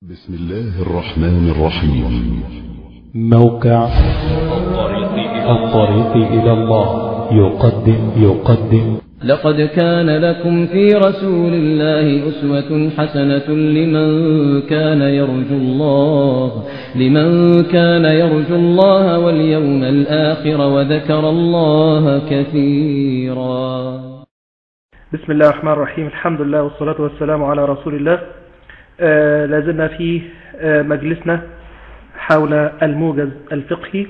بسم الله الرحمن الرحيم. موقع الطريق إلى الله يقدم لقد كان لكم في رسول الله أسوة حسنة لمن كان يرجو الله واليوم الآخر وذكر الله كثيرا. بسم الله الرحمن الرحيم. الحمد لله والصلاة والسلام على رسول الله. لازلنا في مجلسنا حول الموجز الفقهي،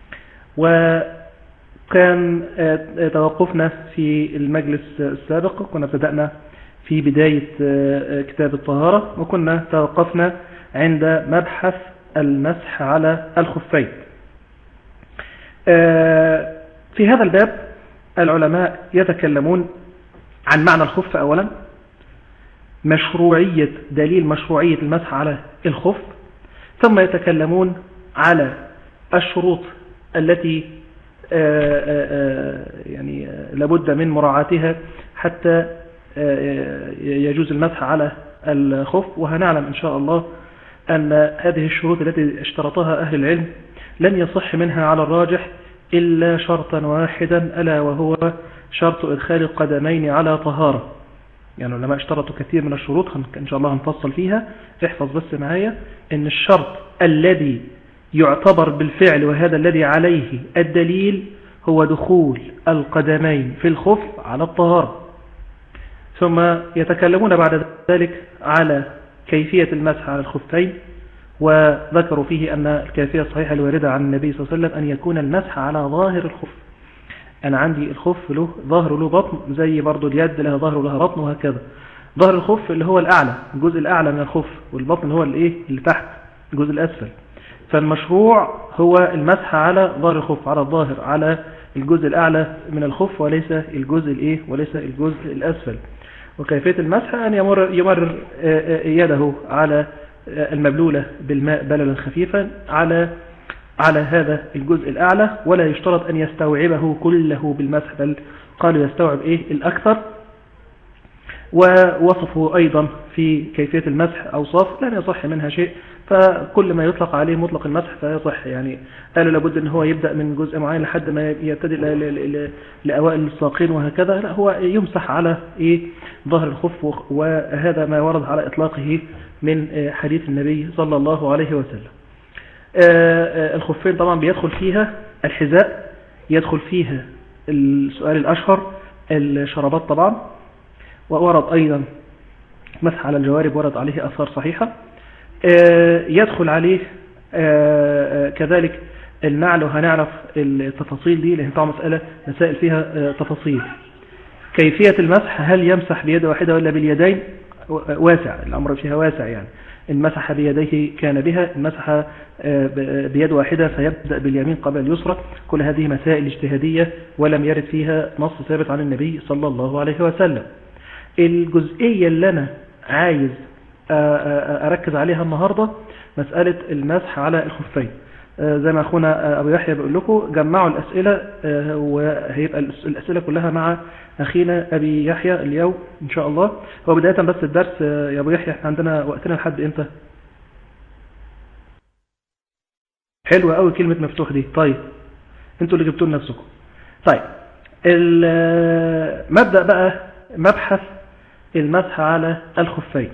وكان توقفنا في المجلس السابق. كنا بدأنا في بداية كتاب الطهارة، وكنا توقفنا عند مبحث المسح على الخفين. في هذا الباب العلماء يتكلمون عن معنى الخف أولا، دليل مشروعية المسح على الخف، ثم يتكلمون على الشروط التي يعني لابد من مراعاتها حتى يجوز المسح على الخف. وهنعلم إن شاء الله أن هذه الشروط التي اشترطها أهل العلم لن يصح منها على الراجح إلا شرطا واحدا، ألا وهو شرط إدخال القدمين على طهارة. يعني لما اشترطوا كثير من الشروط إن شاء الله هنفصل فيها. احفظ بس معايا ان الشرط الذي يعتبر بالفعل وهذا الذي عليه الدليل هو دخول القدمين في الخف على الطهارة. ثم يتكلمون بعد ذلك على كيفية المسح على الخفين، وذكروا فيه أن الكيفية الصحيحة الواردة عن النبي صلى الله عليه وسلم أن يكون المسح على ظاهر الخف. أنا عندي الخف له ظهر وله بطن، زي برضو اليد لها ظهر ولها بطن، وهكذا. ظهر الخف اللي هو الأعلى، الجزء الأعلى من الخف، والبطن هو اللي تحت، الجزء الأسفل. فالمشروع هو المسح على ظهر الخف، على الظاهر، على الجزء الأعلى من الخف، وليس الجزء وليس الجزء الأسفل. وكيفية المسح أن يمرر يده على المبلولة بالماء بللا خفيفا على هذا الجزء الأعلى، ولا يشترط أن يستوعبه كله بالمسح، بل قالوا يستوعب الأكثر. ووصفوا أيضا في كيفية المسح أوصاف لن يصح منها شيء، فكل ما يطلق عليه مطلق المسح فيصح. يعني قالوا لابد أن هو يبدأ من جزء معين لحد ما يبتدي لأوائل الساقين وهكذا. لا، هو يمسح على ظهر الخف، وهذا ما ورد على إطلاقه من حديث النبي صلى الله عليه وسلم. الخفين طبعا بيدخل فيها الحذاء، يدخل فيها السؤال الأشهر الشرابات طبعا، وورد أيضا مسح على الجوارب، ورد عليه أثار صحيحة. يدخل عليه كذلك النعل، وهنعرف التفاصيل دي لأن طبعا مسائل فيها تفاصيل. كيفية المسح، هل يمسح بيد واحدة ولا باليدين؟ واسع، الأمر فيها واسع. يعني إن مسح بيديه كان بها، إن مسح بيد واحدة فيبدأ باليمين قبل اليسرى. كل هذه مسائل اجتهادية ولم يرد فيها نص ثابت عن النبي صلى الله عليه وسلم. الجزئية اللي أنا عايز أركز عليها النهاردة مسألة المسح على الخفين. زي ما أخونا أبو يحيى بيقول لكم، جمعوا الأسئلة، وهيبقى الأسئلة كلها مع أخينا أبي يحيى اليوم إن شاء الله. هو بداية بس الدرس يا أبو يحيى، احنا عندنا وقتنا لحد إمتى؟ حلوة قوي كلمة مفتوح دي. طيب انتوا اللي جبتوا لنفسكم. طيب مبدأ بقى مبحث المسح على الخفين.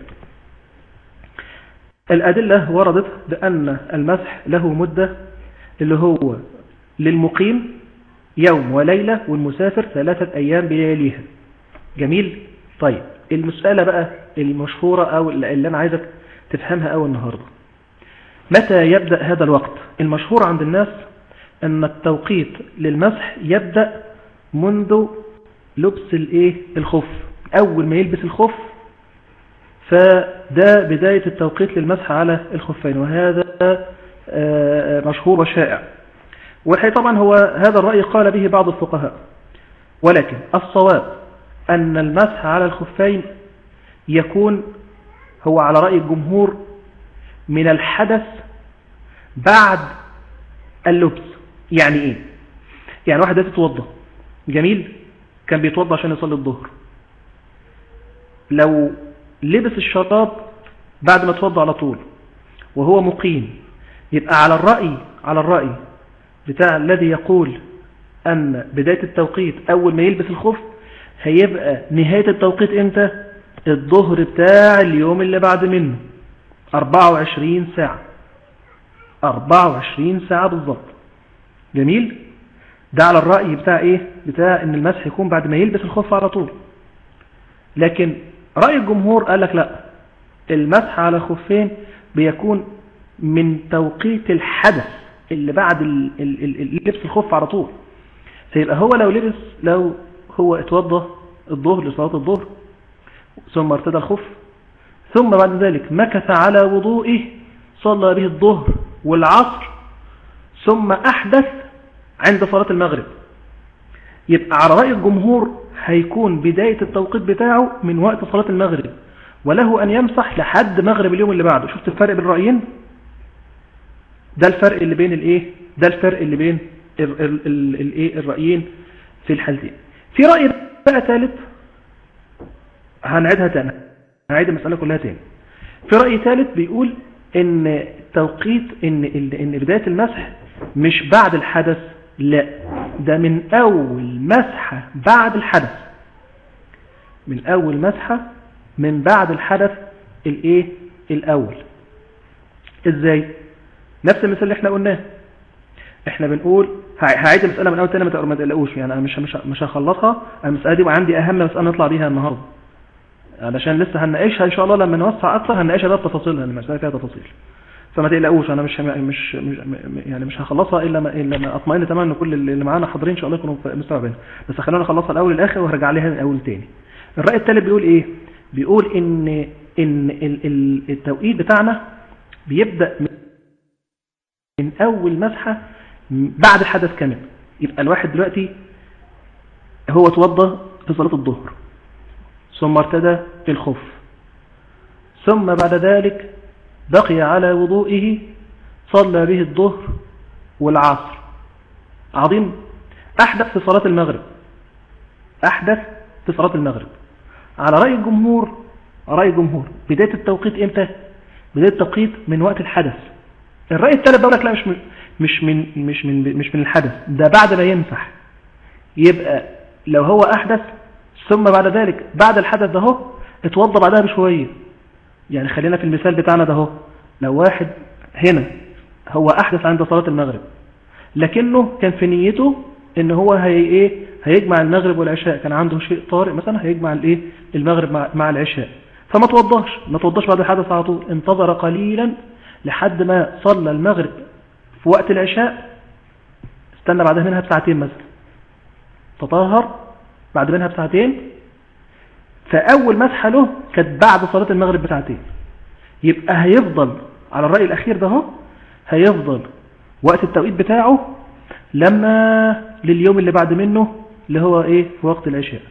الأدلة وردت بأن المسح له مدة، اللي هو للمقيم يوم وليلة، والمسافر 3 أيام بلياليها. جميل. طيب المسألة بقى المشهورة أو اللي أنا عايزك تفهمها أول النهاردة، متى يبدأ هذا الوقت؟ المشهور عند الناس أن التوقيت للمسح يبدأ منذ لبس الخف. أول ما يلبس الخف فده بداية التوقيت للمسح على الخفين، وهذا مشهور وشائع. والحقيقة طبعا هو هذا الرأي قال به بعض الفقهاء، ولكن الصواب أن المسح على الخفين يكون هو على رأي الجمهور من الحدث بعد اللبس. يعني ايه؟ يعني واحد يتوضى، جميل، كان بيتوضى عشان يصلي الظهر، لو لبس الشراب بعد ما توضى على طول وهو مقيم، يبقى على الرأي بتاع الذي يقول أن بداية التوقيت أول ما يلبس الخف، هيبقى نهاية التوقيت إمتى؟ الظهر بتاع اليوم اللي بعد منه 24 ساعة، 24 ساعة بالضبط. جميل. ده على الرأي بتاع إيه؟ بتاع إن المسح يكون بعد ما يلبس الخف على طول. لكن رأي الجمهور قال لك لا، المسح على خفين بيكون من توقيت الحدث اللي بعد لبس الخف على طول. فيبقى هو لو هو اتوضى الظهر لصلاة الظهر ثم ارتدى الخف، ثم بعد ذلك مكث على وضوئه صلى به الظهر والعصر، ثم أحدث عند صلاة المغرب، يبقى على رأي الجمهور هيكون بداية التوقيت بتاعه من وقت صلاة المغرب، وله أن يمسح لحد مغرب اليوم اللي بعده. شفت الفرق بين الرأيين؟ ده الفرق اللي بين الايه؟ ده الفرق اللي بين الرأيين في الحالتين. في رأي بقى ثالث هنعيدها تاني، هنعيد المسألة كلها تاني. في رأي ثالث بيقول ان توقيت ان بداية المسح مش بعد الحدث، لا، ده من اول مسحة بعد الحدث، من اول مسحة من بعد الحدث الايه الاول. ازاي؟ نفس المثال اللي احنا قلناه. احنا بنقول هعيد المسألة من اول تاني، ما تقلقوش يعني، انا مش هخلصها المسألة دي، وعندي اهم مسألة نطلع بيها النهاردة علشان لسه هنناقشها ان شاء الله لما نوسع اكثر، هنناقشها بقى بتفاصيلها، المسألة فيها تفاصيل، فما تقلقوش. انا مش هخلصها الا ما اطمئن تماما ان كل اللي معانا حاضرين ان شاء الله يكونوا مستوعبين، بس خلونا نخلصها الاول للاخر وهرجع لها من الاول تاني. الرأي الثالث بيقول ايه؟ بيقول ان التوقيت بتاعنا بيبدأ من اول مسحة بعد الحدث كمان. يبقى الواحد دلوقتي هو توضى في صلاة الظهر ثم ارتدى الخف، ثم بعد ذلك بقي على وضوئه صلى به الظهر والعصر. عظيم. أحدث في صلاة المغرب، أحدث في صلاة المغرب. على رأي الجمهور بداية التوقيت إمتى؟ بداية التوقيت من وقت الحدث. الرأي الثالث بقول لك لا، مش من الحدث، ده بعد ما يمسح. يبقى لو هو أحدث ثم بعد ذلك بعد الحدث ده هو اتوضى بعدها بشوية، يعني خلينا في المثال بتاعنا ده هو، لو واحد هنا هو أحدث عند صلاة المغرب، لكنه كان في نيته ان هو هيجمع المغرب والعشاء، كان عنده شيء طارئ مثلا هيجمع المغرب مع العشاء، فما توضاش بعد الحدث على طول، انتظر قليلا لحد ما صلى المغرب في وقت العشاء، استنى بعدها منها بساعتين مثلا، تطهر بعد منها بساعتين، فأول مسحة له كانت بعد صلاة المغرب بساعتين. يبقى هيفضل على الرأي الأخير ده هو، هيفضل وقت التوقيت بتاعه لما لليوم اللي بعد منه اللي هو في وقت العشاء.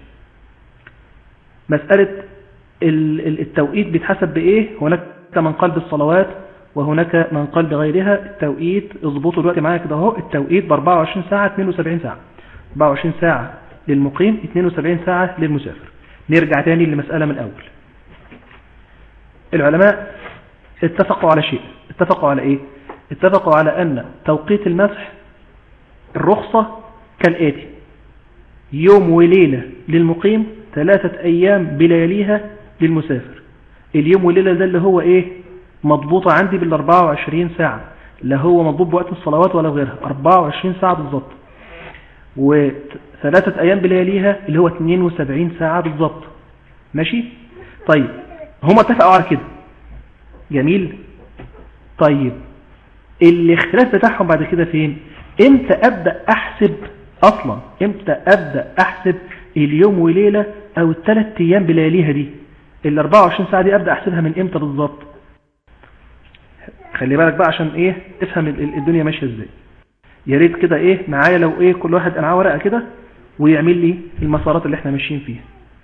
مسألة التوقيت بيتحسب بإيه؟ هناك من قال بالصلوات وهناك من قال بغيرها. التوقيت اضبطوا الوقت معايا كده اهو، التوقيت ب 24 ساعة 72 ساعة، 24 ساعة للمقيم 72 ساعة للمسافر. نرجع تاني للمسألة من الأول. العلماء اتفقوا على شيء، اتفقوا على ايه؟ اتفقوا على أن توقيت المسح الرخصة كالآتي: يوم وليلة للمقيم، 3 أيام بلياليها للمسافر. اليوم وليلة ده اللي هو مضبوطة عندي بال 24 ساعة، لا هو مضبوط بوقت الصلوات ولا غيرها، 24 ساعة بالضبط. و3 أيام بلياليها اللي هو 72 ساعة بالضبط. ماشي؟ طيب هما اتفقوا على كده، جميل. طيب الاختلاف بتاعهم بعد كده فين؟ امتى ابدا احسب اصلا؟ امتى ابدا احسب اليوم وليله او ال3 ايام بلياليها دي؟ ال 24 ساعه دي ابدا احسبها من امتى بالظبط؟ خلي بالك بقى عشان تفهم الدنيا ماشيه ازاي. يا ريت كده معايا، لو كل واحد معاه ورقه كده ويعمل لي المسارات اللي احنا ماشيين فيها.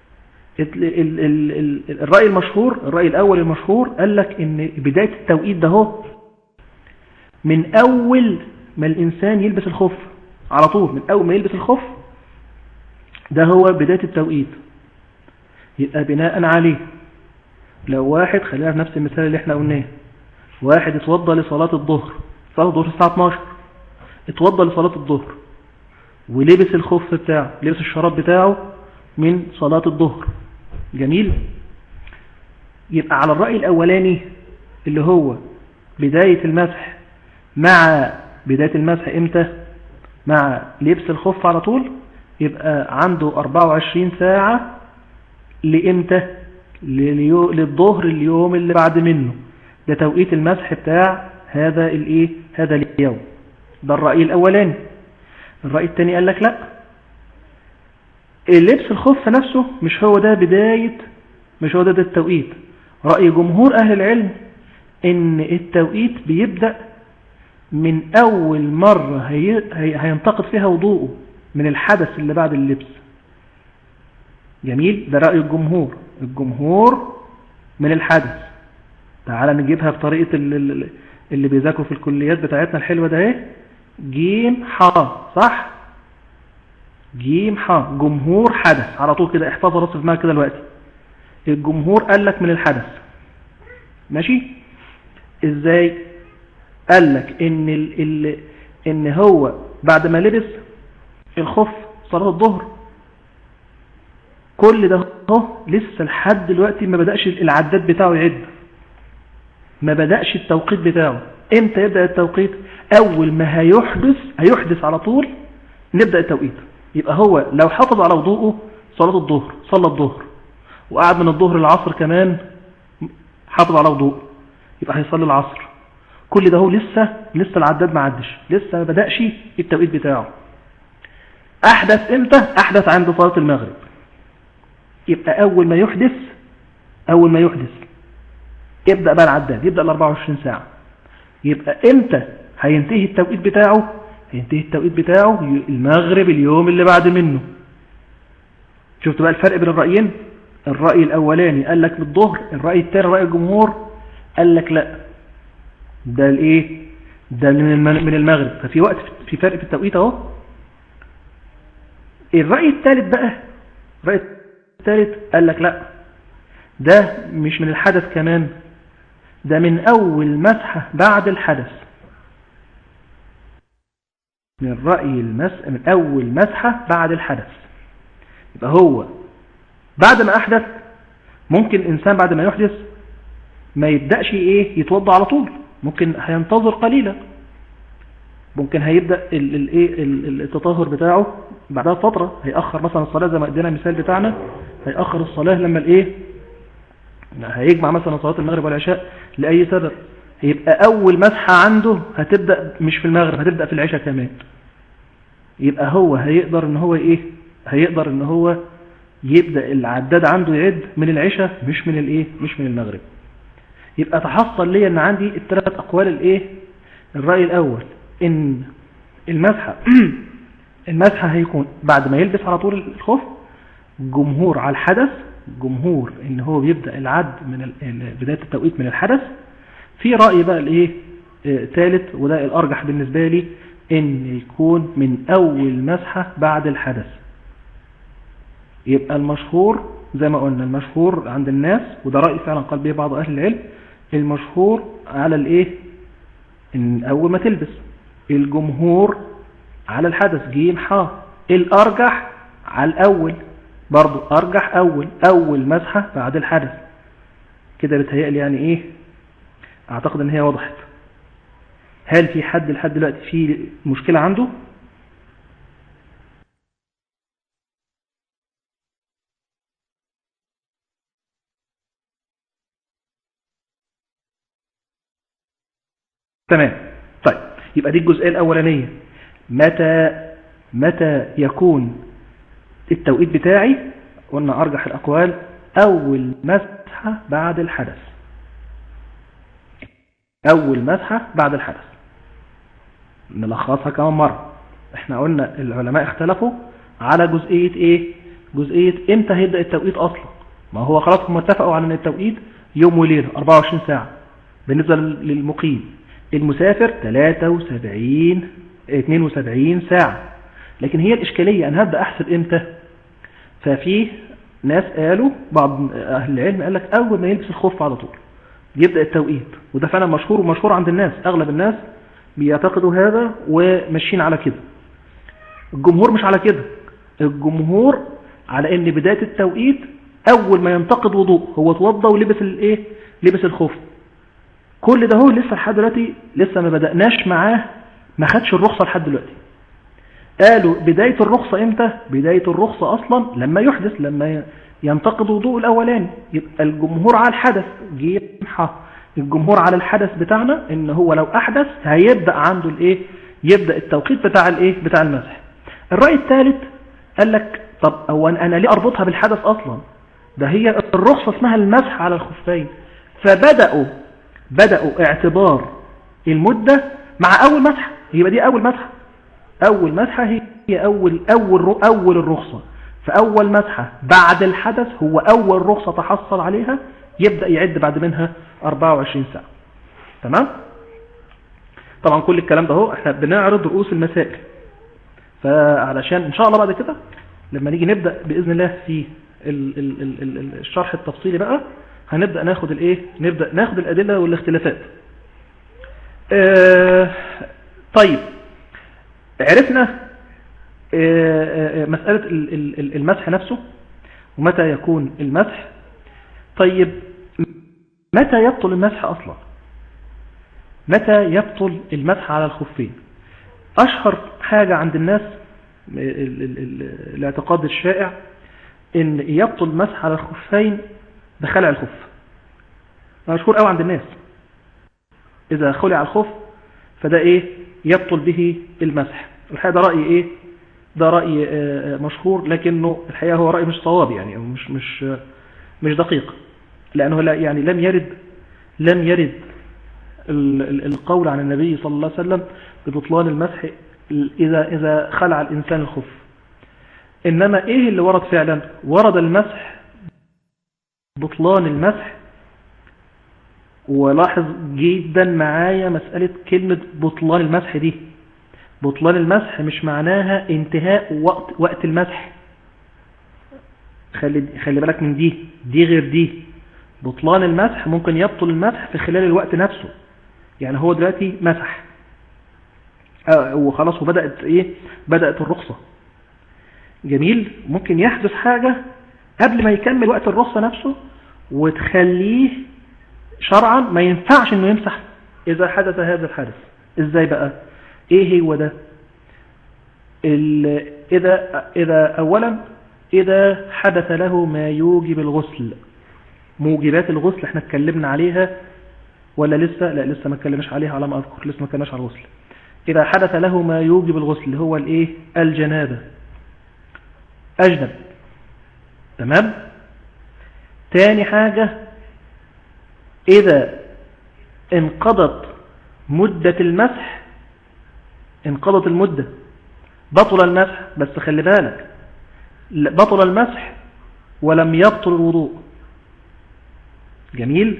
الراي المشهور، الراي الاول المشهور قال لك ان بدايه التوقيت ده هو من أول ما الإنسان يلبس الخف على طول، من أول ما يلبس الخف ده هو بداية التوقيت. يبقى بناء عليه لو واحد، خلينا في نفس المثال اللي احنا قلناه، واحد اتوضى لصلاة الظهر، صلاة الظهر الساعة 12، اتوضى لصلاة الظهر ولبس الخف بتاعه، لبس الشراب بتاعه من صلاة الظهر. جميل. يبقى على الرأي الأولاني اللي هو بداية المسح، مع بداية المسح امتى؟ مع لبس الخف على طول، يبقى عنده 24 ساعة لامتى؟ للظهر اليوم اللي بعد منه. ده توقيت المسح بتاع هذا الايه؟ هذا اليوم. ده الرأي الأولاني. الرأي الثاني قال لك لا، اللبس الخف نفسه مش هو ده بداية، مش هو ده التوقيت. رأي جمهور أهل العلم إن التوقيت بيبدأ من أول مرة هينتقد فيها وضوءه من الحدث اللي بعد اللبس. جميل. ده رأي الجمهور. الجمهور من الحدث. تعال نجيبها بطريقة اللي بيذاكروا في الكليات بتاعتنا الحلوة ده اهي، جيم حا، صح؟ جيم حا، جمهور حدث على طول كده، احفظها رصف معاك كده دلوقتي. الجمهور قال لك من الحدث. ماشي؟ ازاي؟ قال لك ان هو بعد ما لبس الخف صلاة الظهر، كل ده لسه لحد دلوقتي ما بدأش العداد بتاعه يعد، ما بدأش التوقيت بتاعه. امتى يبدأ التوقيت؟ اول ما هيحدث على طول نبدأ التوقيت. يبقى هو لو حافظ على وضوءه صلاة الظهر، صلى الظهر وقعد من الظهر العصر كمان حافظ على وضوءه، يبقى هيصلي العصر. كل ده هو لسه العداد ما عدش، لسه ما بدأش التوقيت بتاعه. احدث امتى؟ احدث عند صلاة المغرب. يبقى اول ما يحدث يبدأ بقى العداد، يبدأ ال 24 ساعة. يبقى امتى هينتهي التوقيت بتاعه؟ هينتهي التوقيت بتاعه المغرب اليوم اللي بعد منه. شفت بقى الفرق بين الرأيين؟ الرأي الأولاني قال لك بالظهر، الرأي الثاني رأي الجمهور قال لك لا، ده الايه؟ ده من المغرب. ففي وقت، في فرق في التوقيت اهو. الرأي الثالث بقى، الرأي الثالث قال لك لا، ده مش من الحدث كمان، ده من أول مسحة بعد الحدث. من رأي من أول مسحة بعد الحدث. يبقى هو بعد ما أحدث، ممكن إنسان بعد ما يحدث ما يبدأش يتوضع على طول، ممكن هينتظر قليلا، ممكن هيبدأ التطهر بتاعه بعدها فترة، هيأخر مثلا الصلاة زي ما ادينا مثال بتاعنا، هيأخر الصلاة لما هيجمع مثلا صلاة المغرب والعشاء لأي سبب، يبقى أول مسحة عنده هتبدأ مش في المغرب، هتبدأ في العشاء كمان. يبقى هو هيقدر ان هو يبدأ العداد عنده يعد من العشاء، مش من المغرب. يبقى تحصل لي ان عندي الثلاث اقوال الرأي الاول ان المسحة هيكون بعد ما يلبس على طول الخف. جمهور على الحدث، جمهور ان هو بيبدأ العد من بداية التوقيت من الحدث. في رأي بقى ثالث، وده الارجح بالنسبة لي، ان يكون من اول مسحة بعد الحدث. يبقى المشهور زي ما قلنا، المشهور عند الناس، وده رأي فعلا قال به بعض اهل العلم، المشهور على ان اول ما تلبس. الجمهور على الحدث، جيم حا. الارجح على الاول، برضو ارجح اول مسحة بعد الحدث. كده بتهيألي اعتقد ان هي وضحت. هل في حد لحد دلوقتي في مشكلة عنده؟ تمام. طيب، يبقى دي الجزئية الأولانية. متى يكون التوقيت بتاعي؟ قلنا أرجح الأقوال أول مسحة بعد الحدث. أول مسحة بعد الحدث. نلخصها كمان مرة. احنا قلنا العلماء اختلفوا على جزئية جزئية امتى هيبدأ التوقيت أصلا. ما هو خلاص هم اتفقوا على ان التوقيت يوم وليلة 24 ساعة بالنسبة للمقيم. المسافر 72 ساعة. لكن هي الإشكالية أنا هبدأ أحسب إمتى؟ ففي ناس قالوا، بعض أهل العلم قال لك أول ما يلبس الخف على طول، يبدأ التوقيت. وده فعلا مشهور ومشهور عند الناس، أغلب الناس بيعتقدوا هذا وماشيين على كده. الجمهور مش على كده، الجمهور على ان بداية التوقيت اول ما ينتقد وضوء هو توضى ولبس الايه، لبس الخف. كل ده هو لسه لحد دلوقتي لسه ما بدأناش معاه، ما خدش الرخصة لحد دلوقتي. قالوا بداية الرخصة امتى؟ بداية الرخصة اصلا لما يحدث، لما ينتقد وضوء الاولاني. يبقى الجمهور على الحدث، الجمهور على الحدث بتاعنا ان هو لو احدث هيبدأ عنده الايه، يبدأ التوقيت بتاع الايه، بتاع المسح. الرأي الثالث قال لك طب هو انا ليه اربطها بالحدث اصلا؟ ده هي الرخصة اسمها المسح على الخفين. فبدأوا اعتبار المدة مع اول مسحة. يبقى دي اول مسحة، اول مسحة هي اول الرخصة. فاول مسحة بعد الحدث هو اول رخصة تحصل عليها، يبدأ يعد بعد منها 24 ساعة. تمام؟ طبعا كل الكلام ده هو احنا بنعرض رؤوس المسائل، فعلشان ان شاء الله بعد كده لما نيجي نبدأ بإذن الله في الشرح التفصيلي بقى هنبدأ ناخد الايه، نبدأ ناخد الأدلة والاختلافات. طيب عرفنا مسألة المسح نفسه ومتى يكون المسح. طيب متى يبطل المسح أصلا؟ متى يبطل المسح على الخفين؟ أشهر حاجة عند الناس الاعتقاد الشائع ان يبطل المسح على الخفين بخلع الخف. مشهور قوي عند الناس، اذا خلع الخف فده ايه، يبطل به المسح. الحقيقة ده رأي ايه، ده رأي مشهور، لكنه الحقيقة هو رأي مش صواب يعني، مش دقيق، لانه لا يعني لم يرد القول عن النبي صلى الله عليه وسلم ببطلان المسح إذا خلع الإنسان الخف. إنما إيه اللي ورد فعلا؟ ورد المسح، بطلان المسح. ولاحظ جدا معايا مسألة كلمة بطلان المسح دي. بطلان المسح مش معناها انتهاء وقت المسح. خلي بالك من دي غير دي. بطلان المسح ممكن يبطل المسح في خلال الوقت نفسه. يعني هو دلوقتي مسح وخلاص وبدأت ايه، بدأت الرخصة. جميل. ممكن يحدث حاجة قبل ما يكمل وقت الرخصة نفسه وتخليه شرعا ما ينفعش انه يمسح اذا حدث هذا الحدث. ازاي بقى؟ ايه هو ده؟ اذا اولا اذا حدث له ما يوجب الغسل. موجبات الغسل احنا اتكلمنا عليها ولا لسه؟ لا لسه ما اتكلمناش عليها على ما اذكر، لسه ما اتكلمناش على الغسل. إذا حدث له ما يوجب الغسل هو الإيه؟ الجنابة، أجنب. تمام؟ تاني حاجة إذا انقضت مدة المسح، انقضت المدة بطل المسح. بس خلي بالك، بطل المسح ولم يبطل الوضوء. جميل.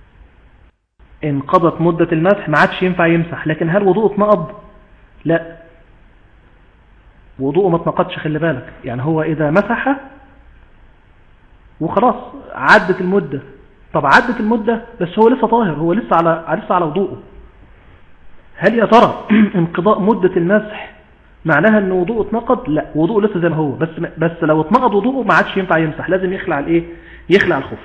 انقضت مدة المسح ما عادش ينفع يمسح، لكن هل وضوءه اتنقض؟ لا، وضوءه ما اتنقضش. خلي بالك، يعني هو إذا مسح وخلاص عدت المدة. طب عدت المدة بس هو لسه طاهر، هو لسه على وضوءه. هل يا ترى انقضاء مدة المسح معناها ان وضوءه اتنقض؟ لا، وضوءه لسه زي ما هو، بس لو اتنقض وضوءه ما عادش ينفع يمسح، لازم يخلع الايه، يخلع الخف.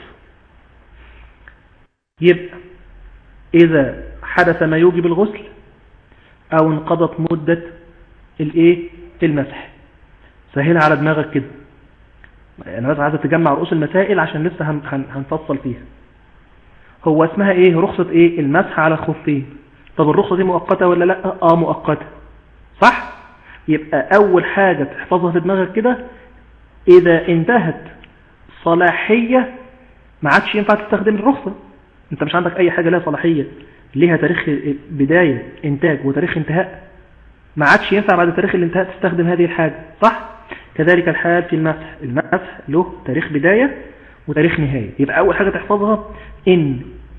يبقى إذا حدث ما يوجب الغسل أو انقضت مدة الإيه، المسح. سهلها على دماغك كده. أنا بس عايز تجمع رؤوس المسائل عشان لسه هنفصل فيها. هو اسمها إيه؟ رخصة إيه؟ المسح على الخفين. طب الرخصة دي مؤقتة ولا لا؟ مؤقتة، صح؟ يبقى أول حاجة تحفظها في دماغك كده، إذا انتهت صلاحية ما عادش ينفع تستخدم الرخصة. انت مش عندك اي حاجة لها صلاحية، ليها تاريخ بداية انتاج وتاريخ انتهاء، ما عادش ينفع بعد تاريخ الانتهاء تستخدم هذه الحاجة، صح؟ كذلك الحال في المسح. المسح له تاريخ بداية وتاريخ نهاية. يبقى اول حاجة تحفظها ان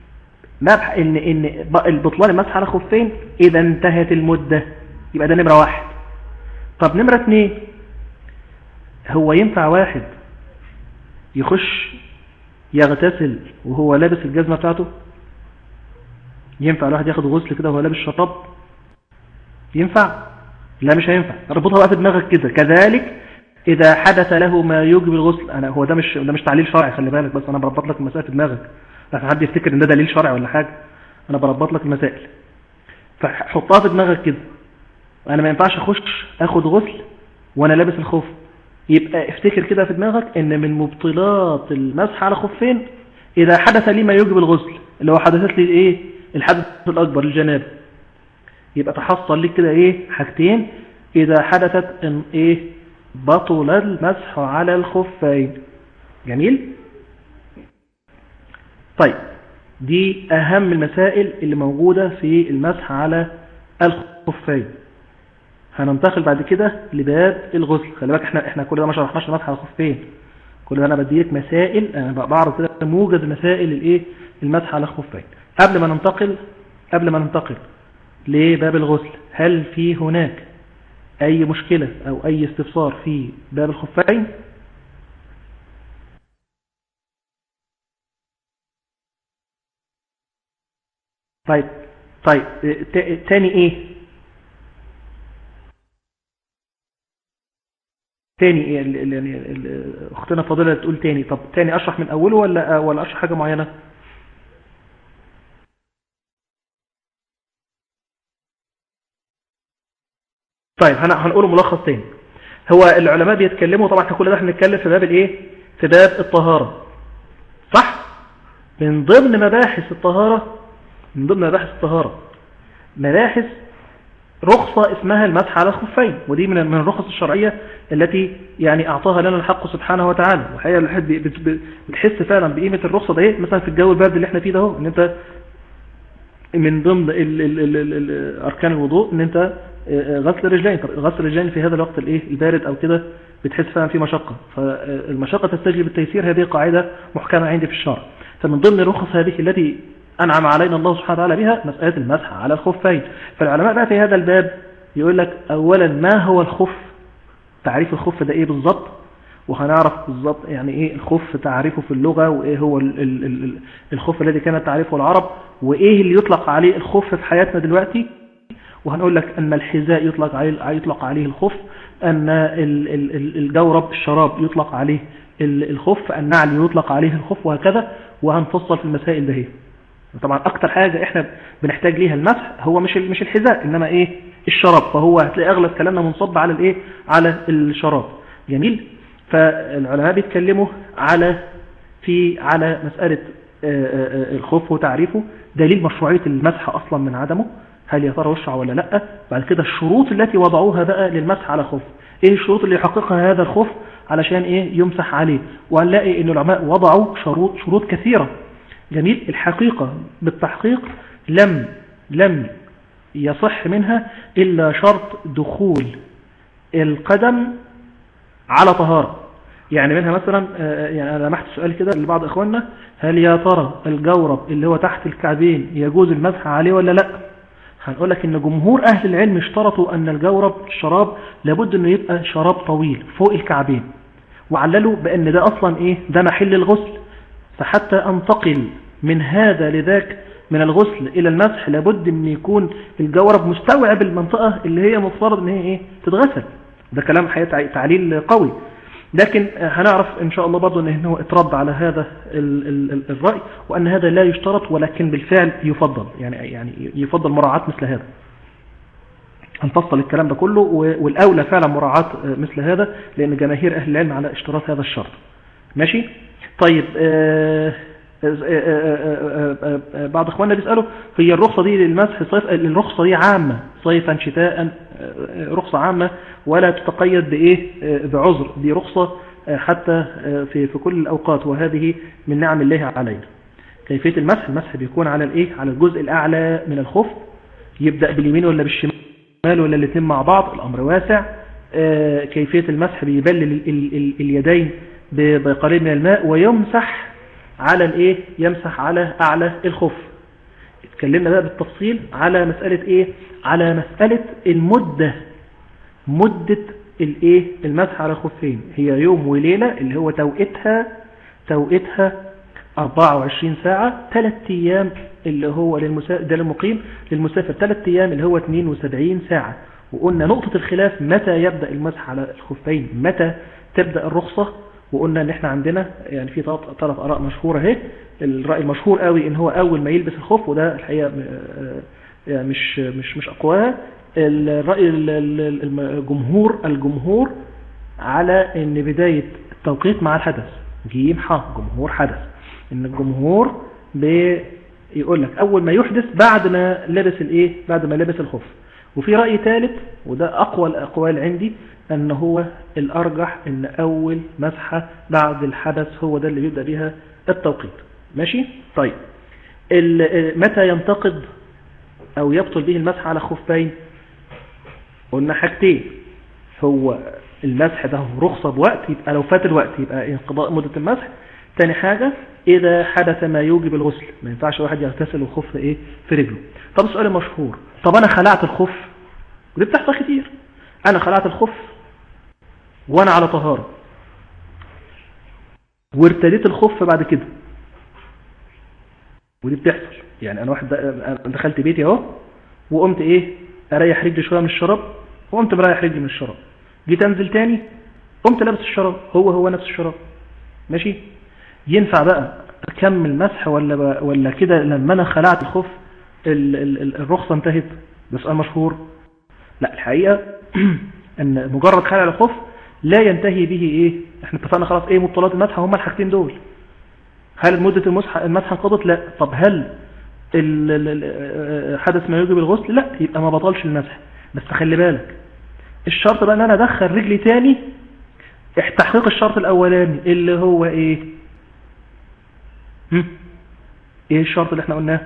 البطلان المسح على خفين اذا انتهت المدة. يبقى ده نمرة واحد. طب نمرة اتنين، هو ينفع واحد يخش يغتسل وهو لابس الجزمة بتاعته؟ ينفع الواحد ياخد غسل كده وهو لابس شراب؟ ينفع؟ لا مش هينفع. ربطها بقى في دماغك كده. كذلك إذا حدث له ما يوجب الغسل، أنا هو ده مش تعليل شرعي، خلي بالك، بس أنا بربط لك المسائل في دماغك عشان حد يفتكر إن ده دليل شرعي ولا حاجة. أنا بربط لك المسائل، فحطها في دماغك كده. أنا ما ينفعش أخش أخد غسل وأنا لابس الخف. يبقى افتكر كده في دماغك إن من مبطلات المسح على خفين إذا حدث لي ما يوجب الغسل، اللي هو حدثت لي إيه؟ الحدث الأكبر، الجنابة. يبقى تحصل لك كده إيه؟ حاجتين إذا حدثت إن إيه؟ بطل المسح على الخفين. جميل؟ طيب دي أهم المسائل اللي موجودة في المسح على الخفين. هننتقل بعد كده لباب الغسل. خلي بالك احنا كل ده ما شرحناش المسح على الخفين، كل ده انا بديك مسائل، انا بعرض كده موجز مسائل الايه؟ المسح على الخفين. قبل ما ننتقل لباب الغسل، هل في هناك اي مشكلة او اي استفسار في باب الخفين؟ طيب تاني ايه؟ تاني ايه اختنا فاضلة تقول تاني؟ طب تاني اشرح من اوله ولا اشرح حاجة معينة؟ طيب هنقوله ملخص تاني. هو العلماء بيتكلموا، طبعا احنا كل ده احنا بنتكلم في باب الايه؟ في باب الطهارة، صح؟ من ضمن مباحث الطهارة مباحث رخصة اسمها المسح على الخفين، ودي من الرخص الشرعية التي يعني اعطاها لنا الحق سبحانه وتعالى. وحقيقة الواحد بتحس فعلا بقيمة الرخصة ده ايه؟ مثلا في الجو البارد اللي احنا فيه ده اهو، ان انت من ضمن اركان الوضوء ان انت غسل الرجلين. طب غسل الرجلين في هذا الوقت الايه؟ البارد او كده، بتحس فعلا في مشقة، فالمشقة تستجلب التيسير. هذه قاعدة محكمة عندي في الشرع. فمن ضمن الرخص هذه التي أنعم علينا الله سبحانه وتعالى بها مسألة المسح على الخفين. فالعلماء بقى في هذا الباب يقول لك أولا ما هو الخف، تعريف الخف ده إيه بالضبط، وهنعرف بالضبط يعني إيه الخف تعريفه في اللغة، وإيه هو الخف الذي كانت تعريفه العرب، وإيه اللي يطلق عليه الخف في حياتنا دلوقتي. وهنقول لك أن الحذاء يطلق عليه الخف، أن الجورب الشراب يطلق عليه الخف، النعل يطلق عليه الخف، وهكذا. وهنفصل في المسائل ده. طبعا اكتر حاجة احنا بنحتاج ليها المسح هو مش الحذاء، انما ايه؟ الشراب. فهو هتلاقي اغلب كلامنا منصب على الايه؟ على الشراب. جميل. فالعلماء بيتكلموا على مسألة الخف وتعريفه، دليل مشروعية المسح اصلا من عدمه، هل يا ترى يشرع ولا لا. بعد كده الشروط التي وضعوها بقى للمسح على خف، ايه الشروط اللي يحققها هذا الخف علشان ايه؟ يمسح عليه. وهنلاقي ان العلماء وضعوا شروط كثيرة. جميل. الحقيقة بالتحقيق لم يصح منها إلا شرط دخول القدم على طهارة. يعني منها مثلا، يعني أنا لمحت سؤال كده لبعض إخواننا، هل يا ترى الجورب اللي هو تحت الكعبين يجوز المسح عليه ولا لا؟ هنقول لك إن جمهور أهل العلم اشترطوا أن الجورب الشراب لابد أنه يبقى شراب طويل فوق الكعبين، وعللوا بأن ده أصلا إيه؟ ده محل الغسل. فحتى أنتقل من هذا لذاك من الغسل إلى المسح لابد أن يكون الجورب مستوعب المنطقة اللي هي مفترض أن هي إيه؟ تتغسل. ده كلام حقيقة تعليل قوي، لكن هنعرف إن شاء الله برضو أنه اترد على هذا الرأي، وأن هذا لا يشترط ولكن بالفعل يفضل، يعني يفضل مراعاة مثل هذا. هنفصل الكلام ده كله، والأولى فعلا مراعاة مثل هذا، لأن جماهير أهل العلم على اشتراط هذا الشرط. ماشي. طيب بعض اخواننا بيسألوا هي الرخصة دي للمسح صيف، الرخصة دي عامة صيفا شتاء، رخصة عامة ولا تتقيد بإيه؟ بعذر. دي رخصة حتى في كل الأوقات، وهذه من نعم الله علينا. كيفية المسح بيكون على الإيه؟ على الجزء الأعلى من الخف، يبدأ باليمين ولا بالشمال ولا الاثنين مع بعض، الأمر واسع. كيفية المسح بيبلل اليدين بقليل من الماء، ويمسح على الايه؟ يمسح على اعلى الخف. اتكلمنا بقى بالتفصيل على مسألة ايه؟ على مسألة مدة الايه؟ المسح على الخفين. هي يوم وليلة اللي هو توقيتها 24 ساعة، 3 ايام اللي هو ده للمقيم، للمسافر 3 أيام اللي هو 72 ساعة. وقلنا نقطة الخلاف متى يبدأ المسح على الخفين، متى تبدأ الرخصة. وقلنا ان احنا عندنا يعني في 3 آراء مشهورة اهي. الرأي المشهور قوي ان هو اول ما يلبس الخف، وده الحقيقة يعني مش اقواها. الرأي الجمهور على ان بداية التوقيت مع الحدث، جيم ح جمهور حدث، ان الجمهور بيقول لك اول ما يحدث بعد ما لبس الخف. وفي رأي ثالث وده اقوى الاقوال عندي، ان هو الارجح ان اول مسحة بعد الحدث هو ده اللي بيبدأ بها التوقيت. ماشي. طيب متى ينتقد او يبطل به المسح على خفين؟ قلنا حاجتين، هو المسح ده رخصة بوقت، يبقى لو فات الوقت يبقى انقضاء مدة المسح. تاني حاجة إذا حدث ما يوجب الغسل، ما ينفعش واحد يغتسل والخف في رجله. طب السؤال المشهور، طب أنا خلعت الخف، ودي بتحصل كتير، أنا خلعت الخف وأنا على طهارة وارتديت الخف بعد كده، ودي بتحصل. يعني أنا واحد دخلت بيتي اهو وقمت أريح رجلي شوية من الشراب، وقمت مريح رجلي من الشراب، جيت أنزل تاني قمت لابس الشراب، هو نفس الشراب. ماشي. ينفع بقى أكمل مسح ولا كده لما أنا خلعت الخف الرخصة انتهت؟ ده سؤال مشهور. لا، الحقيقة أن مجرد خلع الخف لا ينتهي به احنا اتفقنا خلاص مبطلات المسح هما الحاجتين دول. هل مدة المسح انقضت؟ لا. طب هل حدث ما يوجب الغسل؟ لا، يبقى ما بطلش المسح. بس خلي بالك الشرط بقى ان انا ادخل رجلي تاني تحقيق الشرط الاولاني اللي هو ايه الشرط اللي احنا قلناه؟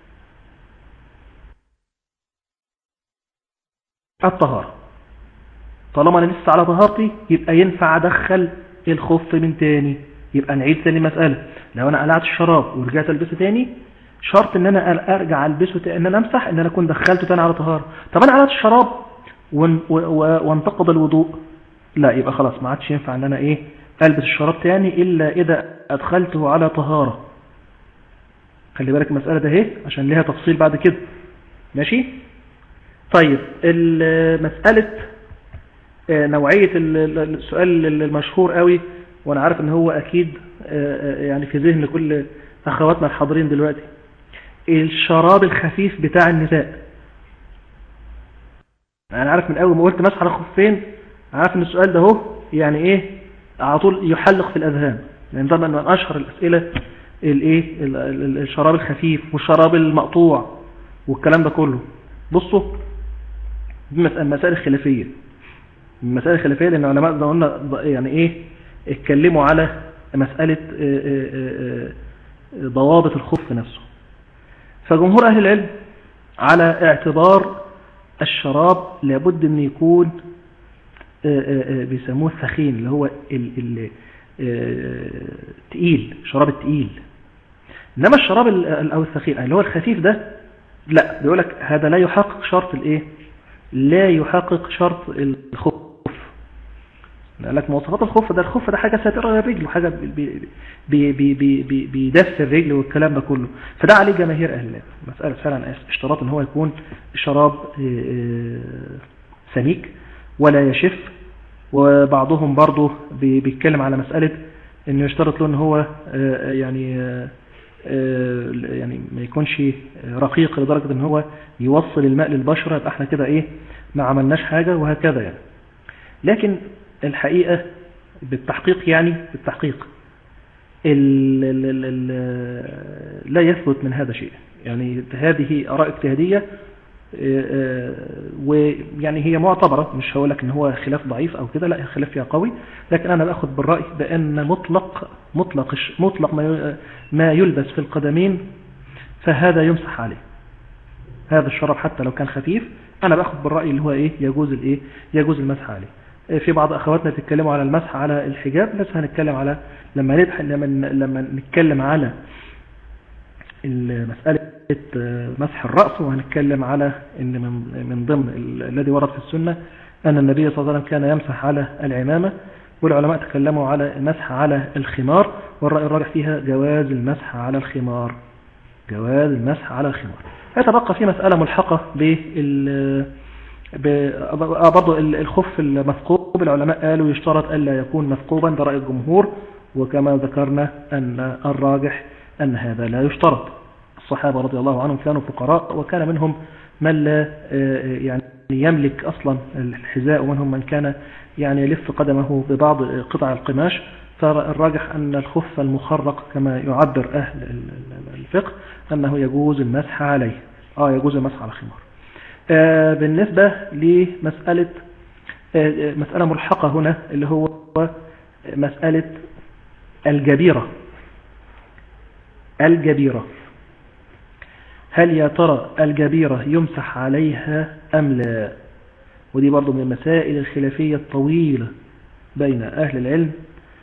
الطهارة. طالما انا لسه على طهارتي يبقى ينفع ادخل الخف من تاني. يبقى نعيد تاني مسألة، لو انا قلعت الشراب ورجعت البسه تاني شرط ان انا ارجع البسه تاني، ان انا امسح، ان انا اكون دخلته تاني على طهارة. طب انا قلعت الشراب وانتقض الوضوء، لا، يبقى خلاص ما عادش ينفع ان انا البس الشراب تاني الا اذا ادخلته على طهارة. خلي بالك المسألة ده عشان ليها تفصيل بعد كده. ماشي. طيب مسألة نوعية السؤال المشهور قوي، وانا عارف ان هو اكيد يعني في ذهن كل اخواتنا الحاضرين دلوقتي، الشراب الخفيف بتاع النساء. انا عارف من اول ما قلت مسح على خفين، عارف ان السؤال ده يعني على طول يحلق في الاذهان، لان ده من اشهر الاسئله الشراب الخفيف والشراب المقطوع والكلام ده كله. بصوا، دي مسائل خلافيه، المسائل الخلافيه لان العلماء ده قلنا يعني اتكلموا على مساله ضوابط الخف نفسه. فجمهور اهل العلم على اعتبار الشراب لابد ان يكون بيسموه الثخين، اللي هو التقيل، شراب التقيل. انما الشراب او الثخين اللي هو الخفيف ده لا، بيقول لك هذا لا يحقق شرط لا يحقق شرط الخف. قال لك مواصفات الخف ده حاجه ساتره للرجل، وحاجه بيدفي الرجل والكلام ده كله. فده عليه جماهير اهل العلم. مساله فعلا اشتراط ان هو يكون الشراب سميك ولا يشف. وبعضهم برضه بيتكلم على مساله انه يشترط له ان هو يعني ما يكونش رقيق لدرجه ان هو يوصل الماء للبشره، يبقى احنا كده ما عملناش حاجه، وهكذا يعني. لكن الحقيقة بالتحقيق لا يثبت من هذا شيء. يعني هذه آراء اجتهادية، ويعني هي معتبرة، مش هقول لك ان هو خلاف ضعيف او كده، لا، خلاف فيها قوي. لكن انا باخذ بالرأي بان مطلق ما يلبس في القدمين فهذا يمسح عليه. هذا الشراب حتى لو كان خفيف انا باخذ بالرأي اللي هو يجوز المسح عليه. في بعض أخواتنا تتكلموا على المسح على الحجاب، بس هنتكلم على لما نتكلم على مسألة مسح الرأس، وهنتكلم على إن من ضمن الذي ورد في السنة أن النبي صلى الله عليه وسلم كان يمسح على العمامة، والعلماء تكلموا على المسح على الخمار، والرأي الراجح فيها جواز المسح على الخمار. جواز المسح على الخمار. يتبقى في مسألة ملحقة برضو الخف المثقوب. العلماء قالوا يشترط ألا يكون مثقوبا، ده رأي الجمهور، وكما ذكرنا أن الراجح أن هذا لا يشترط. الصحابة رضي الله عنهم كانوا فقراء، وكان منهم من لا يعني يملك أصلا الحذاء، ومنهم من كان يعني يلف قدمه ببعض قطع القماش. فالراجح أن الخف المخرق كما يعبر أهل الفقه أنه يجوز المسح عليه، يجوز المسح على الخمار. بالنسبة لمسألة مسألة ملحقة هنا اللي هو مسألة الجبيرة. هل يا ترى الجبيرة يمسح عليها أم لا؟ ودي برضو من المسائل الخلافية الطويلة بين أهل العلم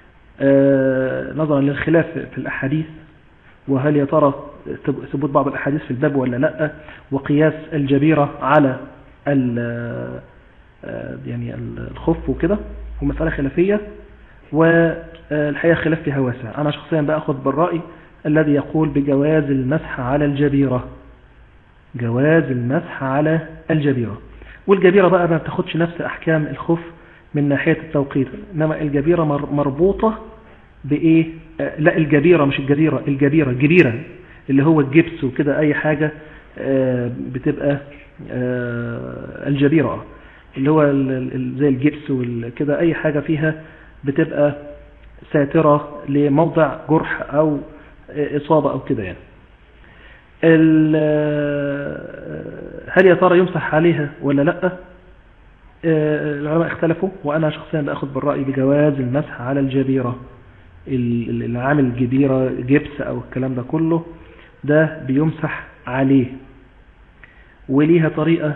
نظرا للخلاف في الأحاديث، وهل يا ترى ثبوت بعض الأحاديث في الباب ولا لا، وقياس الجبيرة على يعني الخف وكده، ومسألة خلافية، والحقيقة خلاف فيها واسع. أنا شخصيا بأخذ بالرأي الذي يقول بجواز المسح على الجبيرة، جواز المسح على الجبيرة. والجبيرة بقى ما بتاخدش نفس أحكام الخف من ناحية التوقيت، إنما الجبيرة مربوطة بإيه؟ لا الجبيرة مش الجبيرة، الجبيرة اللي هو الجبس وكده، أي حاجة بتبقى الجبيرة اللي هو زي الجبس وكده، أي حاجة فيها بتبقى ساترة لموضع جرح أو إصابة أو كده يعني. هل يا ترى يمسح عليها ولا لا؟ العلماء اختلفوا، وأنا شخصيا بأخذ بالرأي بجواز المسح على الجبيرة. اللي عامل الجبيرة جبس أو الكلام ده كله ده بيمسح عليه، وليها طريقة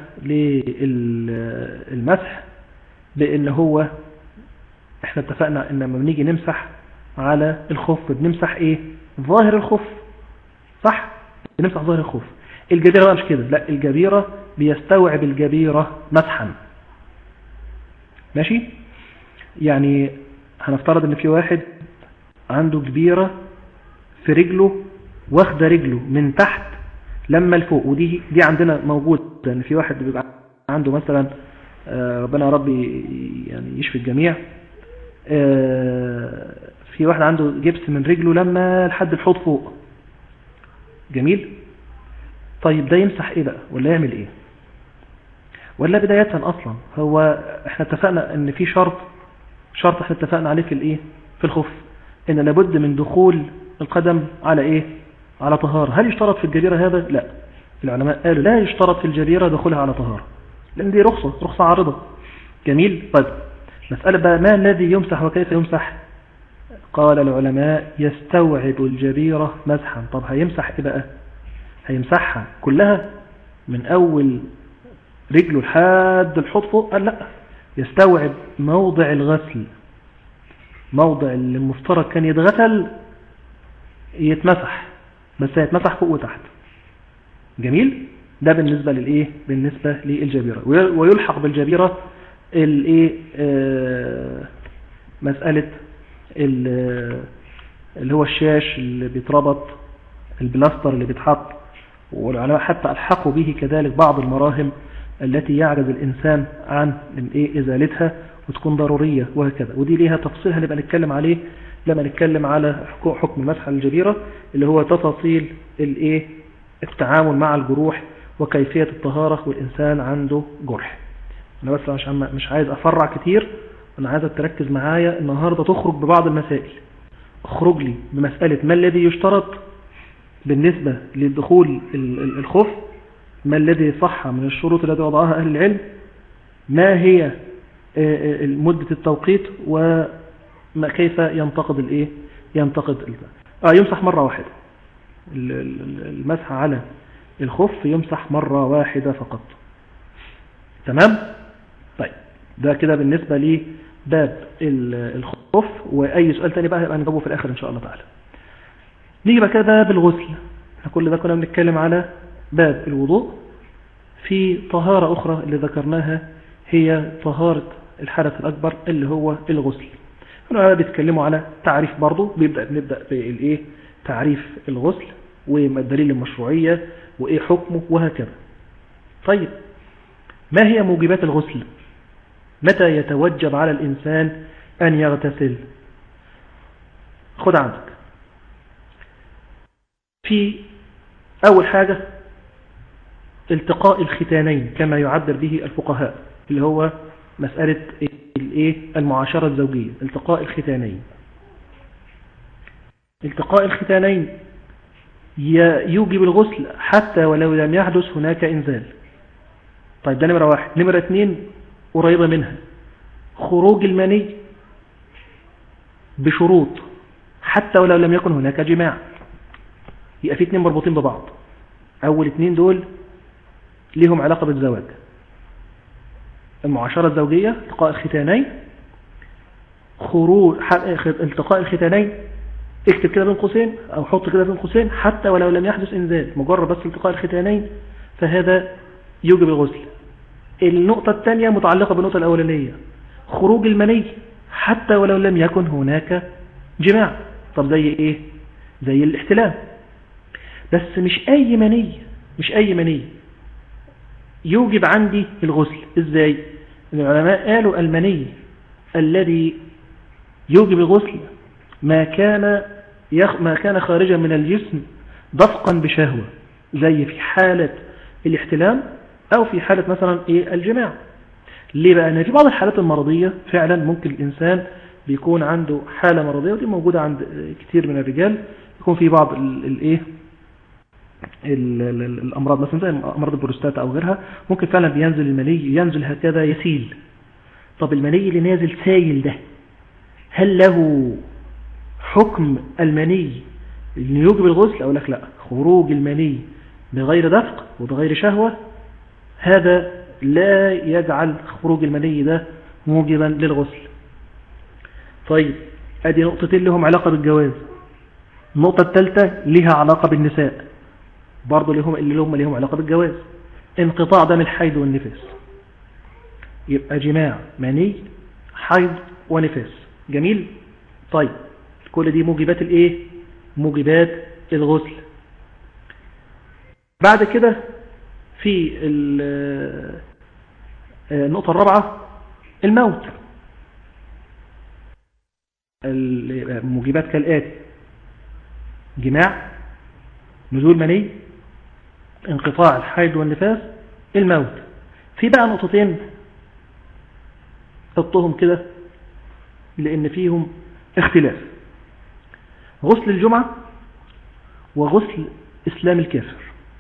للمسح، بأن هو احنا اتفقنا ان لما بنيجي نمسح على الخف بنمسح ايه؟ ظاهر الخف، صح؟ بنمسح ظاهر الخف. الجبيرة بقى مش كده، لا الجبيرة بيستوعب الجبيرة مسحا، ماشي؟ يعني هنفترض ان في واحد عنده جبيرة في رجله، واخده رجله من تحت لما لفوق، ودي عندنا موجود، لان في واحد بيبقى عنده مثلا ربنا يا رب يعني يشفي الجميع، في واحد عنده جبس من رجله لما لحد الحوض فوق، جميل. طيب ده يمسح ايه بقى، ولا يعمل ايه؟ ولا بداية اصلا هو احنا اتفقنا ان في شرط احنا اتفقنا عليه في الايه، في الخف، ان لابد من دخول القدم على ايه، على طهارة. هل يشترط في الجبيرة هذا؟ لا، العلماء قالوا لا يشترط في الجبيرة دخولها على طهارة، لان دي رخصة عارضة، جميل. طيب مسألة بقى ما الذي يمسح وكيف يمسح؟ قال العلماء يستوعب الجبيرة مسحا. طب هيمسح ايه بقى؟ هيمسحها كلها من اول رجله لحد الحوض فوق؟ قال لا، يستوعب موضع الغسل، موضع اللي المفترض كان يتغسل يتمسح، بس هيتمسح فوق وتحت، جميل. ده بالنسبة للايه، بالنسبة للجبيرة. ويلحق بالجبيرة الايه، مسألة اللي هو الشاش اللي بيتربط، البلاستر اللي بيتحط، والعلماء حتى ألحقوا به كذلك بعض المراهم التي يعجز الإنسان عن إزالتها وتكون ضرورية وهكذا. ودي ليها تفصيل هنبقى نتكلم عليه لما نتكلم على حكم مسح الجبيرة، اللي هو تفاصيل التعامل مع الجروح وكيفية الطهارة والإنسان عنده جرح. أنا بس عشان مش عايز أفرع كتير، أنا عايز تركز معايا النهاردة، تخرج ببعض المسائل. اخرج لي بمسألة ما الذي يشترط بالنسبة للدخول الخف، ما الذي صح من الشروط التي وضعها أهل العلم، ما هي مدة التوقيت، وكيف ينتقد يمسح مرة واحدة. المسح على الخف يمسح مرة واحدة فقط، تمام؟ طيب ده كده بالنسبة لي باب الخف، وأي سؤال تاني بقى هيبقى نجاوبه في الآخر إن شاء الله تعالى. نيجي بقى كده باب الغسل. كل ده كنا بنتكلم على باب الوضوء. في طهارة أخرى اللي ذكرناها هي طهارة الحدث الأكبر اللي هو الغسل. هنا بيتكلموا على تعريف برضو، نبدأ بالإيه، تعريف الغسل. ودليل المشروعية وإيه حكمه وهكذا. طيب ما هي موجبات الغسل؟ متى يتوجب على الإنسان أن يغتسل؟ خد عندك في أول حاجة التقاء الختانين كما يعبر به الفقهاء، اللي هو مسألة المعاشرة الزوجية. التقاء الختانين، التقاء الختانين يوجب الغسل حتى ولو لم يحدث هناك إنزال. طيب ده نمرة واحد. نمرة اتنين قريبة منها خروج المني بشروط حتى ولو لم يكن هناك جماع. يبقى في اتنين مربوطين ببعض. أول اتنين دول ليهم علاقة بالزواج، المعاشرة الزوجية، التقاء الختانين، التقاء الختانين اكتب كده بين قوسين او حط كده بين قوسين حتى ولو لم يحدث انزال، مجرد بس التقاء الختانين فهذا يوجب الغسل. النقطة الثانية متعلقة بالنقطة الأولانية، خروج المني حتى ولو لم يكن هناك جماع. طب زي ايه؟ زي الاحتلام. بس مش اي مني يوجب عندي الغسل. ازاي؟ العلماء قالوا المني الذي يوجب الغسل ما كان خارجا من الجسم دفقا بشهوة، زي في حالة الاحتلام او في حالة مثلا الجماع. ليه بقى؟ ان في بعض الحالات المرضية فعلا ممكن الانسان بيكون عنده حالة مرضية، ودي موجودة عند كتير من الرجال، يكون في بعض الامراض مثلا زي امراض البروستات او غيرها، ممكن فعلا بينزل المني، ينزل هكذا يسيل. طب المني اللي نازل سايل ده هل له حكم المني اللي يوجب الغسل؟ او لك لا، خروج المني بغير دفق وبغير شهوة هذا لا يجعل خروج المني ده موجبا للغسل. طيب ادي نقطتين لهم علاقة بالجواز. النقطة الثالثة لها علاقة بالنساء برضو، اللي لهم علاقة بالجواز. انقطاع دم الحيض والنفاس، يبقى جماع، مني، حيض ونفاس. جميل. طيب كل دي موجبات موجبات الغسل. بعد كده في النقطة الرابعة الموت. الموجبات كالآتي: جماع، نزول مني، انقطاع الحيض والنفاس، الموت. في بقى نقطتين حطهم كده لأن فيهم اختلاف: غسل الجمعة وغسل إسلام الكافر.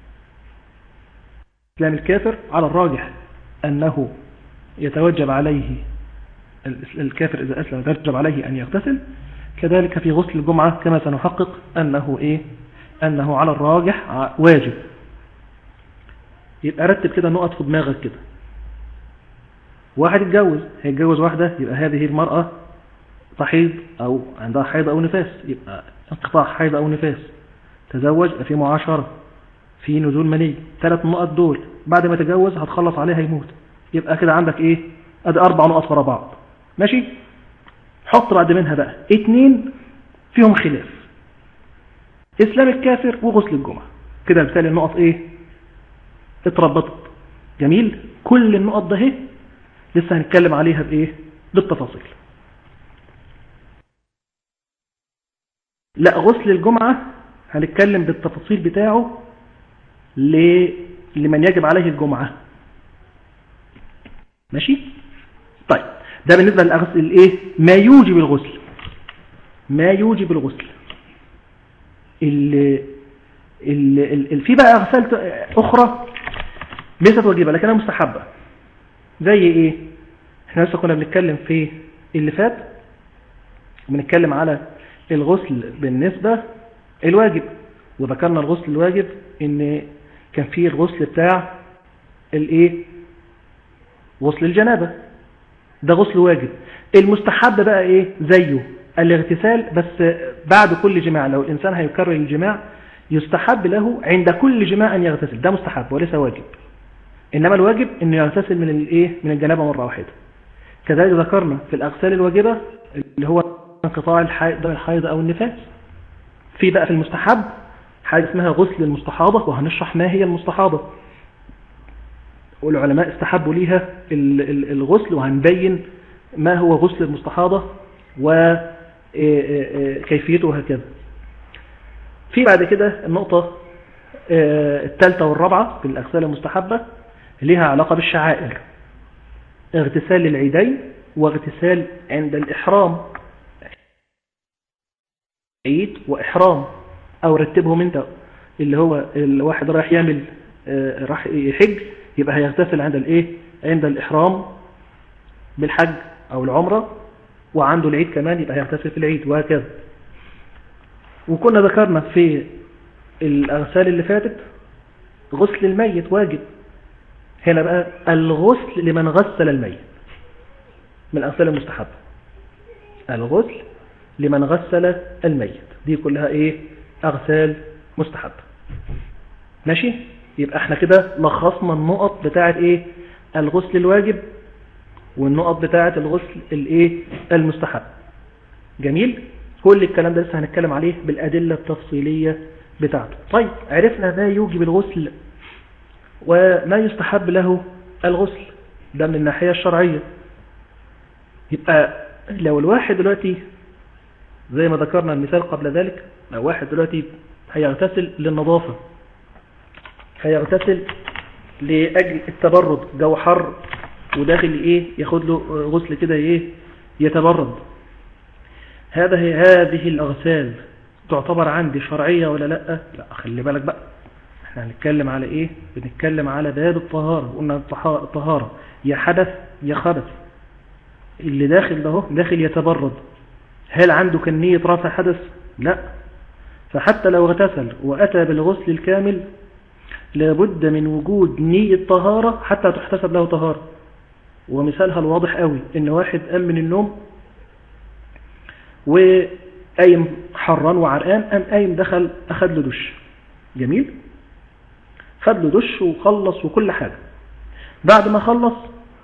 إسلام الكافر على الراجح أنه يتوجب عليه الكافر إذا أسلم يتوجب عليه أن يغتسل. كذلك في غسل الجمعة كما سنحقق أنه على الراجح واجب. يبقى رتب كده نقط في دماغك كده. واحد هيتجوز واحدة، يبقى هذه المرأة تحيض أو عندها حيض أو نفاس، يبقى انقطاع حيض أو نفاس. تزوج في معاشرة، في نزول مني. 3 نقط دول بعد ما تجوز هتخلص عليها يموت. يبقى كده عندك ادي 4 نقط ورا بعض. ماشي. حط بعد منها بقى 2 فيهم خلاف: إسلام الكافر وغسل الجمعة. كده بالتالي النقط اتربطت. جميل. كل النقط ده لسه هنتكلم عليها بالتفاصيل. لا، غسل الجمعة هنتكلم بالتفاصيل بتاعه لمن يجب عليه الجمعة. ماشي. طيب ده بالنسبة للغسل ما يوجب الغسل. في بقى أغسال أخرى ليست واجبة لكنها مستحبة. زي احنا لسه كنا بنتكلم في اللي فات، بنتكلم على الغسل بالنسبة الواجب، وذكرنا الغسل الواجب ان كان فيه الغسل بتاع غسل الجنابة، ده غسل واجب. المستحب بقى زيه الاغتسال، بس بعد كل جماع. لو الانسان هيكرر الجماع يستحب له عند كل جماع ان يغتسل، ده مستحب وليس واجب. انما الواجب انه يغتسل من الجنابة مرة واحدة. كذلك ذكرنا في الاغسال الواجبة اللي هو انقطاع الحيض او النفاس. في بقى في المستحب حاجة اسمها غسل المستحاضة، وهنشرح ما هي المستحاضة، والعلماء استحبوا ليها الغسل، وهنبين ما هو غسل المستحاضة وكيفيته وهكذا. في بعد كده النقطة الثالثة والرابعة في الأغسال المستحبة لها علاقة بالشعائر، اغتسال العيدين واغتسال عند الإحرام، عيد وإحرام، أو رتبهم انت، اللي هو الواحد راح يعمل راح يحج يبقى هيغتسل عند الايه؟ عند الإحرام بالحج أو العمرة، وعنده العيد كمان يبقى هيغتسل في العيد، وهكذا. وكنا ذكرنا في الأغسال اللي فاتت غسل الميت واجب. هنا بقى الغسل لمن غسل الميت من الأغسال المستحبة، الغسل لمن غسل الميت، دي كلها ايه؟ أغسال مستحبة. ماشي؟ يبقى احنا كده لخصنا النقط بتاعت ايه؟ الغسل الواجب والنقط بتاعت الغسل الايه؟ المستحب. جميل؟ كل الكلام ده لسه هنتكلم عليه بالأدلة التفصيلية بتاعته. طيب، عرفنا ما يوجب الغسل وما يستحب له الغسل، ده من الناحية الشرعية. يبقى لو الواحد دلوقتي زي ما ذكرنا المثال قبل ذلك، لو واحد دلوقتي هيغتسل للنظافة، هيغتسل لأجل التبرد، جو حر وداخل ايه؟ ياخد له غسل كده ايه؟ يتبرد. هذه الأغسال تعتبر عندي شرعية ولا لا؟ لا، خلي بالك بقى، احنا هنتكلم على ايه؟ بنتكلم على باب الطهارة. قلنا الطهارة يا حدث يا خبث. اللي داخل ده داخل يتبرد، هل عنده كنية رفع حدث؟ لا. فحتى لو اغتسل وأتى بالغسل الكامل لابد من وجود نية طهارة حتى تحتسب له طهارة. ومثالها الواضح قوي ان واحد قام من النوم وقايم حران وعرقان، قام قايم دخل اخد له دش. جميل؟ خد له دش وخلص وكل حاجة. بعد ما خلص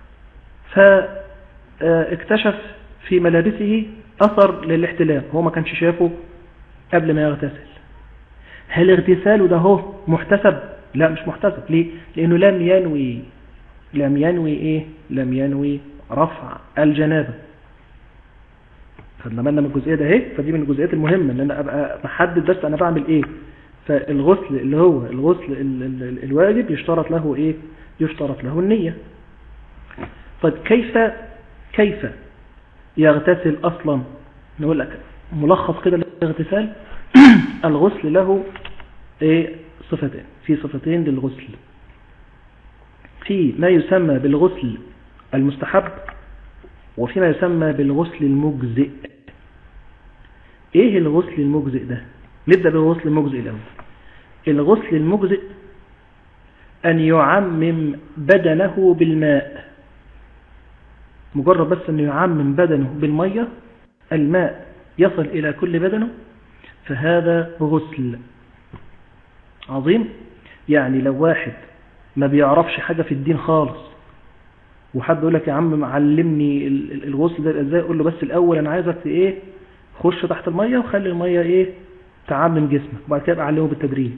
فاكتشف في ملابسه اثر للاحتلام، هو ما كانش شافه قبل ما يغتسل. هل اغتساله ده هو محتسب؟ لا، مش محتسب. ليه؟ لانه لم ينوي ايه؟ لم ينوي رفع الجنابه. خدنا بالنا من الجزئيه ده اهي. فدي من الجزئيات المهمه ان انا ابقى محدد بس انا بعمل ايه. فالغسل اللي هو الغسل الواجب يشترط له ايه؟ يشترط له النيه. طيب كيف يغتسل اصلا؟ نقول لك ملخص كده للاغتسال. الغسل له ايه؟ صفتين. في صفتين للغسل، في ما يسمى بالغسل المستحب وفي ما يسمى بالغسل المجزئ. ايه الغسل المجزئ ده؟ نبدأ بالغسل المجزئ الأول. الغسل المجزئ أن يعمم بدنه بالماء، مجرد بس أن يعمم بدنه بالمية، الماء يصل إلى كل بدنه، فهذا غسل عظيم. يعني لو واحد ما بيعرفش حاجة في الدين خالص وحد يقول لك يا عم علمني الغسل ده ازاي، اقول له بس الاول انا عايزك ايه؟ خش تحت المية وخلي المية ايه؟ تعمم جسمك، وبعد كده اعلمه بالتدريج.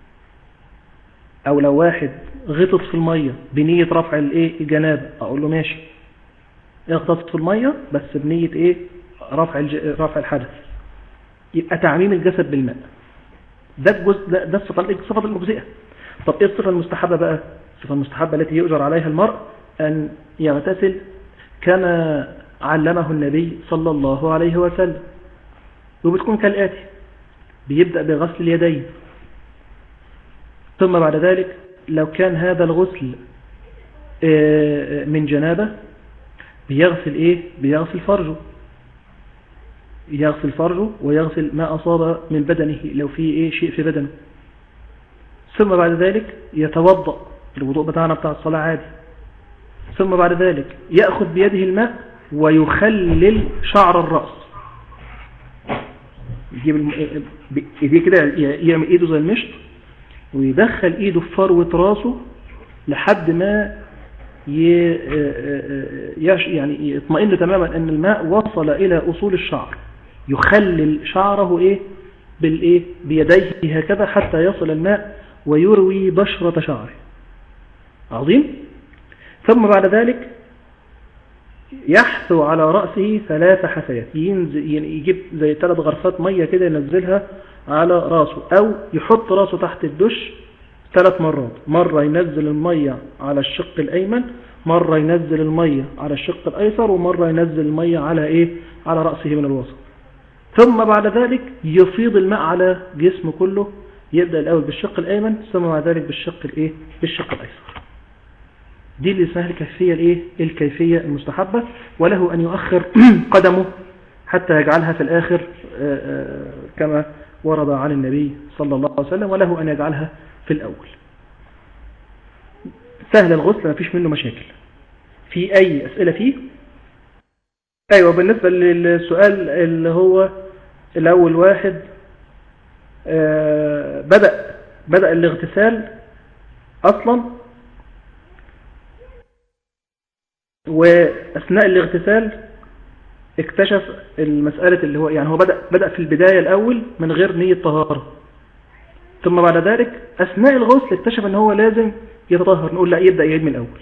او لو واحد غطس في المية بنية رفع الايه؟ الجنابة، اقول له ماشي اغطس في المية بس بنية ايه؟ رفع الحدث. يبقى تعميم الجسد بالماء. ده الجزء ده الصفة المجزئة. طب ايه الصفة المستحبة بقى؟ الصفة المستحبة التي يؤجر عليها المرء أن يغتسل كما علمه النبي صلى الله عليه وسلم، وبتكون كالآتي: بيبدأ بغسل اليدين، ثم بعد ذلك لو كان هذا الغسل من جنابة بيغسل ايه؟ بيغسل فرجه، يغسل فرجه ويغسل ما أصاب من بدنه لو فيه ايه شيء في بدنه، ثم بعد ذلك يتوضأ الوضوء بتاعنا بتاع الصلاة عادي، ثم بعد ذلك يأخذ بيده الماء ويخلل شعر الرأس، يجيب ايديه كده يعمل ايده زي المشط ويدخل ايده في فروة راسه لحد ما يعني يطمئن تماما ان الماء وصل الى اصول الشعر، يخلل شعره ايه بيديه هكذا حتى يصل الماء ويروي بشرة شعره. عظيم. ثم بعد ذلك يحثو على رأسه 3 حثيات، يجيب زي 3 غرفات مية كده ينزلها على رأسه، أو يحط رأسه تحت الدش 3 مرات. مرة ينزل المية على الشق الأيمن، مرة ينزل المية على الشق الأيسر، ومرة ينزل المية على على رأسه من الوسط. ثم بعد ذلك يفيض الماء على جسمه كله، يبدأ الأول بالشق الأيمن ثم بعد ذلك بالشق الأيسر. دي اللي اسمها الكيفية الكيفية المستحبة. وله أن يؤخر قدمه حتى يجعلها في الآخر كما ورد عن النبي صلى الله عليه وسلم، وله أن يجعلها في الأول. سهل الغسل، ما فيش منه مشاكل. في أي أسئلة فيه؟ أيوة. بالنسبة للسؤال اللي هو الأول واحد بدأ الاغتسال أصلا، وأثناء الاغتسال اكتشف المسألة اللي هو يعني هو بدأ في البداية الأول من غير نية طهارة، ثم بعد ذلك أثناء الغسل اكتشف أن هو لازم يتطهر. نقول لا، يبدأ يعيد من الأول.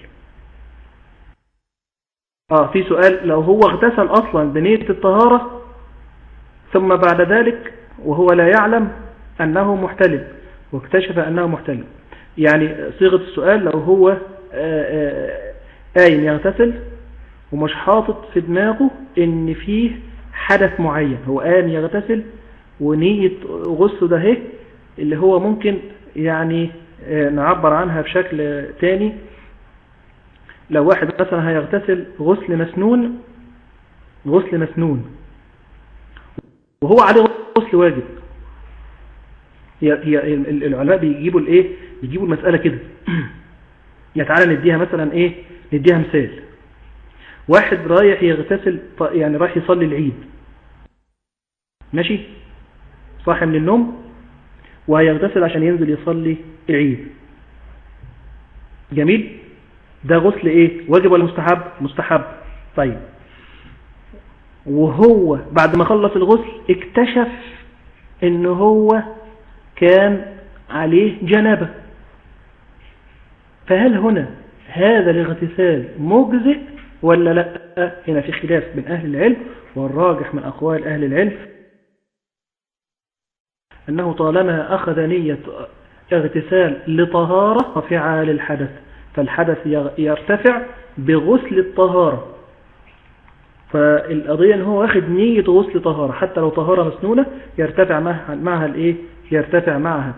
في سؤال، لو هو اغتسل أصلا بنية الطهارة ثم بعد ذلك وهو لا يعلم أنه محتلم واكتشف أنه محتلم، يعني صيغة السؤال لو هو قايم يغتسل ومش حاطط في دماغه ان فيه حدث معين، هو قايم يغتسل ونية غسله ده اللي هو ممكن يعني نعبر عنها بشكل تاني. لو واحد مثلا هيغتسل غسل مسنون وهو عليه غسل واجب، هي العلماء بيجيبوا المسألة كده. يعني تعالى نديها مثلا نديها مثال. واحد رايح يغتسل، يعني رايح يصلي العيد، ماشي، صاحي من النوم وهيغتسل عشان ينزل يصلي العيد. جميل. ده غسل واجب ولا مستحب؟ مستحب. طيب، وهو بعد ما خلص الغسل اكتشف ان هو كان عليه جنابة، فهل هنا هذا الاغتسال مجزئ ولا لا؟ هنا في خلاف بين أهل العلم، والراجح من أقوال أهل العلم أنه طالما أخذ نية اغتسال لطهارة رفع للحدث، فالحدث يرتفع بغسل الطهارة. فالقضية أنه هو أخذ نية غسل طهارة، حتى لو طهارة مسنونة يرتفع معها يرتفع معها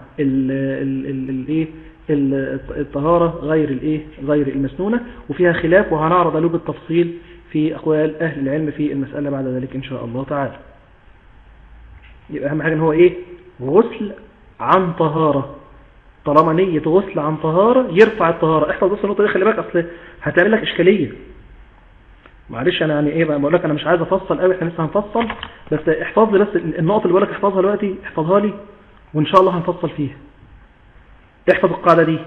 الطهارة غير المسنونة. وفيها خلاف وهنعرض له بالتفصيل في أقوال أهل العلم في المسألة بعد ذلك إن شاء الله تعالى. يبقى أهم حاجة إن هو غسل عن طهارة. طالما نية غسل عن طهارة يرفع الطهارة. احفظ بس النقطة دي، خلي بالك، أصل هتعمل لك إشكالية. معلش أنا يعني بقى بقول لك أنا مش عايز أفصل قوي، إحنا لسه هنفصل، بس احفظ لي بس النقطة اللي بقول لك احفظها دلوقتي، احفظها لي وإن شاء الله هنفصل فيها. احفظ القاعدة دي: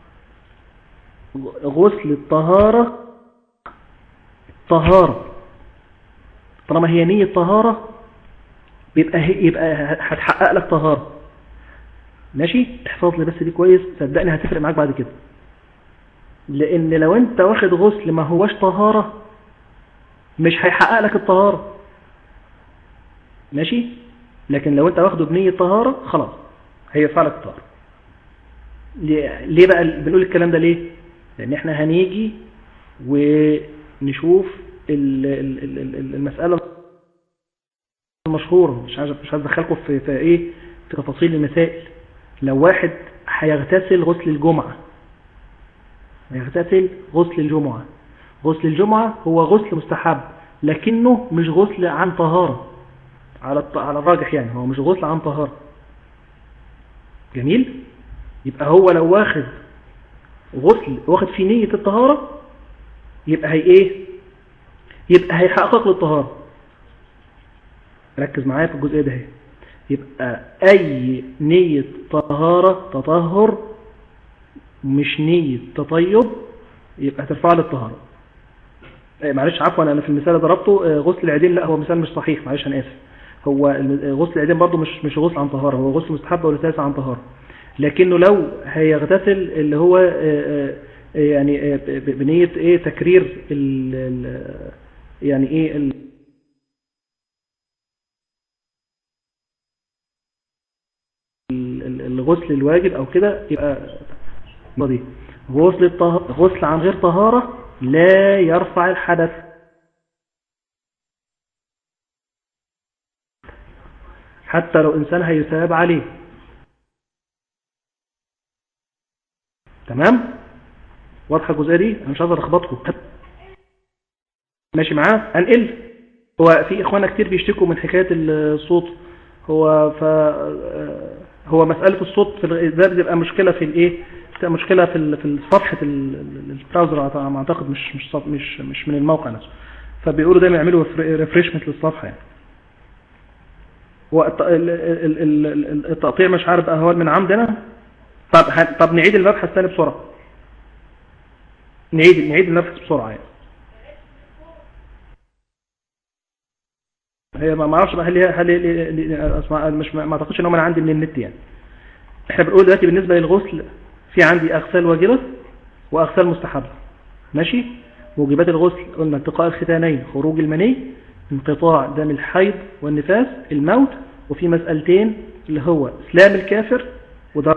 غسل الطهارة طهارة. طالما هي نية طهارة يبقى هتحقق لك طهارة. ماشي، احفظ لي بس دي كويس، صدقني هتفرق معاك بعد كده. لان لو انت واخد غسل ما هوش طهارة مش هيحقق لك الطهارة. ماشي، لكن لو انت واخده بنية طهارة خلاص هيرفع لك الطهارة. ليه بقى بنقول الكلام ده؟ ليه؟ لان احنا هنيجي ونشوف المسألة المشهورة. مش عايز ادخلكم في تفاصيل المسائل. لو واحد هيغتسل غسل الجمعة، غسل الجمعة هو غسل مستحب لكنه مش غسل عن طهارة على الراجح، يعني هو مش غسل عن طهارة. جميل. يبقى هو لو واخد في نية الطهارة يبقى يبقى هيحقق له الطهارة. ركز معايا في الجزء ده. يبقى أي نية طهارة تطهر مش نية تطيب يبقى هترفع له الطهارة. معلش عفوا، أنا في المثال ضربته غسل العيدين، لا هو مثال مش صحيح، معلش أنا آسف. هو غسل العيدين برضو مش غسل عن طهارة، هو غسل مستحب وليس عن طهارة، لكنه لو هيغتسل اللي هو يعني بنية ايه تكرير يعني ايه الغسل الواجب او كده، يبقى دي غسل عن غير طهارة لا يرفع الحدث، حتى لو انسان هيثاب عليه. تمام، واضحه الجزئيه دي؟ انا مش عايز اخبطكم، ماشي معاه. انقل، هو في اخوانا كتير بيشتكوا من حكايه الصوت، هو مساله الصوت في ده بتبقى مشكله في الايه، بتبقى مشكله في صفحه البراوزر على اعتقد، مش من الموقع نفسه، فبيقولوا دايما يعملوا ريفريشمنت للصفحه يعني. التقطيع مش عارف اهوال من عمدنا. طب نعيد المبحث ثاني بسرعه، نعيد المبحث بسرعه يعني. هي ما اعرفش بقى هل مش ما اعتقدش ان هو من عندي من النت يعني. احنا بنقول دلوقتي بالنسبه للغسل في عندي اغسال واجبه واغسال مستحبه، ماشي. موجبات الغسل قلنا التقاء الختانين، خروج المني، انقطاع دم الحيض والنفاس، الموت، وفي مسألتين اللي هو اسلام الكافر، وده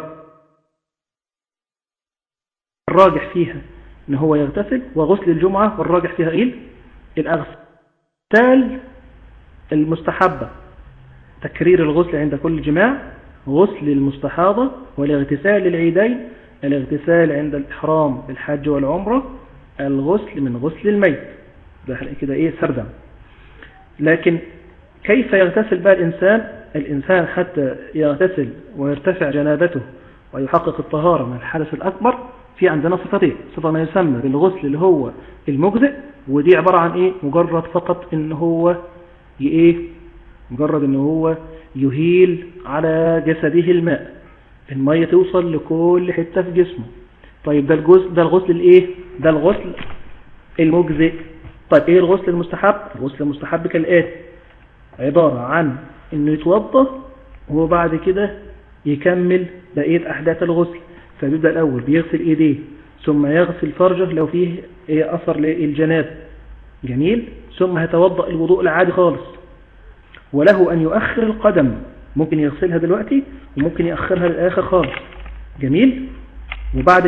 الراجح فيها ان هو يغتسل، وغسل الجمعة والراجح فيها ايه؟ الاغسال المستحبة تكرير الغسل عند كل جماع، غسل المستحاضة، والاغتسال للعيدين، الاغتسال عند الإحرام بالحج والعمرة، الغسل من غسل الميت. ده كده ايه سردا. لكن كيف يغتسل بقى الإنسان حتى يغتسل ويرتفع جنابته ويحقق الطهارة من الحدث الأكبر؟ في عندنا صفتين، صفة ما يسمى بالغسل اللي هو المجزئ، ودي عبارة عن ايه؟ مجرد فقط ان هو مجرد ان هو يهيل على جسده الماء، المية توصل لكل حتة في جسمه. طيب ده الغسل الايه؟ ده الغسل المجزئ. طيب ايه الغسل المستحب؟ الغسل المستحب كالآتي، عبارة عن انه يتوضا وبعد كده يكمل بقية احداث الغسل. فبيبدأ الاول بيغسل ايديه، ثم يغسل فرجه لو فيه اثر للجناب، جميل، ثم هيتوضا الوضوء العادي خالص. وله ان يؤخر القدم، ممكن يغسلها دلوقتي وممكن يأخرها للآخر خالص، جميل. وبعد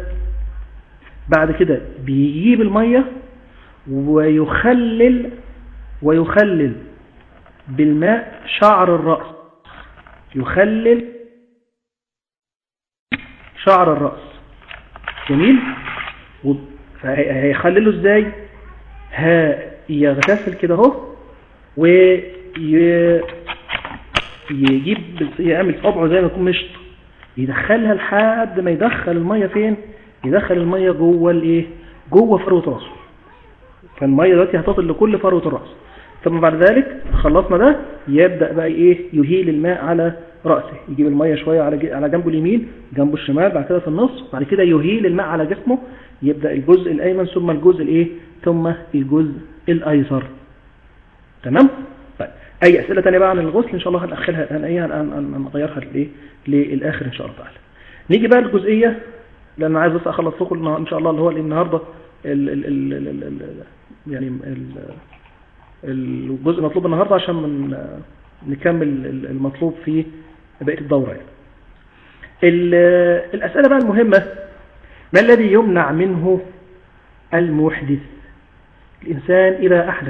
كده بيجيب المية ويخلل بالماء شعر الرأس، يخلل شعر الرأس، جميل. هيخلله ازاي؟ يغتسل كده اهو، ويجيب يعمل صبعه زي ما يكون مشط، يدخلها لحد ما يدخل المية فين؟ يدخل المية جوه فروة رأسه. فالمية دلوقتي هتصل لكل فروة الرأس. ثم بعد ذلك خلصنا ده، يبدأ بقى يهيل الماء على رأسه، يجيب المية شوية على جنبه اليمين، جنبه الشمال، بعد كده في النص، بعد كده يهيل الماء على جسمه، يبدأ الجزء الأيمن ثم الجزء ثم الجزء الأيسر. تمام؟ طيب أي أسئلة تانية بقى عن الغسل إن شاء الله هنغيرها للآخر إن شاء الله تعالى. نيجي بقى الجزئية، لأن عايز بس أخلص لكم إن شاء الله اللي هو النهاردة يعني الجزء المطلوب النهاردة عشان نكمل المطلوب في بقية الدورة يعني. الأسئلة بقى المهمة، ما الذي يمنع منه المحدث؟ الإنسان إذا أحدث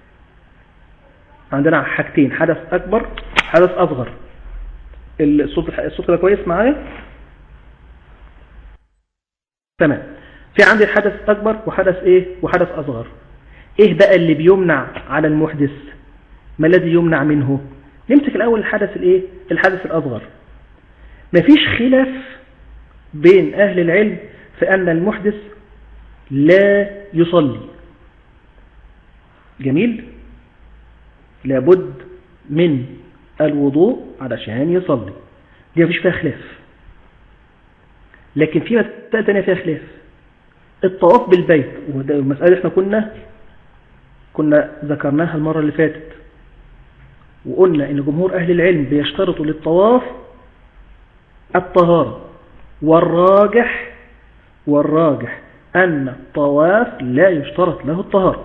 عندنا حاجتين، حدث أكبر، حدث أصغر. الصوت كده كويس معايا؟ تمام. في عندي حدث أكبر وحدث وحدث أصغر. إيه بقى اللي بيمنع على المحدث؟ ما الذي يمنع منه؟ نمسك الأول الحدث الأصغر. مفيش خلاف بين أهل العلم في أن المحدث لا يصلي، جميل، لابد من الوضوء علشان يصلي، دي مفيش فيها خلاف. لكن في مسألة تانية فيها خلاف، الطواف بالبيت، وده المسألة احنا كنا ذكرناها المرة اللي فاتت، وقلنا إن جمهور أهل العلم بيشترطوا للطواف الطهارة، والراجح أن الطواف لا يشترط له الطهارة.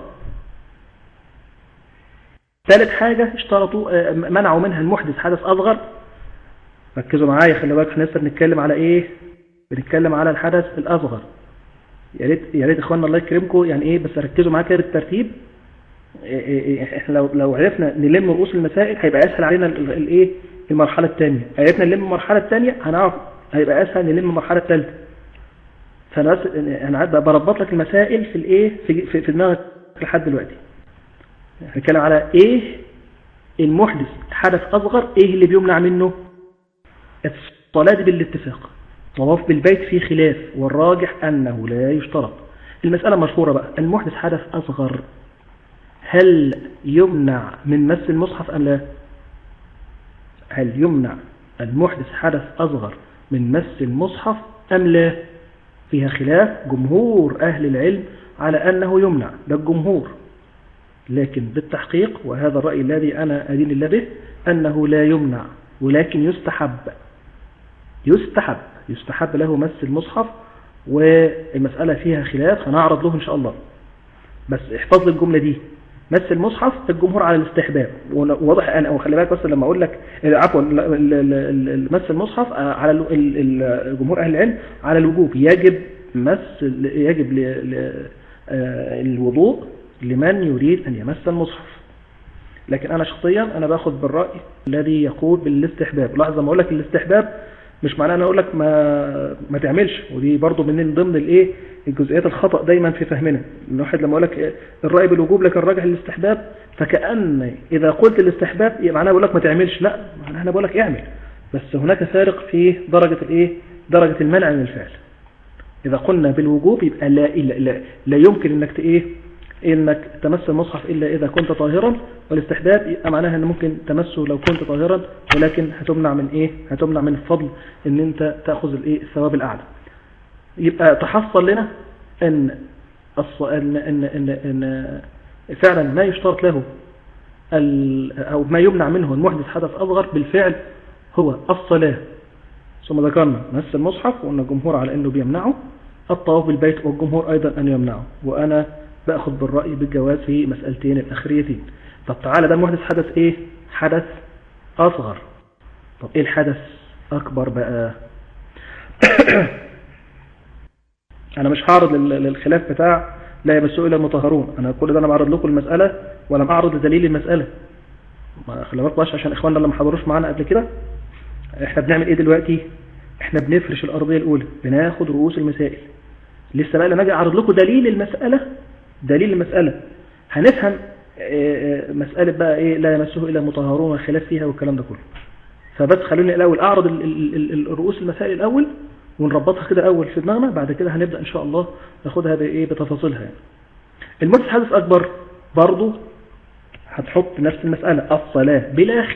ثالث حاجة اشترطوا منعوا منها المحدث حدث أصغر. ركزوا معايا، خلي بالك احنا لسه بنتكلم على ايه؟ بنتكلم على الحدث الأصغر. يا ريت اخواننا الله يكرمكم يعني ايه، بس ركزوا معايا كده بالترتيب. احنا لو عرفنا نلم رؤوس المسائل هيبقى اسهل علينا الايه المرحله الثانيه. عرفنا نلم المرحله الثانيه هنعرف هيبقى اسهل نلم المرحله الثالثه. فانا بس انا بربط لك المسائل في الايه في دماغك لحد دلوقتي. هنتكلم على ايه المحدث حدث اصغر، ايه اللي بيمنع منه؟ الصلاه دي بالاتفاق. طواف بالبيت فيه خلاف، والراجح انه لا يشترط. المساله مشهوره بقى، المحدث حدث اصغر هل يمنع من مس المصحف أم لا؟ هل يمنع المحدث حدث أصغر من مس المصحف أم لا؟ فيها خلاف. جمهور أهل العلم على أنه يمنع، ده الجمهور، لكن بالتحقيق وهذا الرأي الذي أنا أدين الله به أنه لا يمنع، ولكن يستحب له مس المصحف، والمسألة فيها خلاف هنعرض له إن شاء الله. بس احفظ الجملة دي، مس المصحف الجمهور على الاستحباب، واضح انا وخلي بالك بس لما اقول لك عفوا مس المصحف على الجمهور اهل العلم على الوجوب، يجب الوضوء لمن يريد ان يمس المصحف. لكن انا شخصيا انا باخد بالراي الذي يقول بالاستحباب. لاحظ لما اقول لك الاستحباب مش معناه انا اقول لك ما تعملش، ودي برضو من ضمن الايه الجزئيات الخطأ دايما في فهمنا. الواحد لما اقول لك الرأي بالوجوب لكن الراجح للاستحباب، فكأن اذا قلت الاستحباب معناه بقول لك ما تعملش، لا معناه انا بقول لك اعمل، بس هناك فارق في درجة المنع من الفعل. اذا قلنا بالوجوب يبقى لا يمكن انك تمس المصحف الا اذا كنت طاهرا، والاستحباب يبقى معناها ان ممكن تمسه لو كنت طاهرا، ولكن هتمنع من الفضل ان انت تاخذ الثواب الاعلى. يبقى تحصل لنا ان فعلا ما يشترط له او ما يمنع منه المحدث حدث اصغر بالفعل هو الصلاه. ثم ذكرنا مس المصحف وان الجمهور على انه بيمنعه، الطواف بالبيت والجمهور ايضا ان يمنعه، وانا باخذ بالراي بالجواز في مسالتين الاخريتين. طب تعالى ده المحدث حدث حدث اصغر. طب ايه الحدث اكبر بقى؟ انا مش هعرض للخلاف بتاع لا يمسه الا المطهرون، انا كل ده انا بعرض لكم المساله ولم اعرض دليل المساله. ما خلي بالك عشان اخواننا اللي ما حضروش معانا قبل كده، احنا بنعمل ايه دلوقتي؟ احنا بنفرش الارضيه الاولى، بناخد رؤوس المسائل. لسه بقى لما اجي اعرض لكم دليل المساله هنفهم مساله بقى لا يمسه الا المطهرون والخلاف فيها والكلام ده كله. فبس خلوني الاول اعرض الرؤوس المسائل الاول ونربطها كده اول في دماغنا، بعد كده هنبدا ان شاء الله ناخدها بتفاصيلها يعني. المحدث حدث اكبر برضو هتحط نفس المساله، الصلاه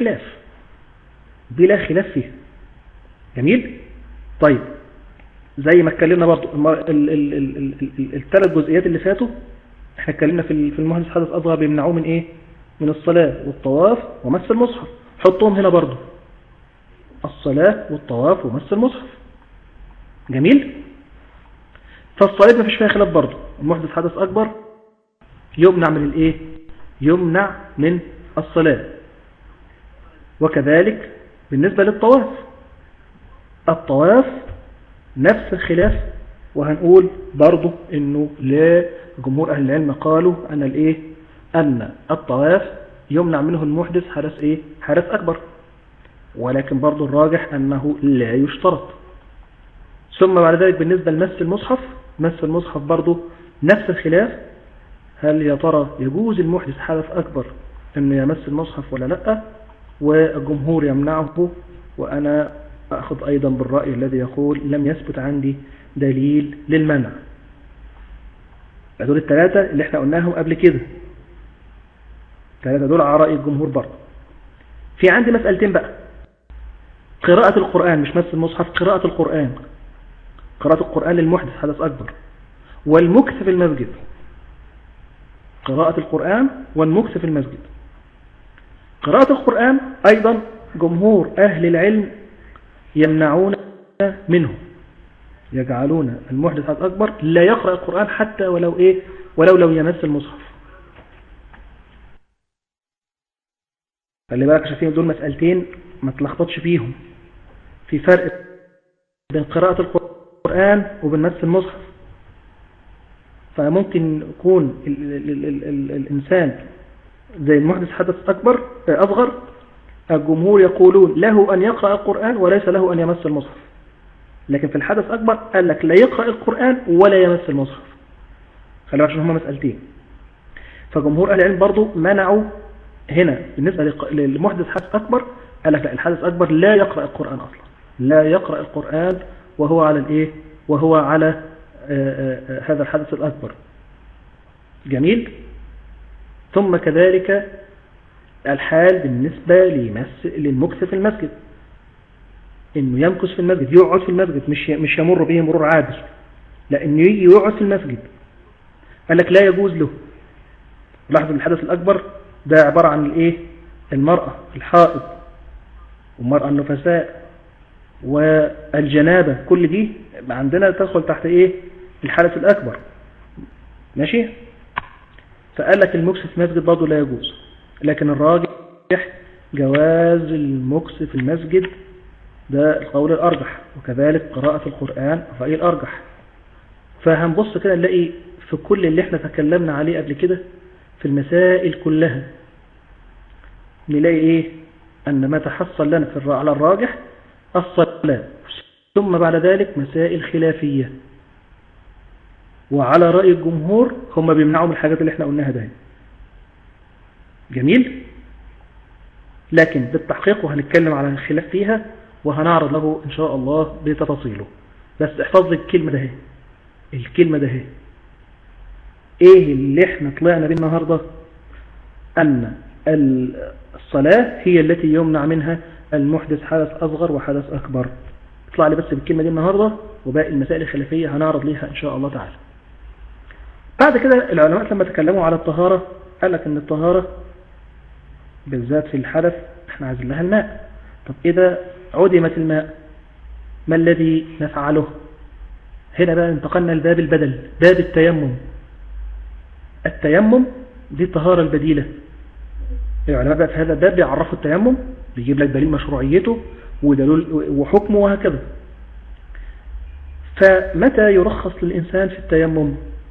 بلا خلاف فيها. جميل. طيب زي ما اتكلمنا برضو الثلاث جزئيات اللي فاتوا، احنا اتكلمنا في المحدث حدث اصغر بيمنعوه من من الصلاه والطواف ومس المصحف. حطهم هنا برضو، الصلاه والطواف ومس المصحف. جميل. فالصلاه ما فيش فيها خلاف برضو، المحدث حدث اكبر يمنع من يمنع من الصلاه. وكذلك بالنسبه للطواف، الطواف نفس الخلاف، وهنقول برضو انه لا جمهور اهل العلم قالوا ان الطواف يمنع منه المحدث حدث اكبر، ولكن برضو الراجح انه لا يشترط. ثم بعد ذلك بالنسبة لمس المصحف برضو نفس الخلاف، هل يا ترى يجوز المحدث حدث اكبر انه يمس المصحف ولا لا؟ والجمهور يمنعه، وانا اخذ ايضا بالرأي الذي يقول لم يثبت عندي دليل للمنع. دول الثلاثة اللي احنا قلناهم قبل كده، الثلاثة دول على رأي الجمهور برضو. في عندي مسألتين بقى، قراءة القرآن، مش مس المصحف، قراءة القرآن للمحدث حدث أكبر، والمكث في المسجد. قراءة القرآن والمكث في المسجد. قراءة القرآن أيضا جمهور أهل العلم يمنعون منه، يجعلون المحدث الأكبر لا يقرأ القرآن حتى ولو لم يمس المصحف. خلي بالك شايفين دول مسألتين ما تلخبطش فيهم، في فرق بين قراءة القرآن وبين مس المصحف. فممكن يكون الإنسان زي المحدث حدث أصغر، الجمهور يقولون له أن يقرأ القرآن وليس له أن يمس المصحف، لكن في الحدث أكبر قال لك لا يقرأ القرآن ولا يمس المصحف. خلي بالك عشان هما مسألتين. فجمهور أهل العلم برضو منعوا هنا بالنسبة للمحدث حدث أكبر، قال لك لا، الحدث أكبر لا يقرأ القرآن أصلا، لا يقرأ القرآن وهو على هذا الحدث الأكبر. جميل. ثم كذلك الحال بالنسبة للمكث في المسجد، انه يمكث في المسجد، يقعد في المسجد، مش يمر به مرور عابر، لا، انه يجي يقعد في المسجد. قال لك لا يجوز له. لاحظوا الحدث الأكبر ده عبارة عن المرأة الحائض والمرأة النفساء والجنابة، كل دي عندنا تدخل تحت الحدث الأكبر. ماشي. فقال لك المكث في المسجد برضه لا يجوز، لكن الراجح جواز المكث في المسجد، ده القول الأرجح، وكذلك قراءة القرآن الرأي الأرجح. فهنبص كده نلاقي في كل اللي احنا تكلمنا عليه قبل كده في المسائل كلها، نلاقي أن ما تحصل لنا على الراجح الصلاة، ثم بعد ذلك مسائل خلافية، وعلى رأي الجمهور هم بيمنعوا من الحاجات اللي احنا قلناها ده. جميل. لكن بالتحقيق وهنتكلم على الخلاف فيها وهنعرض له إن شاء الله بتفاصيله. بس احفظ الكلمة ده، الكلمة ده ايه اللي احنا طلعنا بيه النهاردة؟ أن الصلاة هي التي يمنع منها المحدث حدث أصغر وحدث أكبر. اطلع لي بس بالكلمة دي النهاردة، وباقي المسائل الخلافية هنعرض ليها إن شاء الله تعالى. بعد كده العلماء لما تكلموا على الطهارة قال لك أن الطهارة بالذات في الحدث احنا عايزين لها الماء. طب إذا عدمت الماء ما الذي نفعله؟ هنا بقى انتقلنا لباب البدل، باب التيمم. التيمم دي الطهارة البديلة. العلماء بقى في هذا الباب بيعرفوا التيمم، بيجيب لك دليل مشروعيته ودليل وحكمه وهكذا. فمتى يرخص للإنسان في التيمم؟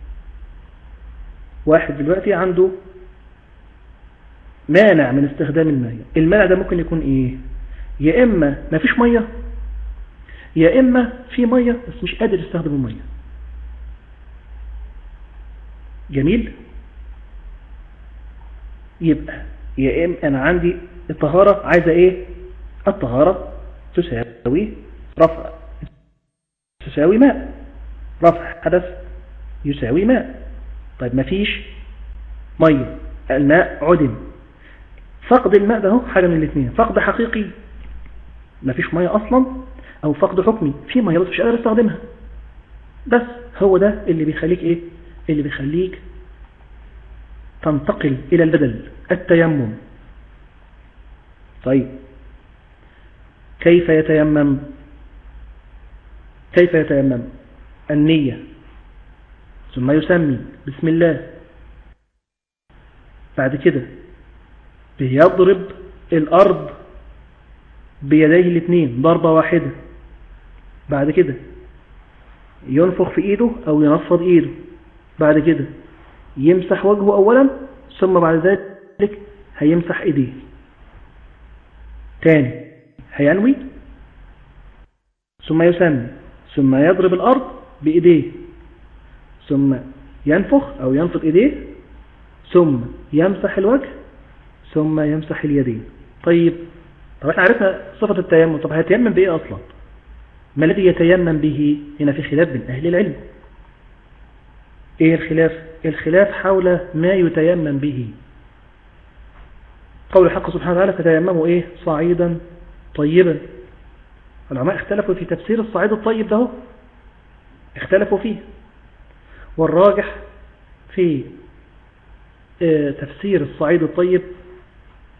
واحد دلوقتي عنده مانع من استخدام الماء، المانع ده ممكن يكون يا إما ما فيش مية، يا إما في مية بس مش قادر يستخدم المية. جميل. يبقى يا إما أنا عندي الطهارة عايزة الطهارة تساوي ماء، رفع حدث يساوي ماء. طيب ما فيش مية، الماء عدم. فقد الماء ده حاجة من الاثنين، فقد حقيقي ما فيش مية أصلا، أو فقد حكمي في مية بس مش قادر استخدمها. بس هو ده اللي بيخليك اللي بيخليك تنتقل إلى البدل التيمم. طيب كيف يتيمم؟ النية، ثم يسمي بسم الله، بعد كده بيضرب الأرض بيديه الاثنين ضربة واحدة، بعد كده ينفخ في إيده أو ينفض إيده، بعد كده يمسح وجهه أولا، ثم بعد ذلك هيمسح إيديه تاني، هينوي ثم يسمي، ثم يضرب الأرض بإيديه، ثم ينفخ أو ينفض إيديه، ثم يمسح الوجه، ثم يمسح اليدين. طيب احنا عرفنا صفة التيمم. طب هيتيمم بإيه أصلا؟ ما الذي يتيمم به؟ هنا في خلاف بين أهل العلم. إيه الخلاف؟ الخلاف حول ما يتيمم به. قول الحق سبحانه وتعالى فتيمموا صعيدا طيبا. العلماء اختلفوا في تفسير الصعيد الطيب ده، اختلفوا فيه، والراجح في تفسير الصعيد الطيب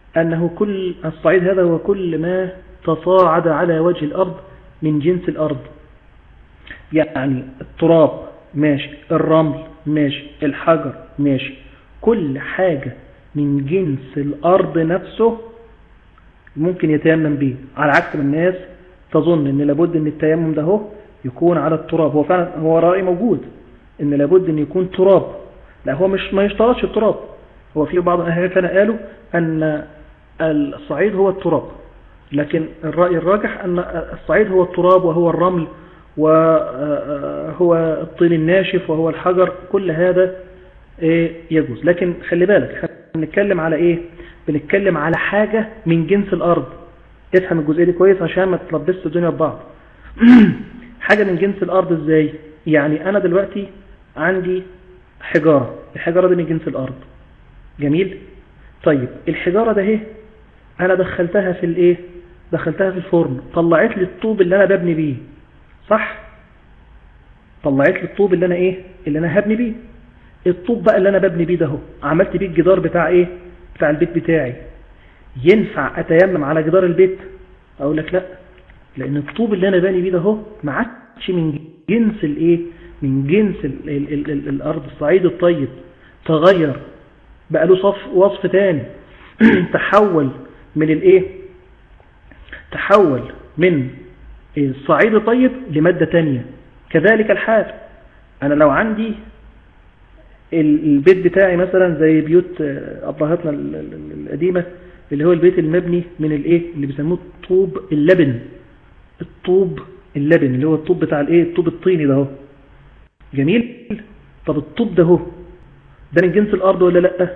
أنه كل الصعيد هذا هو كل ما تصاعد على وجه الأرض من جنس الأرض. يعني التراب ماشي، الرمل ماشي، الحجر ماشي، كل حاجة من جنس الأرض نفسه ممكن يتيمم به، على عكس من الناس تظن أن لابد أن التيمم ده يكون على التراب. هو فعلا هو رأي موجود أن لابد أن يكون تراب، لا هو ما يشترطش التراب. هو في بعض أهل كانوا قالوا أن الصعيد هو التراب، لكن الرأي الراجح أن الصعيد هو التراب وهو الرمل وهو الطين الناشف وهو الحجر، كل هذا يجوز. لكن خلي بالك احنا بنتكلم على ايه؟ بنتكلم على حاجة من جنس الأرض. افهم الجزئية دي كويس عشان ما تلبسش الدنيا ببعض. حاجة من جنس الأرض ازاي؟ يعني أنا دلوقتي عندي حجارة، الحجارة دي من جنس الأرض، جميل. طيب الحجارة ده ايه؟ أنا دخلتها في الايه؟ دخلتها في الفرن، طلعت لي الطوب اللي أنا ببني بيه، صح؟ طلعت لي الطوب اللي أنا ايه؟ اللي أنا هبني بيه. الطوب بقى اللي أنا ببني بيه ده عملت بيه الجدار بتاع ايه؟ بتاع البيت بتاعي. ينفع أتيمم على جدار البيت؟ أقول لك لا، لأن الطوب اللي أنا باني بيه ده ما عادش من جنس الايه؟ من جنس الأرض. الصعيد الطيب تغير بقى له وصف تاني. تحول من الايه؟ تحول من الصعيد الطيب لمادة تانية. كذلك الحال، أنا لو عندي البيت بتاعي مثلا زي بيوت أبهاتنا القديمة، اللي هو البيت المبني من الايه؟ اللي بيسموه طوب اللبن. الطوب اللبن اللي هو الطوب بتاع الايه؟ الطوب الطيني ده. جميل. طب الطوب ده من جنس الأرض ولا لا؟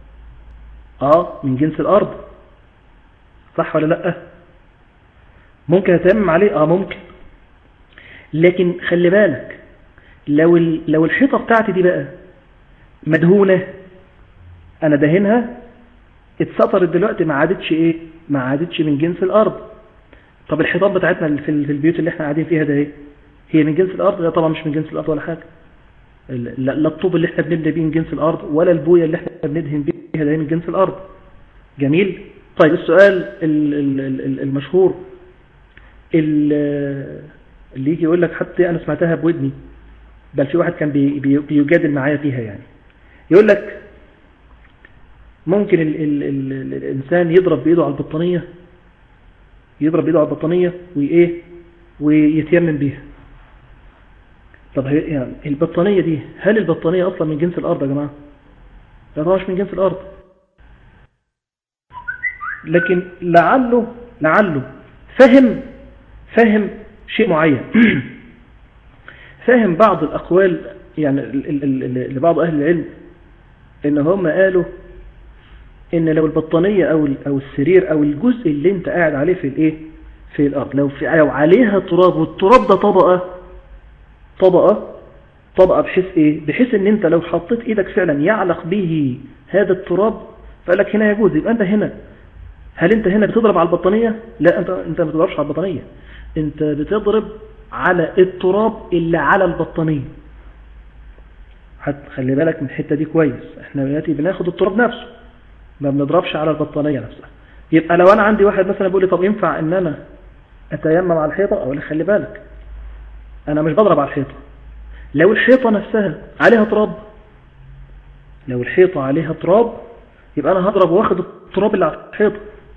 من جنس الأرض، صح ولا لا؟ ممكن أتيمم عليه؟ ممكن. لكن خلي بالك، لو الحيطة بتاعتي دي بقى مدهونة، أنا دهنها اتسطرت دلوقتي، ما عادتش ايه؟ ما عادتش من جنس الأرض. طب الحيطات بتاعتنا في البيوت اللي احنا قاعدين فيها ده ايه؟ هي من جنس الأرض؟ لا طبعا مش من جنس الأرض ولا حاجة. لا الطوب اللي احنا بنبني بيه من جنس الأرض، ولا البوية اللي احنا بندهن بيها ده من جنس الأرض. جميل. طيب السؤال المشهور اللي يجي يقول لك، حتى أنا سمعتها بودني، بل في واحد كان بيجادل معايا فيها، يعني يقول لك ممكن الإنسان يضرب بإيده على البطانية، يضرب بإيده على البطانية وإيه؟ ويتيمم بيها. طب يعني البطانية دي، هل البطانية أصلا من جنس الأرض يا جماعة؟ لا طبعا مش من جنس الأرض. لكن لعله فهم شيء معين. فهم بعض الأقوال، يعني لبعض أهل العلم، إن هم قالوا إن لو البطانية أو السرير أو الجزء اللي أنت قاعد عليه في الإيه؟ في الأرض، لو عليها تراب، والتراب ده طبقة بحيث إيه؟ بحيث إن أنت لو حطيت إيدك فعلا يعلق به هذا التراب، فقالك هنا يجوز. يبقى أنت هنا، هل أنت هنا بتضرب على البطانية؟ لا، أنت ما بتضربش على البطانية، أنت بتضرب على التراب اللي على البطانية. خلي بالك من الحتة دي كويس، احنا دلوقتي بناخد التراب نفسه، ما بنضربش على البطانية نفسها. يبقى لو أنا عندي واحد مثلا بيقول لي طب ينفع إن أنا أتيمم على الحيطة؟ أقول لك خلي بالك، أنا مش بضرب على الحيطة. لو الحيطة نفسها عليها تراب، لو الحيطة عليها تراب، يبقى أنا هضرب واخد التراب اللي على الحيطة،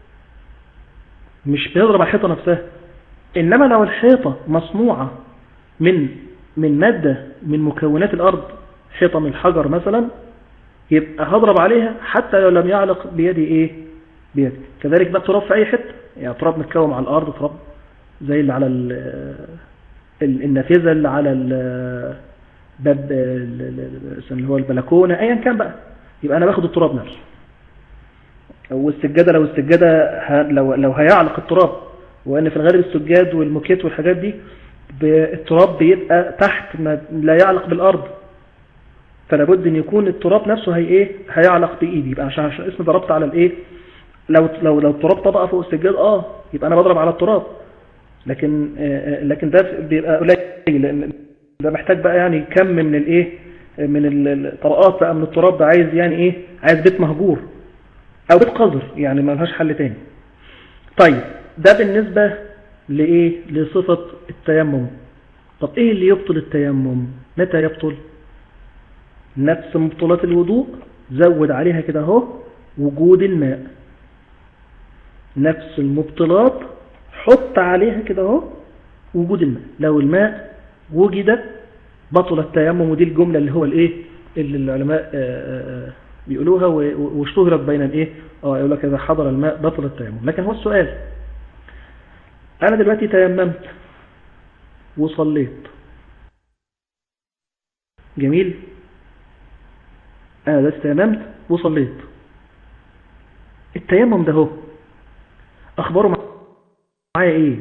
مش بنضرب على الحيطة نفسها. إنما لو الحيطة مصنوعة من مادة من مكونات الأرض، حيطة من الحجر مثلا، يبقى هضرب عليها حتى لو لم يعلق بيدي إيه؟ بيدي. كذلك بقى التراب في أي حتة، يعني تراب متكوم على الأرض، تراب زي اللي على النافذة، اللي على الباب اللي هو البلكونة، أيا كان بقى، يبقى أنا باخد التراب نفسه. أو السجادة، لو السجادة لو هيعلق التراب، وأن في الغالب السجاد والموكيت والحاجات دي التراب بيبقى تحت، ما لا يعلق بالأرض، فلابد أن يكون التراب نفسه هيعلق بإيدي، يبقى عشان اسم ضربت على الإيه؟ لو التراب طبقة فوق السجاد، يبقى أنا بضرب على التراب. لكن ده بيبقى قليل، لأن ده محتاج بقى يعني كم من الإيه؟ من الطبقات بقى من التراب ده، عايز يعني إيه؟ عايز بيت مهجور، او بيت قذر يعني ما لهاش حل تاني. طيب ده بالنسبة لإيه؟ لصفة التيمم. طب إيه اللي يبطل التيمم؟ متى يبطل؟ نفس مبطلات الوضوء زود عليها كده اهو وجود الماء. نفس المبطلات حط عليها كده اهو وجود الماء. لو الماء وجد بطل التيمم. ودي الجملة اللي هو الايه اللي العلماء بيقولوها واشتهرت بين الايه يقول لك اذا حضر الماء بطل التيمم. لكن هو السؤال، انا دلوقتي تيممت وصليت، جميل، انا دلوقتي تيممت وصليت، التيمم ده هو اخباره معايا ايه؟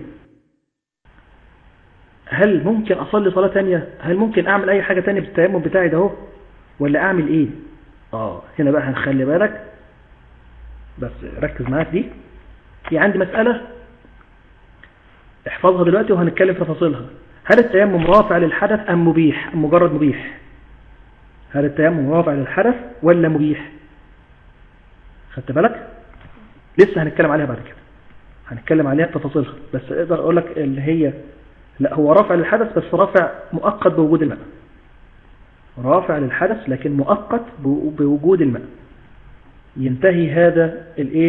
هل ممكن اصلي صلاة تانية؟ هل ممكن اعمل اي حاجة تانية بالتيمم بتاعي ده هو ولا اعمل ايه؟ هنا بقى هنخلي بالك بس ركز معاك دي. في عندي مسألة احفظها دلوقتي وهنتكلم في تفاصيلها. هل التيمم رافع للحدث ام مبيح ام مجرد مبيح؟ هل التيمم رافع للحدث ولا مبيح؟ خدت بالك؟ لسه هنتكلم عليها بعد كده، هنتكلم عليها بتفاصيلها. بس اقدر اقول لك اللي هي لا، هو رافع للحدث بس رافع مؤقت بوجود الماء. رافع للحدث لكن مؤقت بوجود الماء. ينتهي هذا الايه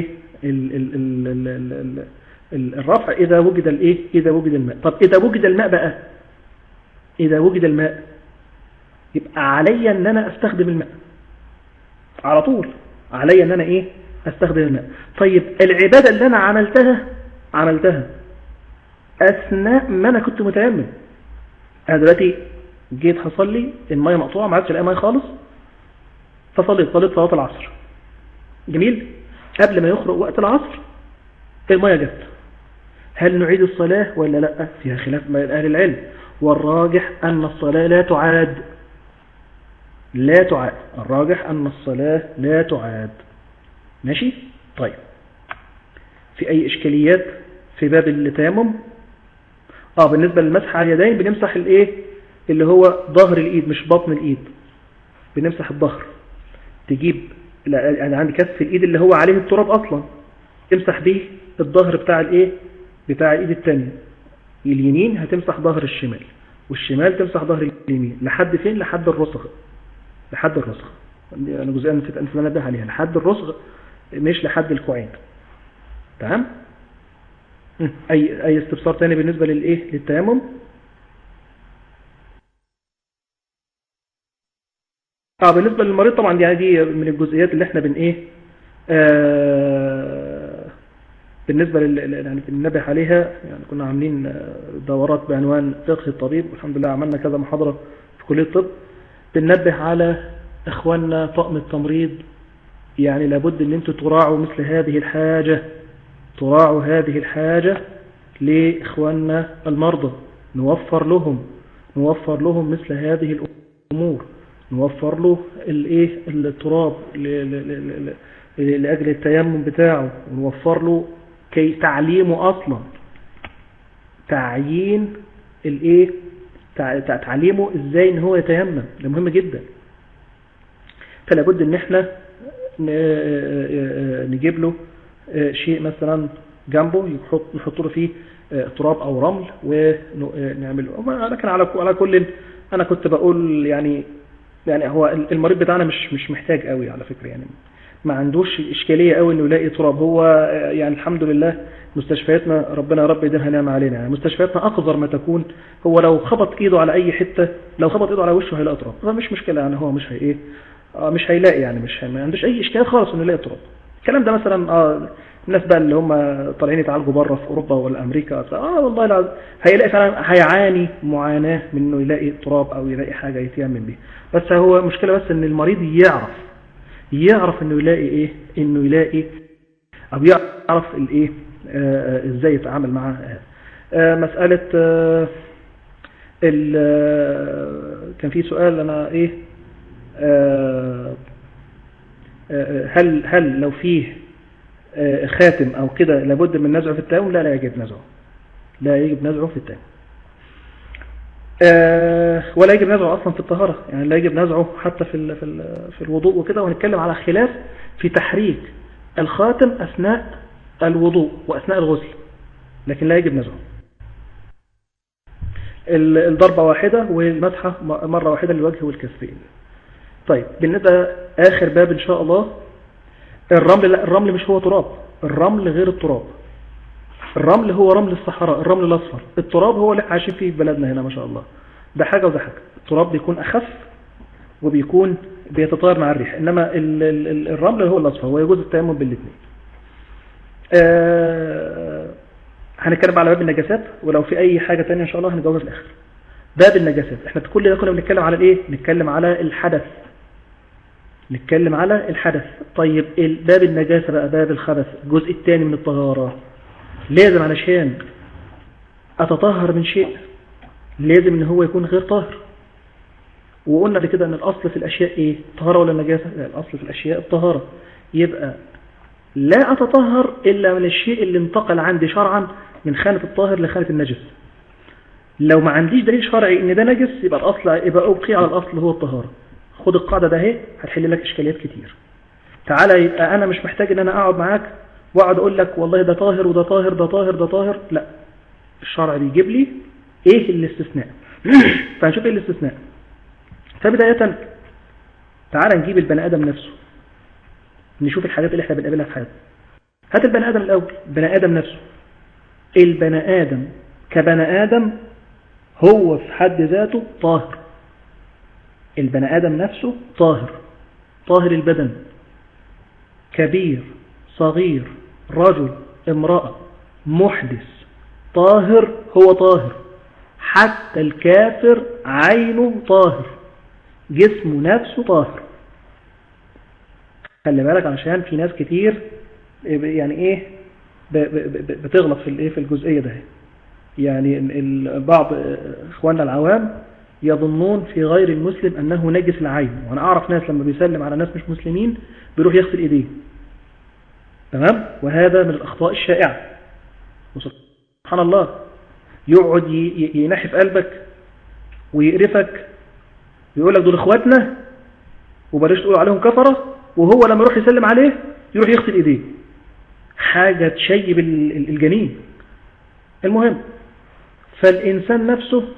الرفع اذا وجد الايه اذا وجد الماء. طب اذا وجد الماء بقى، اذا وجد الماء يبقى علي ان انا استخدم الماء على طول. علي ان انا ايه استخدم الماء. طيب العبادة اللي انا عملتها اثناء ما انا كنت متيمم. انا دلوقتي جيت هصلي، الميه مقطوعه، ما عادش الاقي ميه خالص، فصليت صلاه العصر، جميل. قبل ما يخرج وقت العصر الميه جت. هل نعيد الصلاه ولا لا؟ فيها خلاف بين اهل العلم، والراجح ان الصلاه لا تعاد. الراجح ان الصلاه لا تعاد. ماشي. طيب في اي اشكاليات في باب التيمم؟ بالنسبه للمسح على اليدين بنمسح الايه اللي هو ظهر الايد مش بطن الايد، بنمسح الظهر. تجيب انا عندي كف الايد اللي هو عليه التراب اصلا، تمسح به الظهر بتاع الايه بتاع الايد الثانيه. اليمين هتمسح ظهر الشمال، والشمال تمسح ظهر اليمين. لحد فين؟ لحد الرسغ. انا جزئيا نسيت انبه عليها، لحد الرسغ مش لحد الكوعين. تمام. اي استفسار تاني بالنسبه للتيمم؟ بالنسبه للمريض طبعا دي من الجزئيات اللي احنا بالنسبه يعني بننبه عليها. يعني كنا عاملين دورات بعنوان فقه الطبيب، والحمد لله عملنا كذا محاضره في كليه الطب بننبه على اخواننا طاقم التمريض. يعني لابد ان انتم تراعوا مثل هذه الحاجه، تراعوا هذه الحاجه لاخواننا المرضى. نوفر لهم مثل هذه الامور، نوفر له التراب لاجل التيمم بتاعه، ونوفر له كي تعليمه اصلا، تعيين تعليمه ازاي ان هو يتيمم. ده مهم جدا. فلا بد ان احنا نجيب له شيء مثلا جنبه نحط له فيه تراب او رمل ونعمله. لكن على كل انا كنت بقول يعني هو المريض بتاعنا مش محتاج قوي على فكرة، يعني ما عندوش اشكالية قوي انه يلاقي تراب. هو يعني الحمد لله مستشفياتنا ربنا يا رب يديها نعمة علينا، يعني مستشفياتنا اقذر ما تكون. هو لو خبط ايده على اي حتة، لو خبط ايده على وشه هيلاقي تراب، فمش مشكلة. يعني هو مش هيلاقي، يعني ما عندوش اي اشكال خالص انه يلاقي تراب. الكلام ده مثلا الناس بقى اللي هم طالعين يتعالجوا بره في اوروبا ولا امريكا، والله العظيم هيلاقي فعلا هيعاني معاناة من انه يلاقي تراب او يلاقي حاجة يتيمم بيها. بس هو مشكلة بس ان المريض يعرف انه يلاقي انه يلاقي او يعرف ازاي يتعامل معها. مسألة كان في سؤال انا هل لو فيه خاتم او كده لابد من نزعه في التيمم؟ لا يجب نزعه في التيمم، ولا يجب نزعه اصلا في الطهارة. يعني لا يجب نزعه حتى في الوضوء وكده. وهنتكلم على خلاف في تحريك الخاتم أثناء الوضوء وأثناء الغسل، لكن لا يجب نزعه. الضربة واحدة والمسحة مرة واحدة للوجه والكفين. طيب بالنسبة آخر باب إن شاء الله، الرمل. لا، الرمل مش هو تراب، الرمل غير التراب. الرمل هو رمل الصحراء، الرمل الأصفر. التراب هو اللي عايشين فيه في بلدنا هنا ما شاء الله، ده حاجة وده حاجة. التراب بيكون أخف وبيكون بيتطاير مع الريح، إنما الرمل هو الأصفر، هو يجوز التيمم بالاثنين. هنتكلم على باب النجاسات، ولو في أي حاجة تانية إن شاء الله هنجاوبها في الآخر. باب النجاسات، احنا كل ده كنا بنتكلم على الايه؟ نتكلم على الحدث، نتكلم على الحدث. طيب باب النجاسة بقى، باب الخبث، الجزء الثاني من الطهارة. لازم علشان أتطهر من شيء لازم ان هو يكون غير طاهر. وقلنا بكده ان الأصل في الأشياء ايه؟ طهارة ولا نجاسة؟ الأصل في الأشياء الطهارة. يبقى لا أتطهر إلا من الشيء اللي انتقل عندي شرعا من خانة الطاهر لخانة النجس. لو ما عنديش دليل شرعي ان ده نجس يبقى الأصل، يبقى أبقي على الأصل هو الطهارة. خد القاعدة ده اهي، هتحل لك إشكاليات كتير. تعالى، يبقى أنا مش محتاج ان أنا أقعد معاك واقعد أقول لك والله ده طاهر وده طاهر ده طاهر ده طاهر. لا، الشرع بيجيب لي ايه الاستثناء. فهنشوف ايه الاستثناء. فبداية تعالى نجيب البني آدم نفسه، نشوف الحاجات اللي احنا بنقابلها في حياتنا. هات البني آدم الأول، البني آدم نفسه. البني آدم كبني آدم هو في حد ذاته طاهر. البني آدم نفسه طاهر، طاهر البدن، كبير صغير رجل امرأة محدث، طاهر، هو طاهر. حتى الكافر عينه طاهر، جسمه نفسه طاهر. خلي بالك علشان في ناس كتير يعني ايه بتغلط في الايه في الجزئية ده. يعني بعض اخواننا العوام يظنون في غير المسلم انه نجس العين. وانا اعرف ناس لما بيسلم على ناس مش مسلمين بيروح يغسل ايديه، تمام؟ وهذا من الاخطاء الشائعة. وسبحان الله يقعد ينحي في قلبك ويقرفك ويقول لك دول اخواتنا وبلاش تقول عليهم كفرة، وهو لما يروح يسلم عليه يروح يغسل ايديه. حاجة تشيب الجنين. المهم، فالإنسان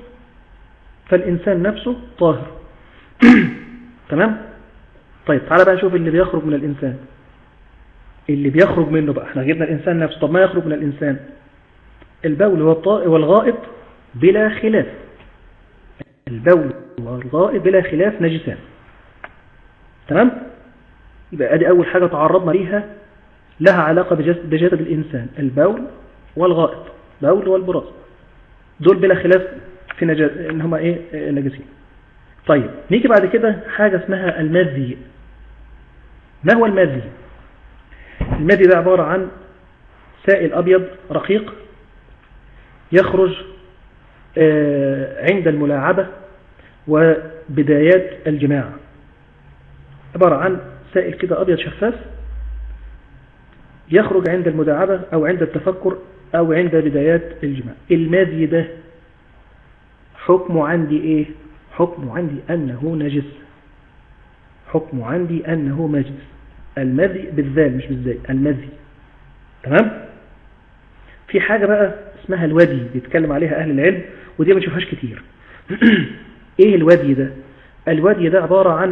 نفسه طاهر. تمام؟ طيب تعالى بقى نشوف اللي بيخرج من الإنسان، اللي بيخرج منه بقى. احنا جبنا الإنسان نفسه، طب ما يخرج من الإنسان؟ البول والغائط بلا خلاف. البول والغائط بلا خلاف نجسان. تمام؟ يبقى ادي أول حاجة تعرضنا ليها لها علاقة بجسد الإنسان، البول والغائط، بول والبراز، دول بلا خلاف في ان هما ايه نجسين. طيب نيجي بعد كده حاجة اسمها المذي. ما هو المذي؟ المذي ده عبارة عن سائل أبيض رقيق يخرج عند الملاعبة وبدايات الجماع. عبارة عن سائل كده أبيض شفاف يخرج عند المداعبة أو عند التفكر أو عند بدايات الجماع. المذي ده حكمه عندي إيه؟ حكمه عندي أنه نجس. حكمه عندي أنه نجس. المذي بالذال مش بالزاي، المذي. تمام؟ في حاجة بقى اسمها الودي بيتكلم عليها أهل العلم، ودي ما نشوفهاش كتير. إيه الودي ده؟ الودي ده عبارة عن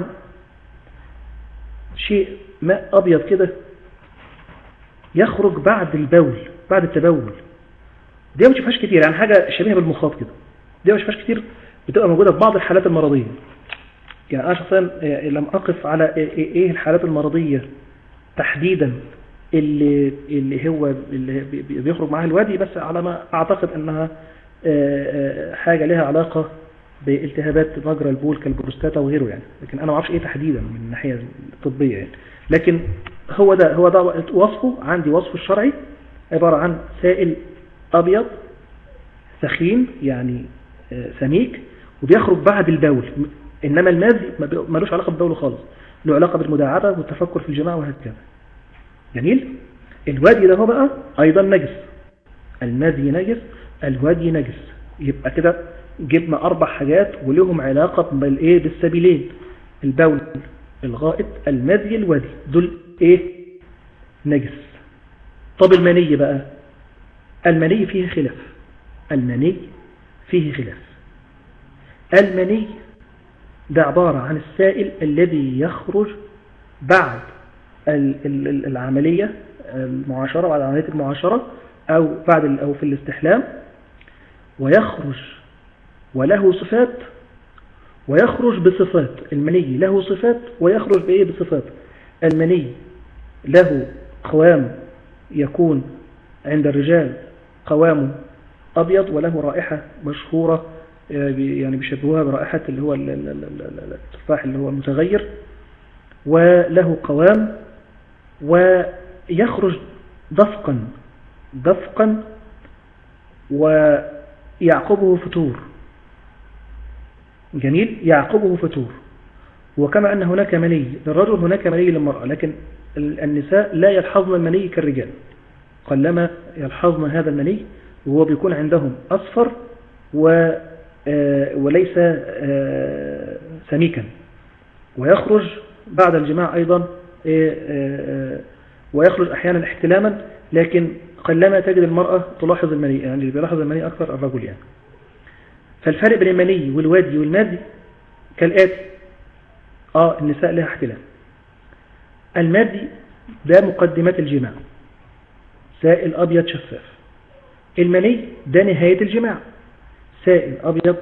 شيء ماء أبيض كده يخرج بعد البول، بعد التبول. دي ما نشوفهاش كتير، يعني حاجة شبيهة بالمخاط كده. دي ما نشوفهاش كتير، بتبقى موجودة في بعض الحالات المرضية. يعني أنا شخصيا لم أقف على إيه الحالات المرضية تحديدا اللي هو اللي بيخرج معها الودي، بس على ما أعتقد أنها حاجة لها علاقة بالتهابات مجرى البول كالبروستاتا وغيره يعني، لكن أنا ما أعرفش إيه تحديدا من الناحية الطبية يعني. لكن هو ده وصفه عندي، وصفه الشرعي عبارة عن سائل أبيض ثخين يعني سميك وبيخرج بعد البول. إنما المذي ملوش علاقة بالبول خالص، له علاقة بالمداعبة والتفكر في الجماع وهكذا. جميل. الودي ده هو بقى أيضا نجس. المذي نجس، الودي نجس. يبقى كده جبنا 4 حاجات ولهم علاقة بالسبيلين: البول، الغائط، المذي، الودي. دول ايه نجس. طب المني بقى، المني فيه خلاف. المني فيه خلاف. المني ده عبارة عن السائل الذي يخرج بعد العملية المعاشرة، بعد عملية المعاشرة أو في الاستحلام، ويخرج وله صفات ويخرج بصفات. المني له صفات ويخرج بإيه؟ بصفات. المني له قوام، يكون عند الرجال قوامه أبيض، وله رائحة مشهورة يعني بيشبهوها برائحة اللي هو التفاح اللي هو المتغير، وله قوام ويخرج دفقا ويعقبه فتور. جميل، يعقبه فتور. وكما أن هناك مني للرجل هناك مني للمرأة، لكن النساء لا يلحظن المني كالرجال، قلما يلحظن هذا المني، وهو بيكون عندهم أصفر وليس سميكا، ويخرج بعد الجماع أيضا، ويخرج أحيانا احتلاما، لكن قلما تجد المرأة تلاحظ المني، يعني اللي بيلاحظ المني أكثر الرجل يعني. فالفرق بين المني والوادي والمادي كالآتي: النساء لها احتلام. المادي ده مقدمات الجماع، سائل أبيض شفاف. المني ده نهاية الجماع، سائل أبيض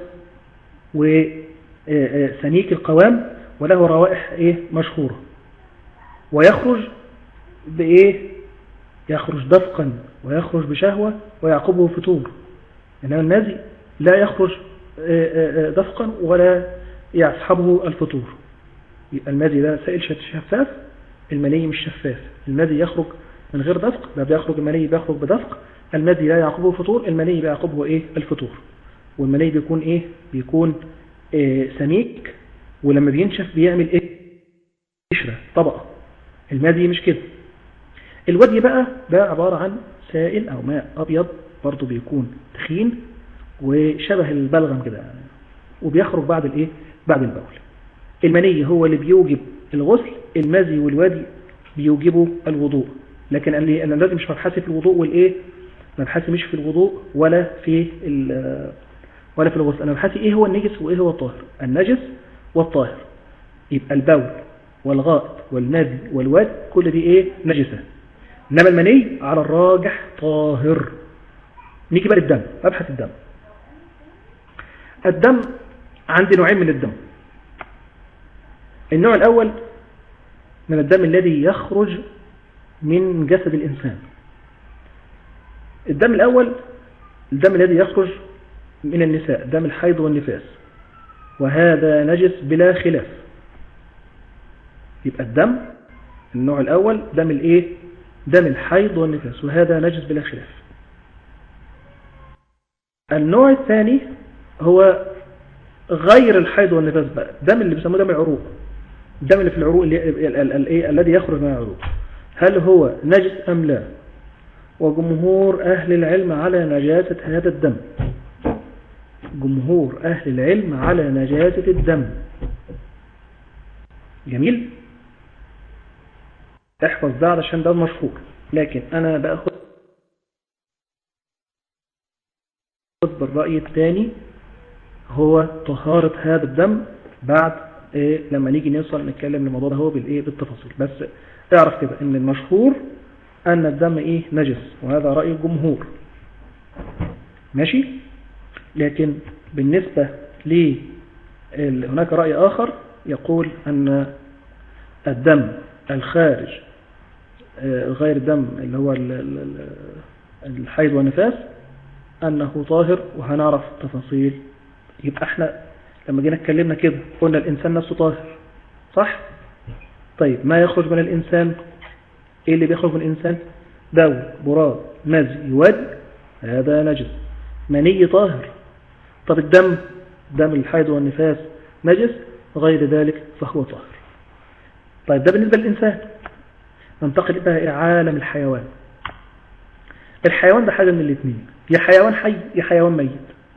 وسميك القوام وله روائح مشهورة، ويخرج بإيه؟ يخرج دفقا ويخرج بشهوة ويعقبه فتور. إنما المادي لا يخرج دفقا ولا يصحبه الفطور. المادي ده سائل شفاف، المني مش شفاف. المادي يخرج من غير دفق، لا بيخرج المني بيخرج بدفق. المادي لا يعقبه فطور، المني بيعقبه الفطور. والمني بيكون بيكون سميك، ولما بينشف بيعمل قشرة طبقة. المادي مش كده. الودي بقى ده عبارة عن سائل أو ماء أبيض، برضو بيكون تخين وشبه البلغم كده، وبيخرج بعد البول. المني هو اللي بيوجب الغسل، المزي والوادي بيوجبوا الوضوء. لكن الذي مش مبحثي في الوضوء مبحثي مش في الوضوء ولا في الغسل. انا مبحثي ايه هو النجس وايه هو الطاهر. النجس والطاهر يبقى البول والغائط والمزي والوادي، كل دي نجسة. انما المني على الراجح طاهر. نيجي بقى للدم، مبحث الدم. الدم عندي نوعين من الدم. النوع الأول من الدم الذي يخرج من جسد الإنسان. الدم الأول الدم الذي يخرج من النساء، دم الحيض والنفاس، وهذا نجس بلا خلاف. يبقى الدم النوع الأول دم الحيض والنفاس، وهذا نجس بلا خلاف. النوع الثاني هو غير الحيض والنفاس بقى، دم اللي بيسموه دم العروق، الدم اللي في العروق الذي يخرج من العروق، هل هو نجس أم لا؟ وجمهور أهل العلم على نجاسة هذا الدم. جمهور أهل العلم على نجاسة الدم. جميل، احفظ ده علشان ده مشهور. لكن أنا بأخذ بالرأي الثاني، هو طهارة هذا الدم بعد لما نيجي نوصل نتكلم الموضوع ده هو بالتفاصيل. بس اعرف كده ان المشهور ان الدم نجس، وهذا رأي الجمهور. ماشي. لكن بالنسبة هناك رأي آخر يقول ان الدم الخارج غير الدم اللي هو الحيض والنفاس انه طاهر، وهنعرف تفاصيل. يبقى احنا لما جينا اتكلمنا كده قلنا الانسان نفسه طاهر، صح؟ طيب ما يخرج من الانسان، ايه اللي بيخرج من الانسان؟ بول، براز، مزي، ودي، هذا نجس. مني طاهر. طب الدم، دم الحيض والنفاس نجس، غير ذلك فهو طاهر. طيب ده بالنسبة للإنسان. ننتقل بقى إلى عالم الحيوان. الحيوان ده حاجة من الاثنين، يا حيوان حي يا حيوان ميت.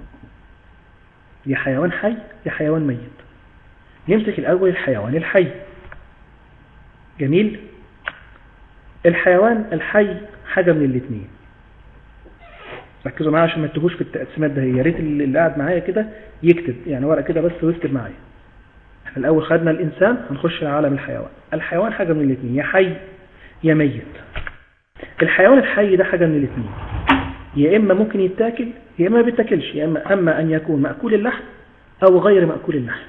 يا حيوان حي يا حيوان ميت. نمسك الأول الحيوان الحي. جميل. الحيوان الحي حاجة من الاثنين. ركزوا معايا عشان ما تتوهوش في التقسيمات ده. يا ريت اللي قاعد معايا كده يكتب يعني ورقة كده بس ويكتب معايا. احنا الأول خدنا الإنسان، هنخش على عالم الحيوان. الحيوان حاجة من الاثنين، يا حي يا ميت. الحيوان الحي ده حاجة من الاثنين، يا إما ممكن يتاكل يا إما ما بيتاكلش، يا أما أن يكون مأكول اللحم أو غير مأكول اللحم.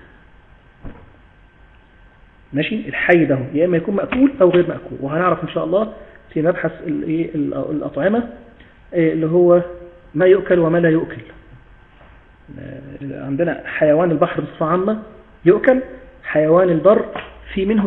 ماشي؟ الحي ده يا إما يكون مأكول أو غير مأكول، وهنعرف إن شاء الله في مبحث الأطعمة اللي هو ما يؤكل وما لا يؤكل. عندنا حيوان البحر بصفة عامة يؤكل، حيوان البر في منه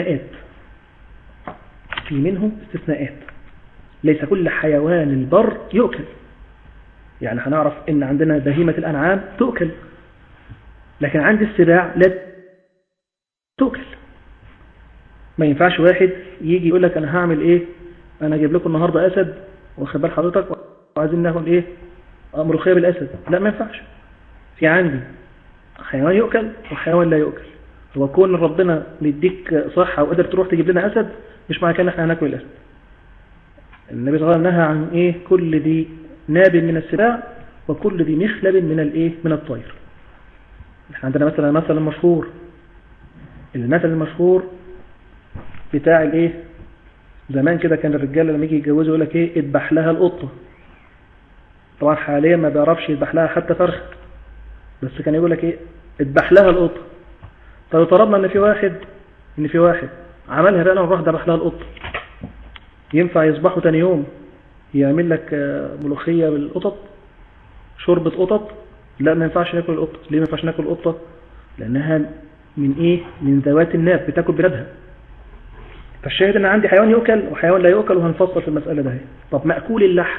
استثناءات، ليس كل حيوان البر يؤكل. يعني هنعرف ان عندنا بهيمة الأنعام تؤكل، لكن عند السباع لا تؤكل. ما ينفعش واحد يجي يقول لك انا هعمل ايه، انا اجيب لكم النهاردة اسد واخد بال حضرتك وعايزين ناكل ايه ملوخية بالاسد. لا، ما ينفعش. في عندي حيوان يؤكل وحيوان لا يؤكل. هو كون ربنا بيديك صحة وقدر تروح تجيب لنا اسد مش معنى كده احنا هناكل الاسد. النبي صلى الله عليه وسلم نهى عن ايه؟ كل ذي ناب من السباع وكل ذي مخلب من الايه؟ من الطير. احنا عندنا مثلا مشهور، المثل المشهور بتاع الايه؟ زمان كده كان الرجاله لما يجي يتجوزوا يقول لك ايه؟ اذبح لها القطه. طبعا حاليا ما بيعرفش يذبح لها حتى فرخ، بس كان يقول لك ايه؟ اذبح لها القطه. طب طلبنا ان في واحد عملها بقى وراح ذبح لها القطه، ينفع يصبحوا تاني يوم يعمل لك ملوخيه بالقطط، شوربه قطط؟ لا، ما ينفعش ناكل القطه. ليه ما ينفعش ناكل القطه؟ لانها من ايه؟ من ذوات الناب، بتاكل بلادها. فالشاهد ان عندي حيوان يؤكل وحيوان لا يؤكل، وهنفصل في المساله ده. طب مأكول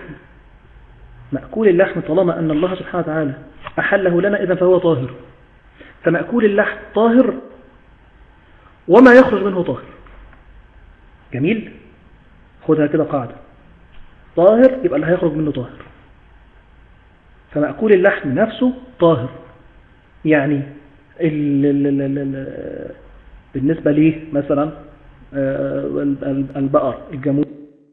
اللحم طالما ان الله سبحانه وتعالى احله لنا اذا فهو طاهر. فمأكول اللحم طاهر وما يخرج منه طاهر. جميل؟ خدها كده قاعدة، طاهر يبقى اللي هيخرج منه طاهر. فمأكول اللحم نفسه طاهر. يعني بالنسبة ليه مثلا البقر، الجاموس،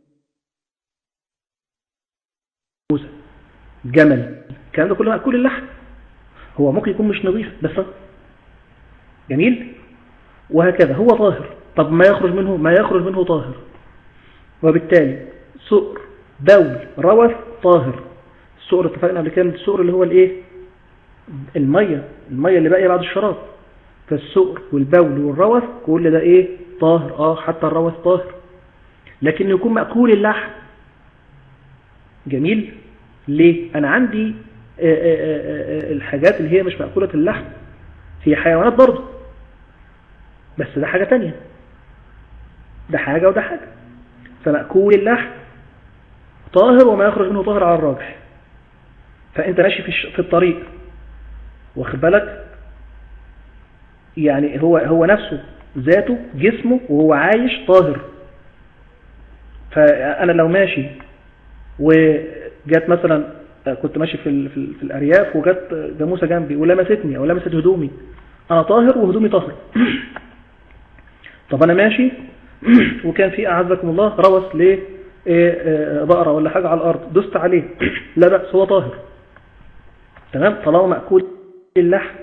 الجمل، الكلام ده كله مأكول اللحم. هو ممكن يكون مش نظيف بس جميل، وهكذا هو طاهر. طب ما يخرج منه طاهر. وبالتالي سؤر، بول، روث طاهر. السؤر اتفقنا قبل كده، السؤر اللي هو الايه؟ الميه اللي باقيه بعد الشراب. فالسؤر والبول والروث كل ده ايه؟ طاهر. حتى الروث طاهر. لكن يكون مأكول اللحم جميل. ليه؟ انا عندي الحاجات اللي هي مش مأكولة اللحم هي حيوانات برضه، بس ده حاجة تانية، ده حاجة وده حاجة. فمأكول اللحم طاهر وما يخرج منه طاهر على الراجح. فأنت ماشي في الطريق واخد بالك، يعني هو نفسه ذاته جسمه وهو عايش طاهر. فأنا لو ماشي وجات مثلا، كنت ماشي في الأرياف وجات جاموسة جنبي ولمستني أو لمست هدومي، أنا طاهر وهدومي طاهر. طب أنا ماشي وكان في أعزكم الله روث ليه بقرة ولا حاجة على الأرض، دست عليه، لا بأس، هو طاهر. تمام؟ طالما مأكول اللحم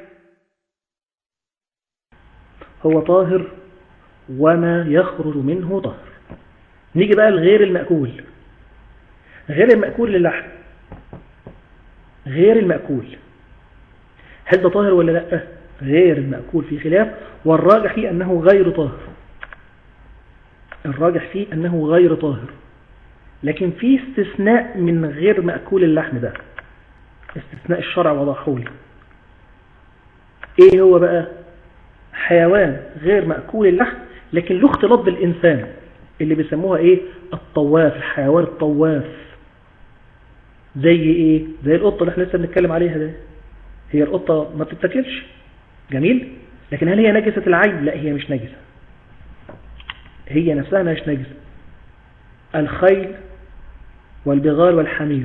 هو طاهر وما يخرج منه طاهر. نيجي بقى لغير المأكول. غير المأكول للحم، غير المأكول هل ده طاهر ولا لا؟ غير المأكول في خلاف، والراجح فيه أنه غير طاهر. الراجح فيه أنه غير طاهر، لكن في استثناء من غير مأكول اللحم ده، استثناء الشرع وضحه لي. ايه هو بقى؟ حيوان غير مأكول اللحم لكن له اختلاط بالإنسان، اللي بيسموها ايه؟ الطواف، الحيوان الطواف. زي ايه؟ زي القطة اللي احنا لسه بنتكلم عليها ده. هي القطة ما بتتاكلش، جميل، لكن هل هي نجسة العين؟ لا، هي مش نجسة، هي نفسها مش نجسة. الخيل والبغال والحمير.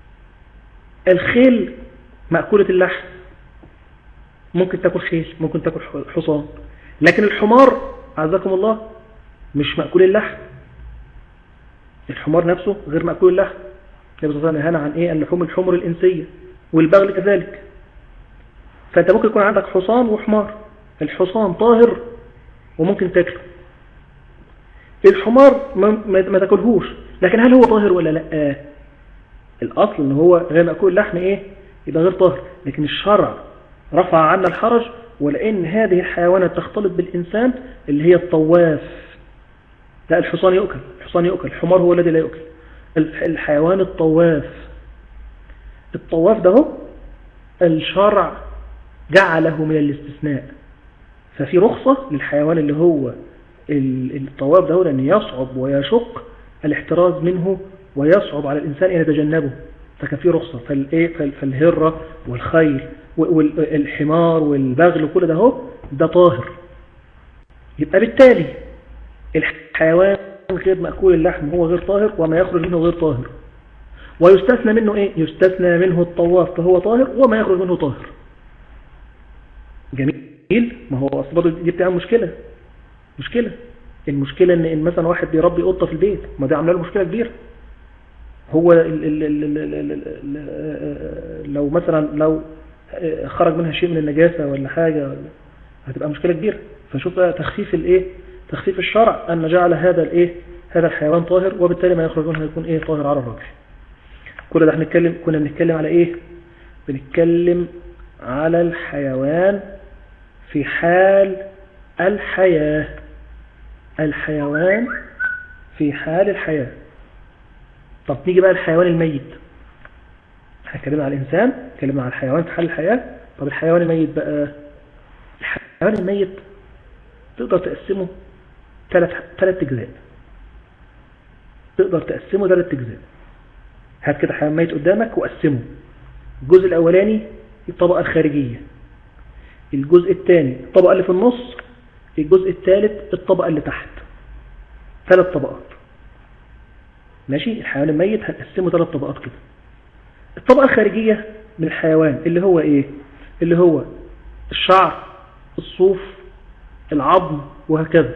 الخيل مأكولة اللحم، ممكن تاكل خيل، ممكن تاكل حصان، لكن الحمار عزكم الله مش مأكول اللحم. الحمار نفسه غير مأكول اللحم. النبي صلى الله عليه وسلم نهانا عن ايه؟ اللحوم الحمر الإنسية، والبغل كذلك. فانت ممكن يكون عندك حصان وحمار، الحصان طاهر وممكن تاكله، الحمار ما تاكلهوش، لكن هل هو طاهر ولا لا؟ الاصل ان هو غير مأكول اللحم ايه؟ يبقى غير طاهر. لكن الشرع رفع عنا الحرج، ولان هذه الحيوانات تختلط بالإنسان اللي هي الطواف. لا، الحصان يؤكل، الحصان يؤكل، الحمار هو الذي لا يؤكل. الحيوان الطواف، الطواف ده الشرع جعله من الاستثناء، ففي رخصة للحيوان اللي هو الطواف ده، لأن يصعب ويشق الاحتراز منه ويصعب على الإنسان أن يتجنبه، فكان في رخصة. فالهرة والخيل والحمار والبغل وكل ده طاهر. يبقى بالتالي الحيوان غير مأكول اللحم هو غير طاهر، وما يخرج منه غير طاهر. ويستثنى منه ايه؟ يستثنى منه الطواف فهو طاهر، وما يخرج منه طاهر. جميل. ما هو اصلا دي بتاع مشكلة. المشكلة ان مثلا واحد بيربي قطة في البيت، ما ده عامله له مشكلة كبيرة. هو لو مثلا لو خرج منها شيء من النجاسة ولا حاجة هتبقى مشكلة كبيرة. فشوف تخفيف الشرع أن جعل هذا الحيوان طاهر، وبالتالي ما يخرج منه يكون طاهر على الراجح. كل ده كنا بنتكلم على ايه؟ بنتكلم على الحيوان في حال الحياة، الحيوان في حال الحياة. طب نيجي بقى الحيوان الميت. هنتكلم على الإنسان، هنتكلم على الحيوان في حال الحياة. طب الحيوان الميت بقى، الحيوان الميت تقدر تقسمه ثلاث أجزاء. هات كده حيوان ميت قدامك وقسمه. الجزء الأولاني الطبقة الخارجية، الجزء الثاني الطبقة اللي في النص، الجزء الثالث الطبقة اللي تحت. 3 طبقات. ماشي. الحيوان الميت هنقسمه 3 طبقات كده. الطبقة الخارجية من الحيوان اللي هو ايه؟ اللي هو الشعر، الصوف، العظم، وهكذا،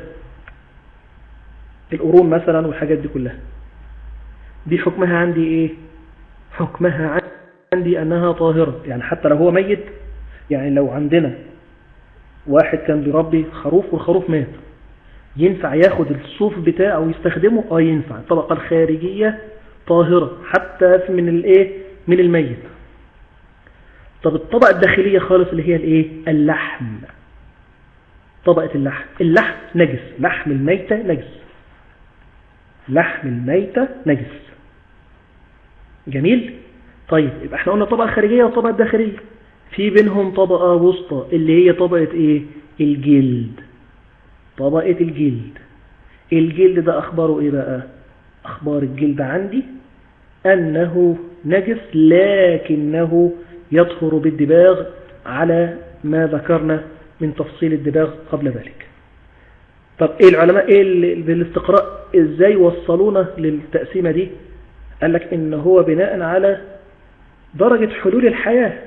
القرون مثلا والحاجات دي كلها. دي حكمها عندي ايه؟ حكمها عندي انها طاهرة. يعني حتى لو هو ميت، يعني لو عندنا واحد كان بيربي خروف والخروف مات، ينفع ياخد الصوف بتاعه ويستخدمه؟ ينفع. الطبقة الخارجية طاهرة حتى من الميت. طب الطبقة الداخلية خالص اللي هي اللحم. طبقة اللحم نجس، لحم الميتة نجس. جميل. طيب يبقى احنا قلنا الطبقة الخارجية والطبقة الداخلية، في بينهم طبقة وسطى اللي هي طبقة الجلد. طبقة الجلد ده أخباره إيه بقى؟ أخبار الجلد عندي أنه نجس، لكنه يطهر بالدباغ على ما ذكرنا من تفصيل الدباغ قبل ذلك. طب العلماء بالاستقراء ازاي وصلونا للتقسيمة دي؟ قال لك إن هو بناء على درجة حلول الحياة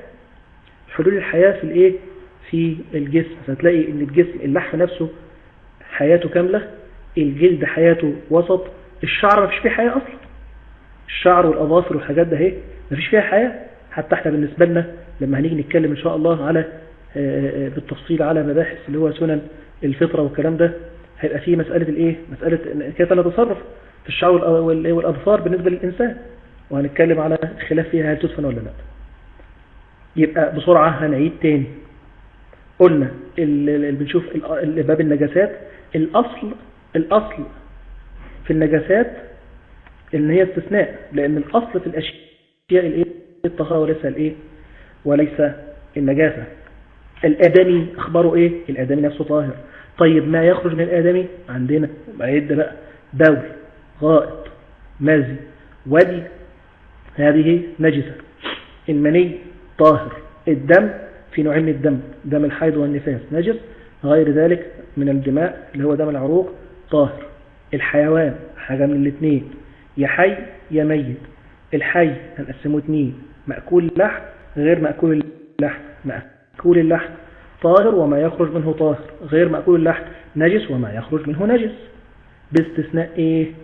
في الجسم. فتلاقي ان الجسم، اللحم نفسه حياته كاملة، الجلد حياته وسط، الشعر ما فيش فيه حياة اصلا. الشعر والاظافر والحاجات ده ما فيش فيها حياة. حتى احنا بالنسبة لنا لما هنيجي نتكلم ان شاء الله على بالتفصيل على مباحث اللي هو سنن الفطرة والكلام ده، هيبقى فيه مسألة كيف نتصرف في الشعر والاظفار بالنسبة للإنسان، وهنتكلم على خلاف فيها هل تدفن ولا لا. يبقى بسرعة هنعيد تاني. قلنا اللي بنشوف باب النجاسات، الأصل في النجاسات ان هي استثناء، لأن الأصل في الأشياء الطهارة وليس النجاسة. الآدمي أخباره إيه؟ الآدمي نفسه طاهر. طيب ما يخرج من الآدمي عندنا بعيد بقى: بول، غائط، مزي، ودي، هذه نجسة. المني طاهر. الدم في نوعين من الدم، دم الحيض والنفاس نجس، غير ذلك من الدماء اللي هو دم العروق طاهر. الحيوان حاجة من الاثنين، يا حي يا ميت. الحي هنقسمه 2: مأكول اللحم غير مأكول اللحم. مأكول اللحم طاهر وما يخرج منه طاهر، غير مأكول اللحم نجس وما يخرج منه نجس، باستثناء ايه؟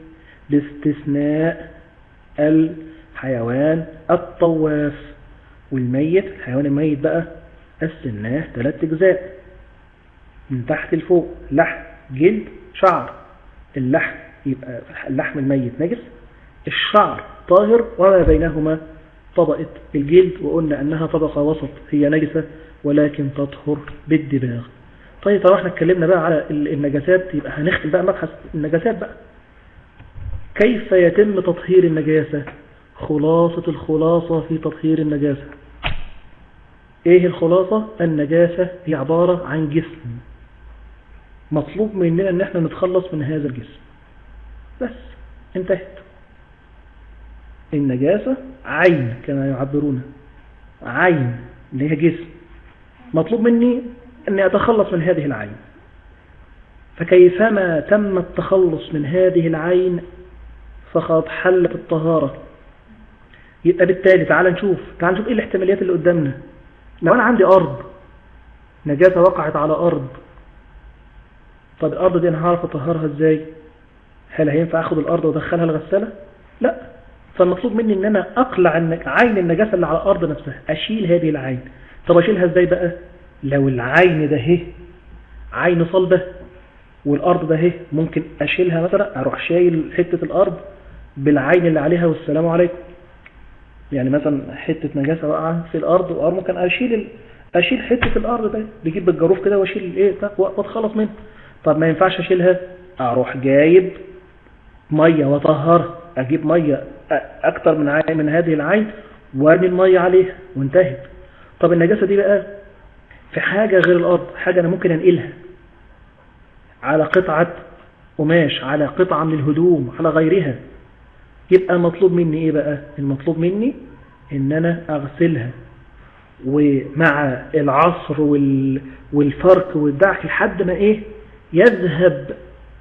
باستثناء الحيوان الطواف. والميت، الحيوان الميت بقى قسمناه 3 أجزاء من تحت لفوق: لحم، جلد، شعر. اللحم يبقى اللحم الميت نجس، الشعر طاهر، وما بينهما طبقة الجلد، وقلنا أنها طبقة وسط هي نجسة ولكن تطهر بالدباغ. طيب احنا اتكلمنا بقى على النجاسات، يبقى هنختم بقى مبحث النجاسات بقى. كيف يتم تطهير النجاسة؟ خلاصة الخلاصة في تطهير النجاسة. ايه الخلاصة؟ النجاسة هي عبارة عن جسم مطلوب مننا ان احنا نتخلص من هذا الجسم، بس انتهت. النجاسة عين كما يعبرون، عين اللي هي جسم، مطلوب مني اني اتخلص من هذه العين. فكيفما تم التخلص من هذه العين فقد حلت الطهارة. يبقى بالتالي تعال نشوف ايه الاحتماليات اللي قدامنا. لو انا عندي ارض، نجاسة وقعت على ارض، طب الارض دي انا هعرف اطهرها ازاي؟ هل هينفع اخد الارض وادخلها الغسالة؟ لا. فالمطلوب مني ان انا اقلع عين النجاسة اللي على الارض نفسها، اشيل هذه العين. طب اشيلها ازاي بقى؟ لو العين ده هي عين صلبة والارض ده هي ممكن اشيلها، مثلا اروح شايل حتة الارض بالعين اللي عليها والسلام عليكم. يعني مثلا حتة نجاسة واقعة في الارض وممكن اشيل حتة الارض ده، بجيب بالجاروف كده واشيل الايه واتخلص منه. طب ما ينفعش اشيلها، اروح جايب مية وطهرها، اجيب مية اكتر من هذه العين وارمي المية عليها وانتهت. طب النجاسة دي بقى في حاجة غير الارض، حاجة انا ممكن انقلها على قطعة قماش، على قطعة من الهدوم، على غيرها. يبقى المطلوب مني ايه بقى؟ المطلوب مني ان انا اغسلها، ومع العصر والفرك والدعك لحد ما ايه يذهب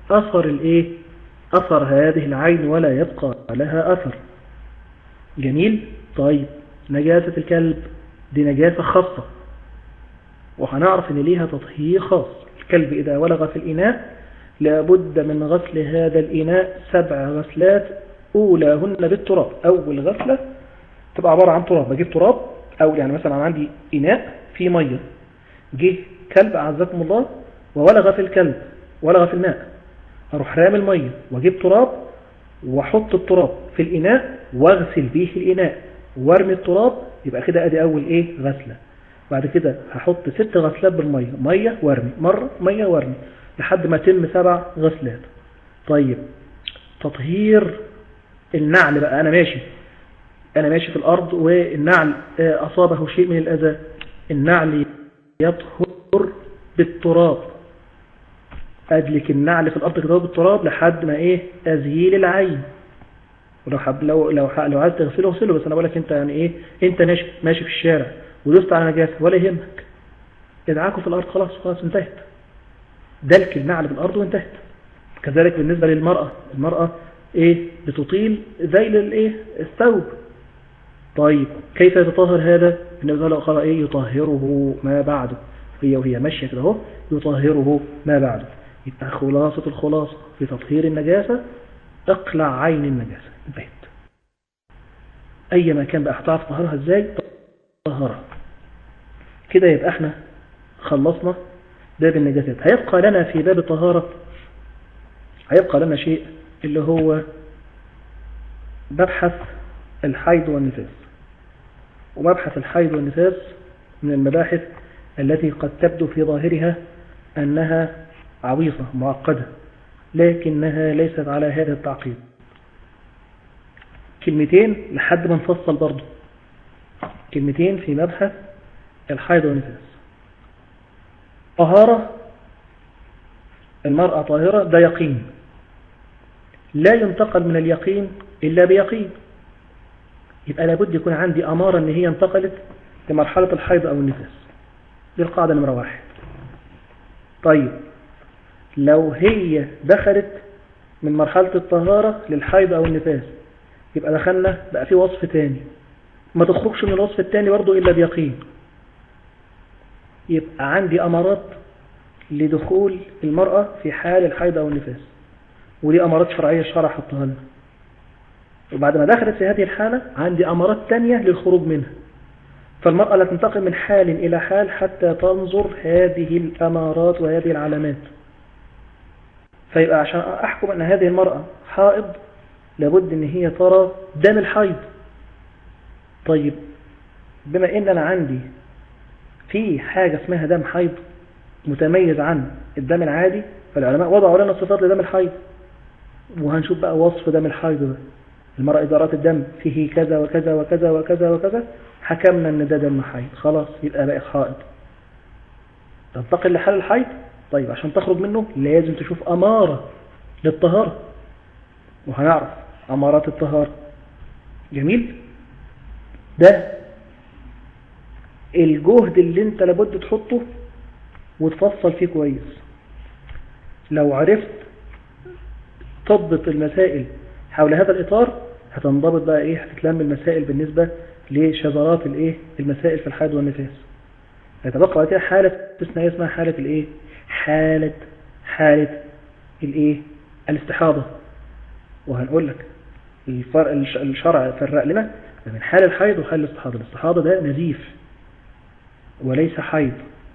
اثر هذه العين ولا يبقى لها اثر. جميل. طيب نجاسة الكلب دي نجاسة خاصة، وهنعرف ان ليها تطهير خاص. الكلب اذا ولغ في الاناء لابد من غسل هذا الاناء 7 غسلات، اولاهن بالتراب. اول غسلة تبقى عبارة عن تراب، بجيب تراب، او يعني مثلا عندي اناء فيه مية، جه كلب اعزكم الله وولغ في الماء، اروح رامي المية واجيب تراب واحط التراب في الاناء واغسل به الاناء وارمي التراب. يبقى كده ادي اول غسلة. بعد كده هحط 6 غسلات بالمية، مية وارمي، مرة مية وارمي، لحد ما تم 7 غسلات. طيب تطهير النعل بقى، انا ماشي في الارض والنعل اصابه شيء من الاذى، النعل يطهر بالتراب. ادلك النعل في الارض كده بالتراب لحد ما ازيل العين. ولو عايز تغسله اغسله، بس انا بقول لك انت يعني انت ماشي في الشارع ودوست على نجاسه ولا يهمك، ادعاكوا في الارض، خلاص انتهت. دلك النعل بالارض وانتهت. كذلك بالنسبه للمراه بتطيل ذيل الثوب. طيب كيف يتطهر هذا؟ النبي صلى الله عليه وسلم يطهره ما بعده، وهي ماشيه كده اهو يطهره ما بعده. يبقى خلاصة الخلاصة في تطهير النجاسة اقلع عين النجاسة، انتهت. اي مكان بقى هتعرف تطهرها ازاي طهرها كده. يبقى احنا خلصنا باب النجاسات. هيبقى لنا في باب الطهارة شيء اللي هو مبحث الحيض والنفاس. ومبحث الحيض والنفاس من المباحث التي قد تبدو في ظاهرها أنها عويصة معقدة، لكنها ليست على هذا التعقيد. كلمتين لحد ما نفصل برضو، كلمتين في مبحث الحيض والنفاس. طهارة المرأة طاهرة، ده يقين، لا ينتقل من اليقين إلا بيقين. يبقى لابد يكون عندي أمارة أن هي انتقلت لمرحلة الحيض أو النفاس. دي القاعدة نمرة 1. طيب لو هي دخلت من مرحلة الطهارة للحيض أو النفاس، يبقى دخلنا بقى في وصف تاني، ما تخرجش من الوصف التاني برضو إلا بيقين. يبقى عندي أمارات لدخول المرأة في حال الحيض أو النفاس، ودي أمارات شرعية الشرع حطها لنا. وبعد ما دخلت في هذه الحالة عندي أمارات تانية للخروج منها. فالمرأة لا تنتقل من حال إلى حال حتى تنظر هذه الأمارات وهذه العلامات. فيبقى عشان أحكم أن هذه المرأة حائض لابد أن هي ترى دم الحيض. طيب بما أن أنا عندي في حاجة اسمها دم حيض متميز عن الدم العادي، فالعلماء وضعوا لنا صفات لدم الحيض، وهنشوف بقى وصف دم الحيض ده. المرأة إذا رأت الدم فيه كذا وكذا وكذا وكذا وكذا حكمنا أن ده دم حيض، خلاص يبقى بقى حائض. تنتقل لحال الحيض. طيب عشان تخرج منه لازم تشوف أمارة للطهارة، وهنعرف أمارات الطهارة. جميل. ده الجهد اللي انت لابد تحطه وتفصل فيه كويس. لو عرفت تضبط المسائل حول هذا الإطار هتنضبط بقى ايه، هتتلم المسائل بالنسبة لشذرات الايه المسائل في الحيض والنفاس. هيتبقى بعد كده حالة استثنائية اسمها حالة الايه، حالة الايه الاستحاضة. وهنقول لك الشرع فرق لنا بين حال الحيض وحال الاستحاضة. الاستحاضة ده نزيف وليس حيض.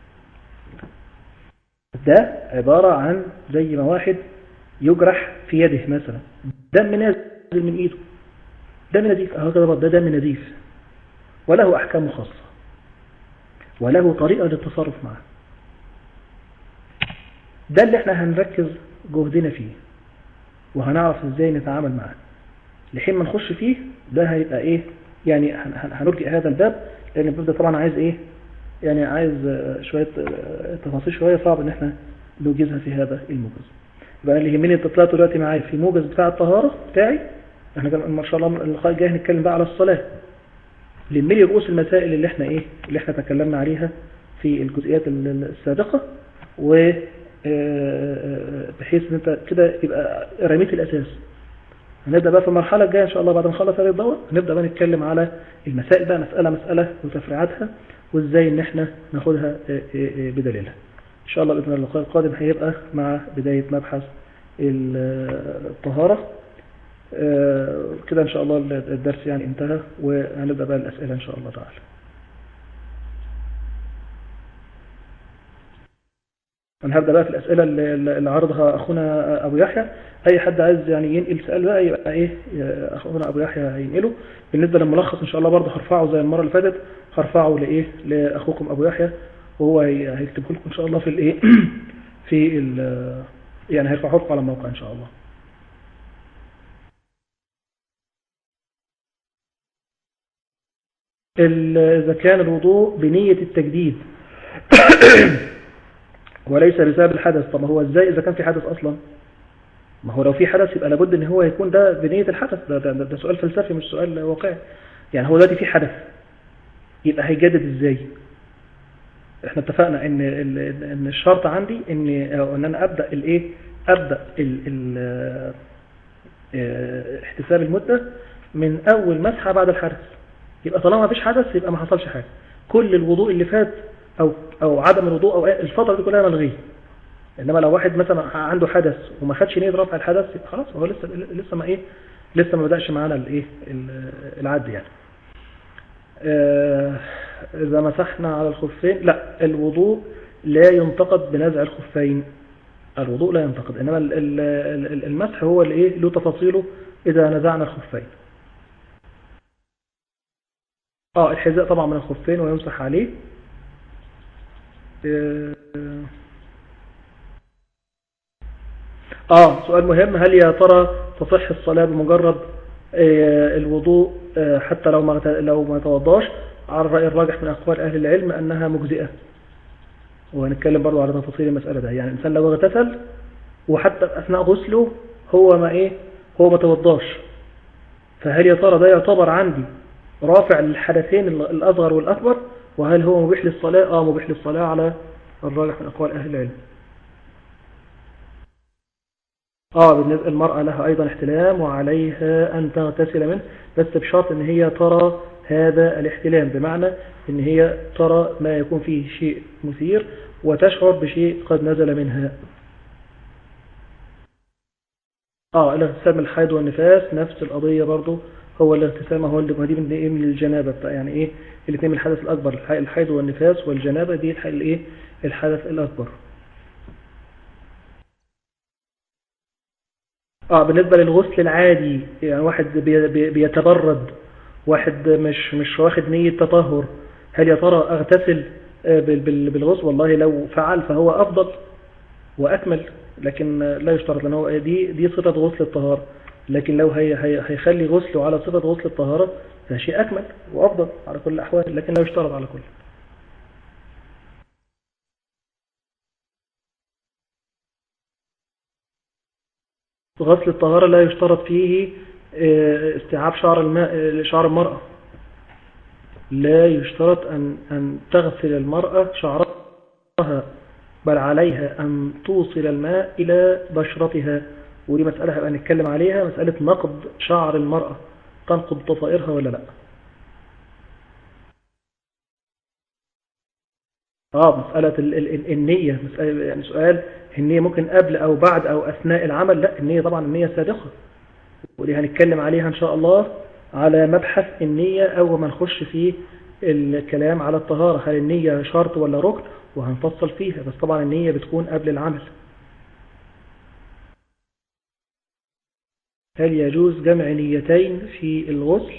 ده عبارة عن زي ما واحد يجرح في يده مثلا، دم نازل من ايده، دم نزيف، هكذا ده دم نزيف وله احكام خاصة وله طريقة للتصرف معه. ده اللي احنا هنركز جهدنا فيه وهنعرف ازاي نتعامل معه. لحين ما نخش فيه ده هيبقى ايه، يعني هنرجع هذا الباب، لان الباب ده طبعا عايز ايه، يعني عايز شوية تفاصيل شوية صعب ان احنا نوجزها في هذا الموجز. يبقى اللي يهمني تطلعوا دلوقتي معايا في موجز بتاع الطهارة بتاعي. احنا ما شاء الله اللقاء الجاي هنتكلم بقى على الصلاة، لنملي رؤوس المسائل اللي احنا ايه اللي احنا تكلمنا عليها في الجزئيات السابقة، و بحيث ان انت كده يبقى رميت الاساس. هنبدأ بقى في المرحلة الجاية ان شاء الله بعد ما نخلص هذه الدورة، هنبدأ بقى نتكلم على المسائل بقى مسألة وتفريعاتها، وازاي ان احنا ناخدها بدليلها. ان شاء الله بإذن الله اللقاء القادم هيبقى مع بداية مبحث الطهارة. كده ان شاء الله الدرس يعني انتهى، وهنبدأ بقى الأسئلة ان شاء الله تعالى. أنا هبدأ بقى في الأسئلة اللي عرضها أخونا أبو يحيى. أي حد عايز يعني ينقل سؤال بقى يبقى إيه أخونا أبو يحيى هينقله. بالنسبة للملخص إن شاء الله برضه هرفعه زي المرة اللي فاتت، هرفعه لإيه لأخوكم أبو يحيى، وهو هيكتبه لكم إن شاء الله في الإيه في يعني هيرفعه لكم على الموقع إن شاء الله. إذا كان الوضوء بنية التجديد وليس بسبب الحدث، طب هو ازاي اذا كان في حدث اصلا؟ ما هو لو في حدث يبقى لابد ان هو يكون ده بنية الحدث. ده سؤال فلسفي مش سؤال واقعي. يعني هو دلوقتي في حدث يبقى هيجدد ازاي؟ احنا اتفقنا ان الشرط عندي ان انا ابدا الايه، ابدا احتساب المدة من اول مسحة بعد الحدث. يبقى طالما ما فيش حدث يبقى ما حصلش حاجة. كل الوضوء اللي فات او عدم الوضوء او الفترة دي كلها ملغيه. انما لو واحد مثلا عنده حدث وما خدش نية رفع الحدث يبقى خلاص هو لسه ما بدأش معانا الايه العد يعني. اذا مسحنا على الخفين، لا، الوضوء لا ينتقد بنزع الخفين. الوضوء لا ينتقد، انما المسح هو اللي له تفاصيله اذا نزعنا الخفين. الحذاء طبعا من الخفين ويمسح عليه. سؤال مهم، هل يا ترى تصح الصلاة بمجرد الوضوء حتى لو ما توضاش؟ على الرأي الراجح من أقوال أهل العلم أنها مجزئة، وهنتكلم برضو على تفاصيل المسألة ده. يعني الإنسان لو اغتسل وحتى أثناء غسله هو ما توضاش، فهل يا ترى ده يعتبر عندي رافع للحدثين الأصغر والأكبر؟ وهل هو مبيح للصلاة؟ مبيح للصلاة على الراجح من أقوال أهل العلم. بالنسبة المرأة لها أيضا احتلام وعليها أن تغتسل منه، بس بشرط أن هي ترى هذا الاحتلام، بمعنى أن هي ترى ما يكون فيه شيء مثير وتشعر بشيء قد نزل منها. الاغتسال من الحيض والنفاس نفس القضية برضو. هو الاغتسال هو اللي دي من الجنابة بتاع يعني ايه الاثنين من الحدث الأكبر، الحيض والنفاس والجنابة دي الحدث الأكبر. بالنسبة للغسل العادي يعني واحد بيتبرد، واحد مش واخد نية تطهر، هل يا ترى اغتسل بالغسل؟ والله لو فعل فهو أفضل وأكمل، لكن لا يشترط، لأن هو دي صفة غسل الطهارة. لكن لو هيخلي غسله على صفة غسل الطهارة فشيء أكمل وأفضل على كل الأحوال، لكن لا يشترط على كل. غسل الطهارة لا يشترط فيه استيعاب شعر المرأة. لا يشترط أن تغسل المرأة شعرها، بل عليها أن توصل الماء إلى بشرتها، ودي مسألة هبقى نتكلم عليها، مسألة نقض شعر المرأة، تنقض ضفائرها ولا لا. مسألة النية، يعني سؤال النية ممكن قبل أو بعد أو أثناء العمل؟ لا، النية طبعا النية سابقة، ودي هنتكلم عليها إن شاء الله على مبحث النية أول ما نخش في الكلام على الطهارة، هل النية شرط ولا ركن، وهنفصل فيها، بس طبعا النية بتكون قبل العمل. هل يجوز جمع نيتين في الغسل؟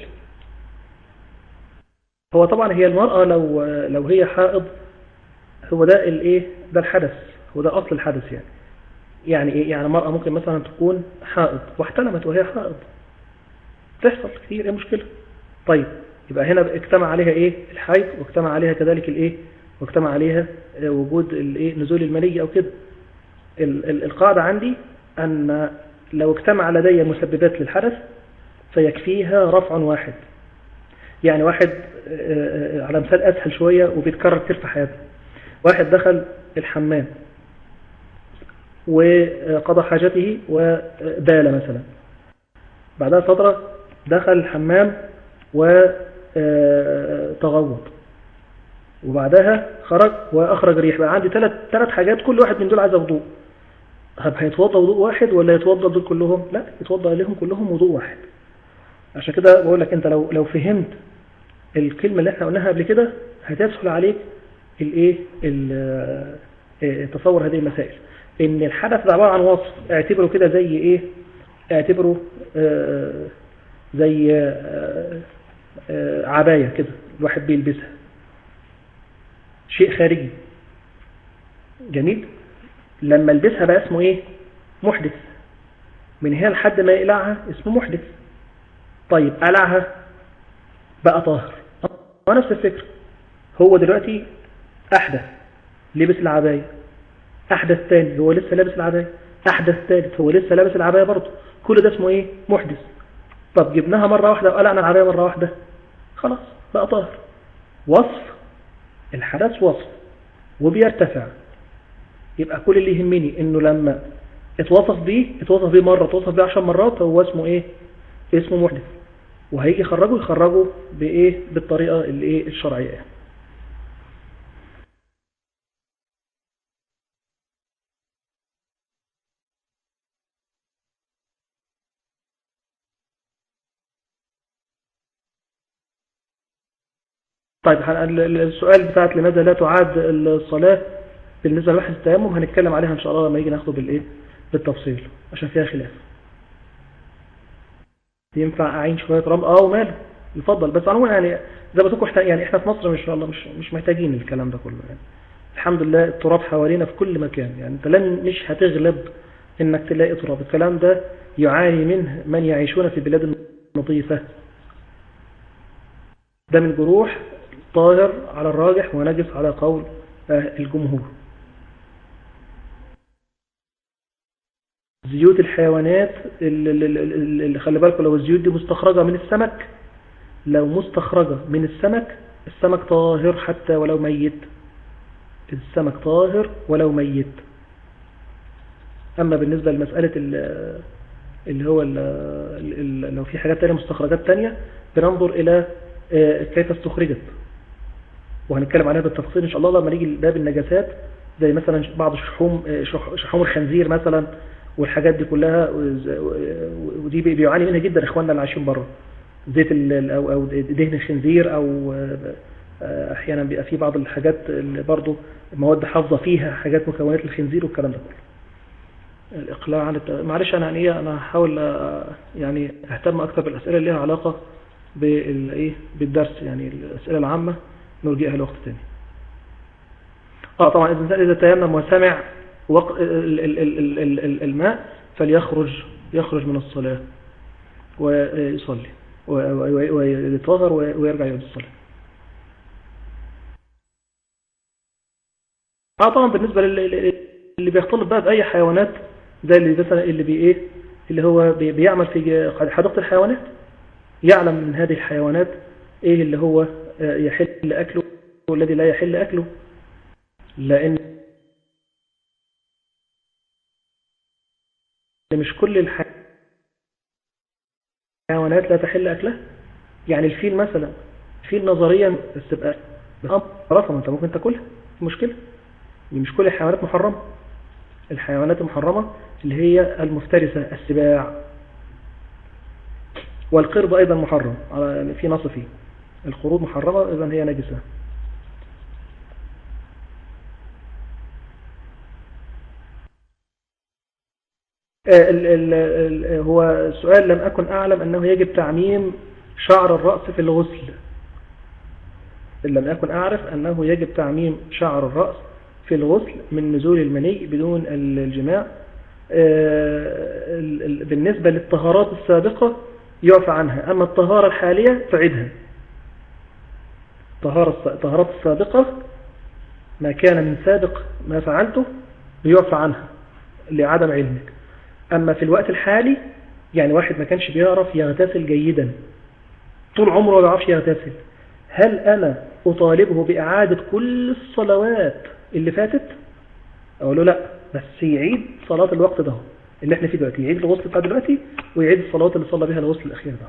هو طبعا هي المرأة لو هي حائض، هو ده ده الحدث، هو ده أصل الحدث. يعني إيه؟ يعني المرأة ممكن مثلا تكون حائض واحتلمت وهي حائض، تحصل كثير، ايه مشكلة؟ طيب يبقى هنا اجتمع عليها الحيض، واجتمع عليها كذلك واجتمع عليها وجود نزول المني او كده. القاعدة عندي ان لو اجتمع لدي مسببات للحدث فيكفيها رفع واحد. يعني واحد على مثال اسهل شوية وبيتكرر كتير في حياته، واحد دخل الحمام وقضى حاجته وبال مثلا، بعدها فترة دخل الحمام وتغوط، وبعدها خرج وأخرج ريح، بقى عندي ثلاث حاجات، كل واحد من دول عايز وضوء. هيتوضى وضوء واحد ولا يتوضى دول كلهم؟ لا، يتوضى لهم كلهم وضوء واحد. عشان كده بقول لك انت لو فهمت الكلمة اللي احنا قلناها قبل كده هتسهل عليك تصور هذه المسائل. ان الحدث ده عبارة عن وصف، اعتبره كده زي اعتبره زي عباية كده الواحد بيلبسها، شيء خارجي جميل. لما البسها بقى اسمه محدث، من هنا لحد ما يقلعها اسمه محدث. طيب قلعها بقى طاهر، ونفس الفكرة، هو دلوقتي أحدث، لبس العباية، أحدث تاني هو لسه لابس العباية، أحدث ثالث هو لسه لابس العباية برضه، كل ده اسمه محدث. طب جبناها مرة واحدة وقلعنا العباية مرة واحدة، خلاص بقى طاهر. وصف الحدث وصف وبيرتفع، يبقى كل اللي يهمني انه لما اتوصف بيه مرة، اتوصف بيه 10 مرات، هو اسمه اسمه محدث، وهيجي يخرجه بالطريقة الشرعية. طيب السؤال بتاعت لماذا لا تعاد الصلاة بالنسبة لبحث التيمم هنتكلم عليها إن شاء الله لما يجي ناخده بالتفصيل، عشان فيها خلاف. ينفع أعين شوية رمل؟ وماله، يفضل، بس عموما يعني زي ما تقول يعني احنا في مصر إن شاء الله مش محتاجين الكلام ده كله. يعني الحمد لله التراب حوالينا في كل مكان، يعني انت مش هتغلب انك تلاقي تراب. الكلام ده يعاني منه من يعيشون في البلاد النظيفة. ده من جروح طاهر على الراجح ونجس على قول الجمهور. زيوت الحيوانات اللي خلي بالكم، لو الزيوت دي مستخرجة من السمك، لو مستخرجة من السمك طاهر حتى ولو ميت، السمك طاهر ولو ميت. أما بالنسبة لمسألة اللي هو لو في حاجات تانية مستخرجات تانية بننظر إلى كيف استخرجت، وهنتكلم عنها بالتفصيل إن شاء الله لما نيجي لباب النجاسات، زي مثلا بعض شحوم الخنزير مثلا، والحاجات دي كلها، ودي بيعاني منها جدا اخواننا اللي عايشين بره. زيت او دهن الخنزير، او احيانا بيبقى في بعض الحاجات اللي برضه مواد حافظه فيها حاجات مكونات الخنزير والكلام ده كله. الاقلاع عن معلش انا يعني انا هحاول يعني اهتم اكتر بالاسئله اللي لها علاقه بالدرس، يعني الاسئله العامه نرجئها لوقت ثاني. طبعا الانسان اذا تيمم وسمع الماء يخرج من الصلاه ويصلي ويتطهر ويرجع يعيد الصلاه. طبعا بالنسبه اللي بيختلط بقى باي حيوانات، زي اللي مثلا اللي هو بيعمل في حديقه الحيوانات، يعلم من هذه الحيوانات ايه اللي هو يحل اكله والذي لا يحل اكله، لان مش كل الحيوانات لا تحل اكلها. يعني الفيل مثلا، الفيل نظريا بس تبقى رفض، انت ممكن تاكلها، مشكله. مش كل الحيوانات محرمه. الحيوانات المحرمه اللي هي المفترسه، السباع، والقرد ايضا محرم، يعني في نص فيه القرود محرمه، اذا هي نجسه. هو السؤال: لم أكن أعلم أنه يجب تعميم شعر الرأس في الغسل. لم أكن أعرف أنه يجب تعميم شعر الرأس في الغسل من نزول المني بدون الجماع. بالنسبة للطهارات السابقة يعفى عنها، أما الطهارة الحالية فعدها. الطهارات السابقة ما كان من سابق ما فعلته يعفى عنها لعدم علمك. أما في الوقت الحالي، يعني واحد ما كانش بيعرف يغتسل جيدا طول عمره ولا يعرفش يغتسل، هل أنا أطالبه بإعادة كل الصلوات اللي فاتت؟ أقول له لا، بس يعيد صلاة الوقت ده اللي احنا فيه دلوقتي، يعيد الغسل بتاع دلوقتي ويعيد الصلوات اللي صلى بها الغسل الأخير ده.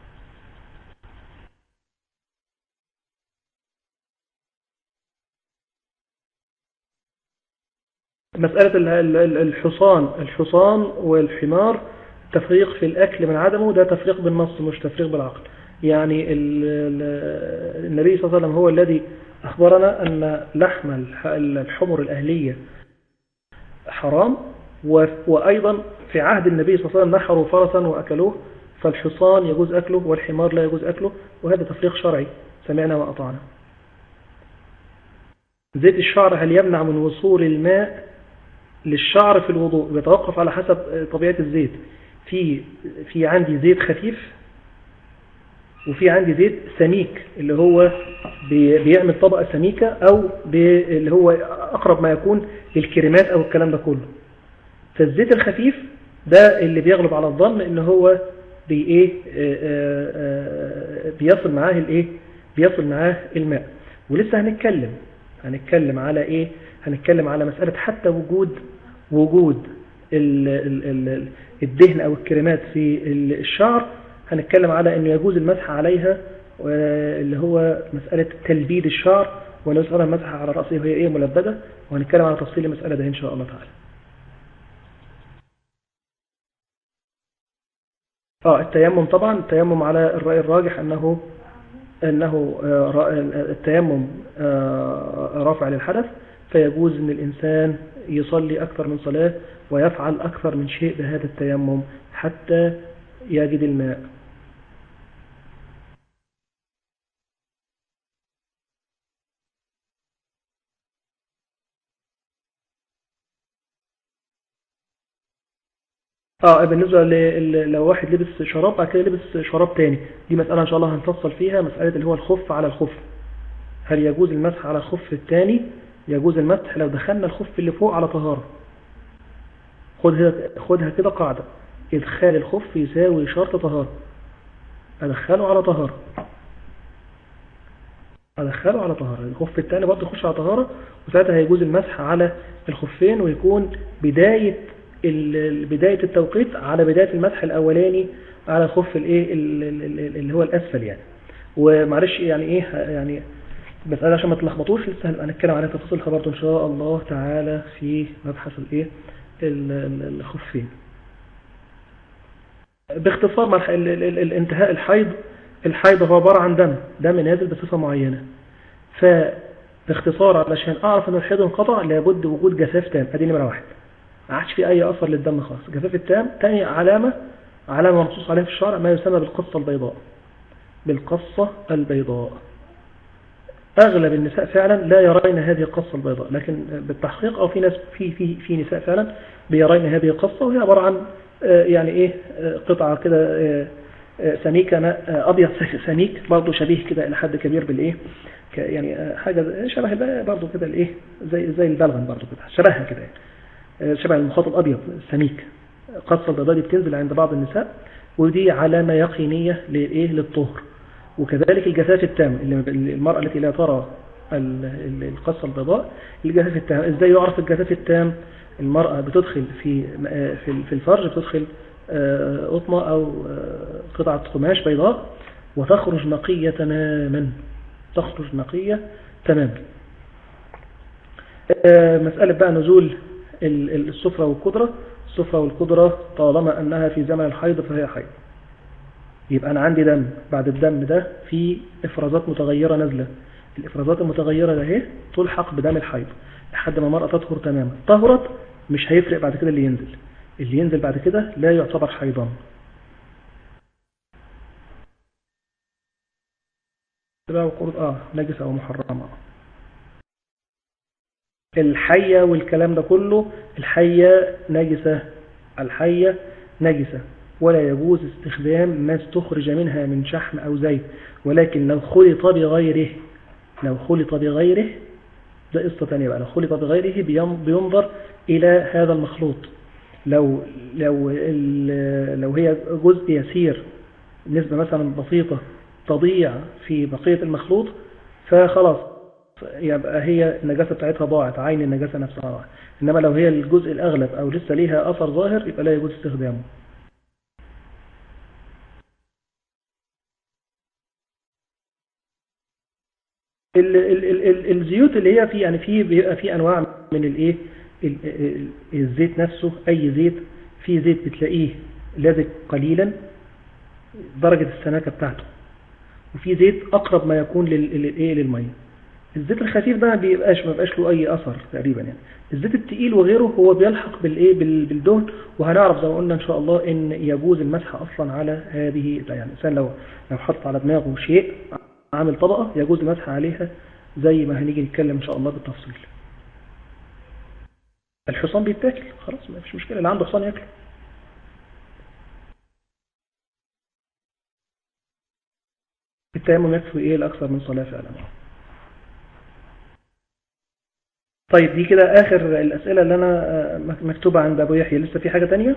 مسألة الحصان والحمار، تفريق في الأكل من عدمه، ده تفريق بالنص مش تفريق بالعقل. يعني النبي صلى الله عليه وسلم هو الذي أخبرنا أن لحم الحمر الأهلية حرام، وأيضا في عهد النبي صلى الله عليه وسلم نحروا فرسا وأكلوه، فالحصان يجوز أكله والحمار لا يجوز أكله، وهذا تفريق شرعي سمعنا وأطعنا. زيت الشعر هل يمنع من وصول الماء للشعر في الوضوء؟ بيتوقف على حسب طبيعة الزيت. في عندي زيت خفيف، وفي عندي زيت سميك اللي هو بيعمل طبقة سميكة، أو اللي هو أقرب ما يكون للكريمات أو الكلام ده كله. فالزيت الخفيف ده اللي بيغلب على الظن إن هو بيصل معاه الماء. ولسه هنتكلم على ايه؟ هنتكلم على مسألة حتى وجود الدهن او الكريمات في الشعر. هنتكلم على انه يجوز المسح عليها، اللي هو مسألة تلبيد الشعر، ونسألها المسح على رأسه وهي ايه؟ ملبدة. وهنتكلم على تفصيل المسألة ده ان شاء الله تعالى. التيمم، طبعا التيمم على الرأي الراجح انه التيمم رافع للحدث، فيجوز ان الانسان يصلي اكثر من صلاة ويفعل اكثر من شيء بهذا التيمم حتى يجد الماء. بالنسبة لو واحد لبس شراب بعد كده لبس شراب تاني، دي مسألة ان شاء الله هنفصل فيها. مسألة اللي هو الخف على الخف، هل يجوز المسح على الخف الثاني؟ يجوز المسح لو دخلنا الخف اللي فوق على طهارة. خدها كده قاعدة: إدخال الخف يساوي شرط طهارة. أدخله على طهارة، الخف الثاني برضه يخش على طهارة، وساعتها هيجوز المسح على الخفين، ويكون بداية التوقيت على بداية المسح الأولاني على الخف اللي هو الأسفل يعني. ومعلش يعني مسألة عشان ما تلخبطوش، لسه هنتكلم عليها تفاصيلها برضه إن شاء الله تعالى في مبحث الخفين. باختصار مع الانتهاء الحيض هو عبارة عن دم نازل بصفة معينة. فباختصار علشان أعرف أن الحيض انقطع لابد وجود جفاف تام. هذه نمرة 1. ما عادش في أي أثر للدم خالص. جفاف التام. ثاني علامة منصوص عليها في الشرع ما يسمى بالقصة البيضاء. أغلب النساء فعلا لا يرين هذه القصة البيضاء، لكن بالتحقيق أو في ناس في نساء فعلا بيرين هذه القصة، وهي عبارة عن يعني إيه قطعة كده سميكة أبيض سميك برضو شبيه كده إلى حد كبير بالإيه يعني حاجة شبه برضو كده الإيه زي البلغم برضو كده شبهها كده يعني شبه المخاط الأبيض السميك. قصة البيضاء دي بتنزل عند بعض النساء، ودي علامة يقينية للطهر. وكذلك الجفاف التام، المرأة التي لا ترى القصة البيضاء، الجفاف التام. ازاي يعرف الجفاف التام؟ المرأة بتدخل في الفرج، بتدخل قطنة أو قطعة قماش بيضاء وتخرج نقية تماما. مسألة بقى نزول الصفرة والقدرة طالما أنها في زمن الحيض فهي حيض. يبقى أنا عندي دم، بعد الدم ده في إفرازات متغيرة نازلة. الإفرازات المتغيرة ده هي تلحق بدم الحيض لحد ما المرأة تطهر تماما. طهرت مش هيفرق بعد كده اللي ينزل بعد كده لا يعتبر حيضان. نجسة أو محرمة. الحية والكلام ده كله، الحية نجسة ولا يجوز استخدام ما استخرج منها من شحم أو زيت، ولكن لو خلط بغيره ده قصة تانية بقى. لو خلط بغيره بينظر إلى هذا المخلوط. لو هي جزء يسير، نسبة مثلا بسيطة تضيع في بقية المخلوط، فخلاص يبقى هي النجاسة بتاعتها ضاعت، عين النجاسة نفسها ضاعت. إنما لو هي الجزء الأغلب أو لسه ليها أثر ظاهر يبقى لا يجوز استخدامه. الزيوت اللي هي بيبقى في انواع من الايه الزيت نفسه. اي زيت، في زيت بتلاقيه لازق قليلا درجة السماكة بتاعته، وفي زيت اقرب ما يكون للميه. الزيت الخفيف ده ما بيبقاش له اي اثر تقريبا يعني. الزيت التقيل وغيره هو بيلحق بالدهن، وهنعرف زي ما قلنا ان شاء الله ان يجوز المسح اصلا على هذه. يعني الانسان لو حط على دماغه شيء عامل طبقة يجوز المسح عليها، زي ما هنيجي نتكلم ان شاء الله بالتفصيل. الحصان بيتاكل خلاص، ما فيش مشكلة، اللي عنده حصان ياكله. التيمم يكفي لأكثر من صلاة فعلا. طيب دي كده آخر الأسئلة اللي أنا مكتوبة عند أبو يحيى. لسه في حاجة تانية؟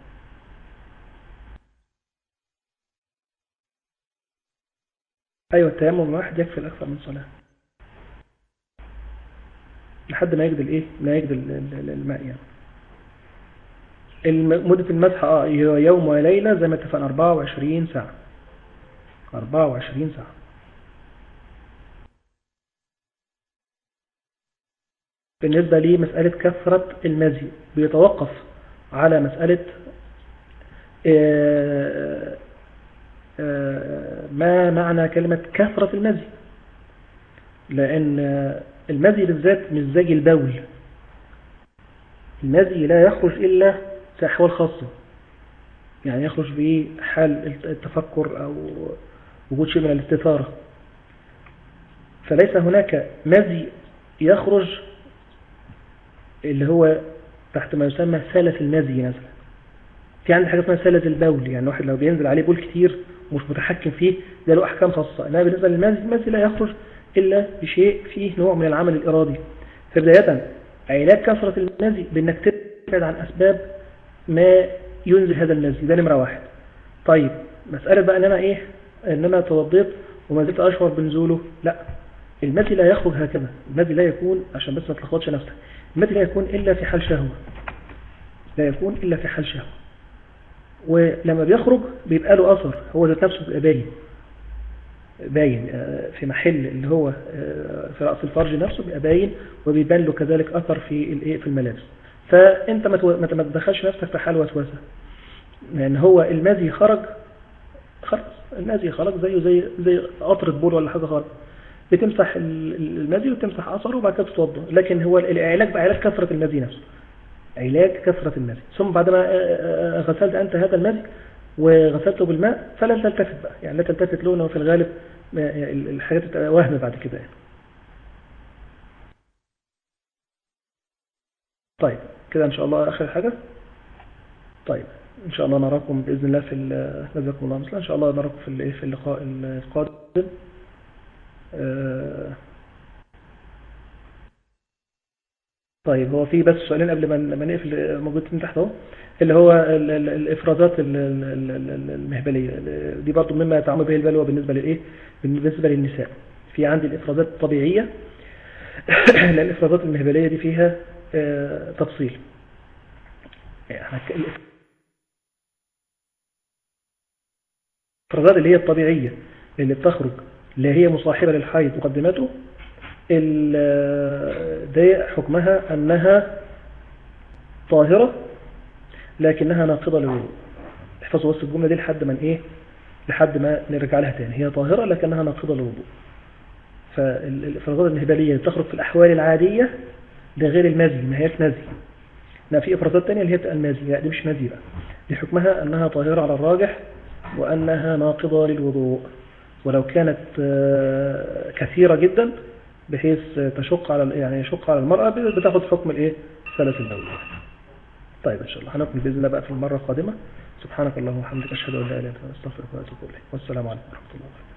أيوة، التيمم واحد يكفي لأكثر من صلاة لحد ما يجد الماء يعني. مدة المسح يوم وليلة زي ما اتفقنا 24 ساعة. بالنسبة لي مسألة كثرة المزي بيتوقف على مسألة ما معنى كلمة كثرة المزي، لأن المزي بالذات مش زي البول. المزي لا يخرج إلا في أحوال خاصة، يعني يخرج في حال التفكر أو وجود شيء من الاستثارة. فليس هناك مزي يخرج اللي هو تحت ما يسمى سلس المزي مثلا. في عندنا حاجة اسمها سلس البول، يعني واحد لو بينزل عليه بول كتير ومش متحكم فيه ده له أحكام خاصة. إنما بالنسبة للمزي لا يخرج إلا بشيء فيه نوع من العمل الإرادي. فبداية علاج كثرة المزي بأنك تبعد عن أسباب ما ينزل هذا المزي، ده نمرة واحد. طيب مسألة بقى إن أنا توضيت وما زلت أشعر بنزوله، لا، المزي لا يخرج هكذا. المزي لا يكون، عشان بس ما تلخبطش نفسك، المزي لا يكون إلا في حال شهوة. ولما بيخرج بيبقى له أثر، هو ذات نفسه بيبقى باين في محل اللي هو في رأس الفرج نفسه، بيبقى باين وبيبان له كذلك أثر في الملابس. فأنت ما تدخلش نفسك في حال وسوسة، لأن هو المزي خرج خلاص، المزي خرج زي قطرة بول ولا حاجة خرج، بتمسح المزي وتمسح أثره وبعد كده تتوضأ. لكن هو العلاج بقى علاج كثرة المزي نفسه، علاج كثرة المزي. ثم بعد ما غسلت أنت هذا المزي وغسلته بالماء فلا تلتفت بقى، يعني لا تلتفت لونه في الغالب الحاجات تبقى وهم بعد كده يعني. طيب كده إن شاء الله آخر حاجة. طيب إن شاء الله نراكم بإذن الله جزاكم الله مثلا، إن شاء الله نراكم في اللقاء القادم. طيب هو في بس سؤالين قبل ما نقفل موجودين تحت اهو، اللي هو الإفرازات المهبلية دي برضو مما يتعامل به البلوى بالنسبة للنساء. في عندي الإفرازات الطبيعية لأن الإفرازات المهبلية دي فيها تفصيل. الإفرازات اللي هي الطبيعية اللي بتخرج اللي هي مصاحبة للحيض مقدماته، ده حكمها أنها طاهرة لكنها ناقضة للوضوء. احفظوا بس الجملة دي لحد ما نرجع لها تاني. هي طاهرة لكنها ناقضة للوضوء. فالإفرازات المهبلية تخرج في الأحوال العادية، ده غير المزي، ما هيش مزي. في إفرازات تانية اللي هي بتبقى المزي، لا دي مش مزي بقى، دي حكمها أنها طاهرة على الراجح وأنها ناقضة للوضوء، ولو كانت كثيرة جدا بحيث يشق على المرأة بتاخد حكم الثلاث البول. طيب إن شاء الله هنكمل بإذن الله بقى في المرة القادمة. سبحانك اللهم وبحمدك أشهد أن لا إله إلا أنت أستغفرك وأتوب إليك، والسلام عليكم ورحمة الله وبركاته.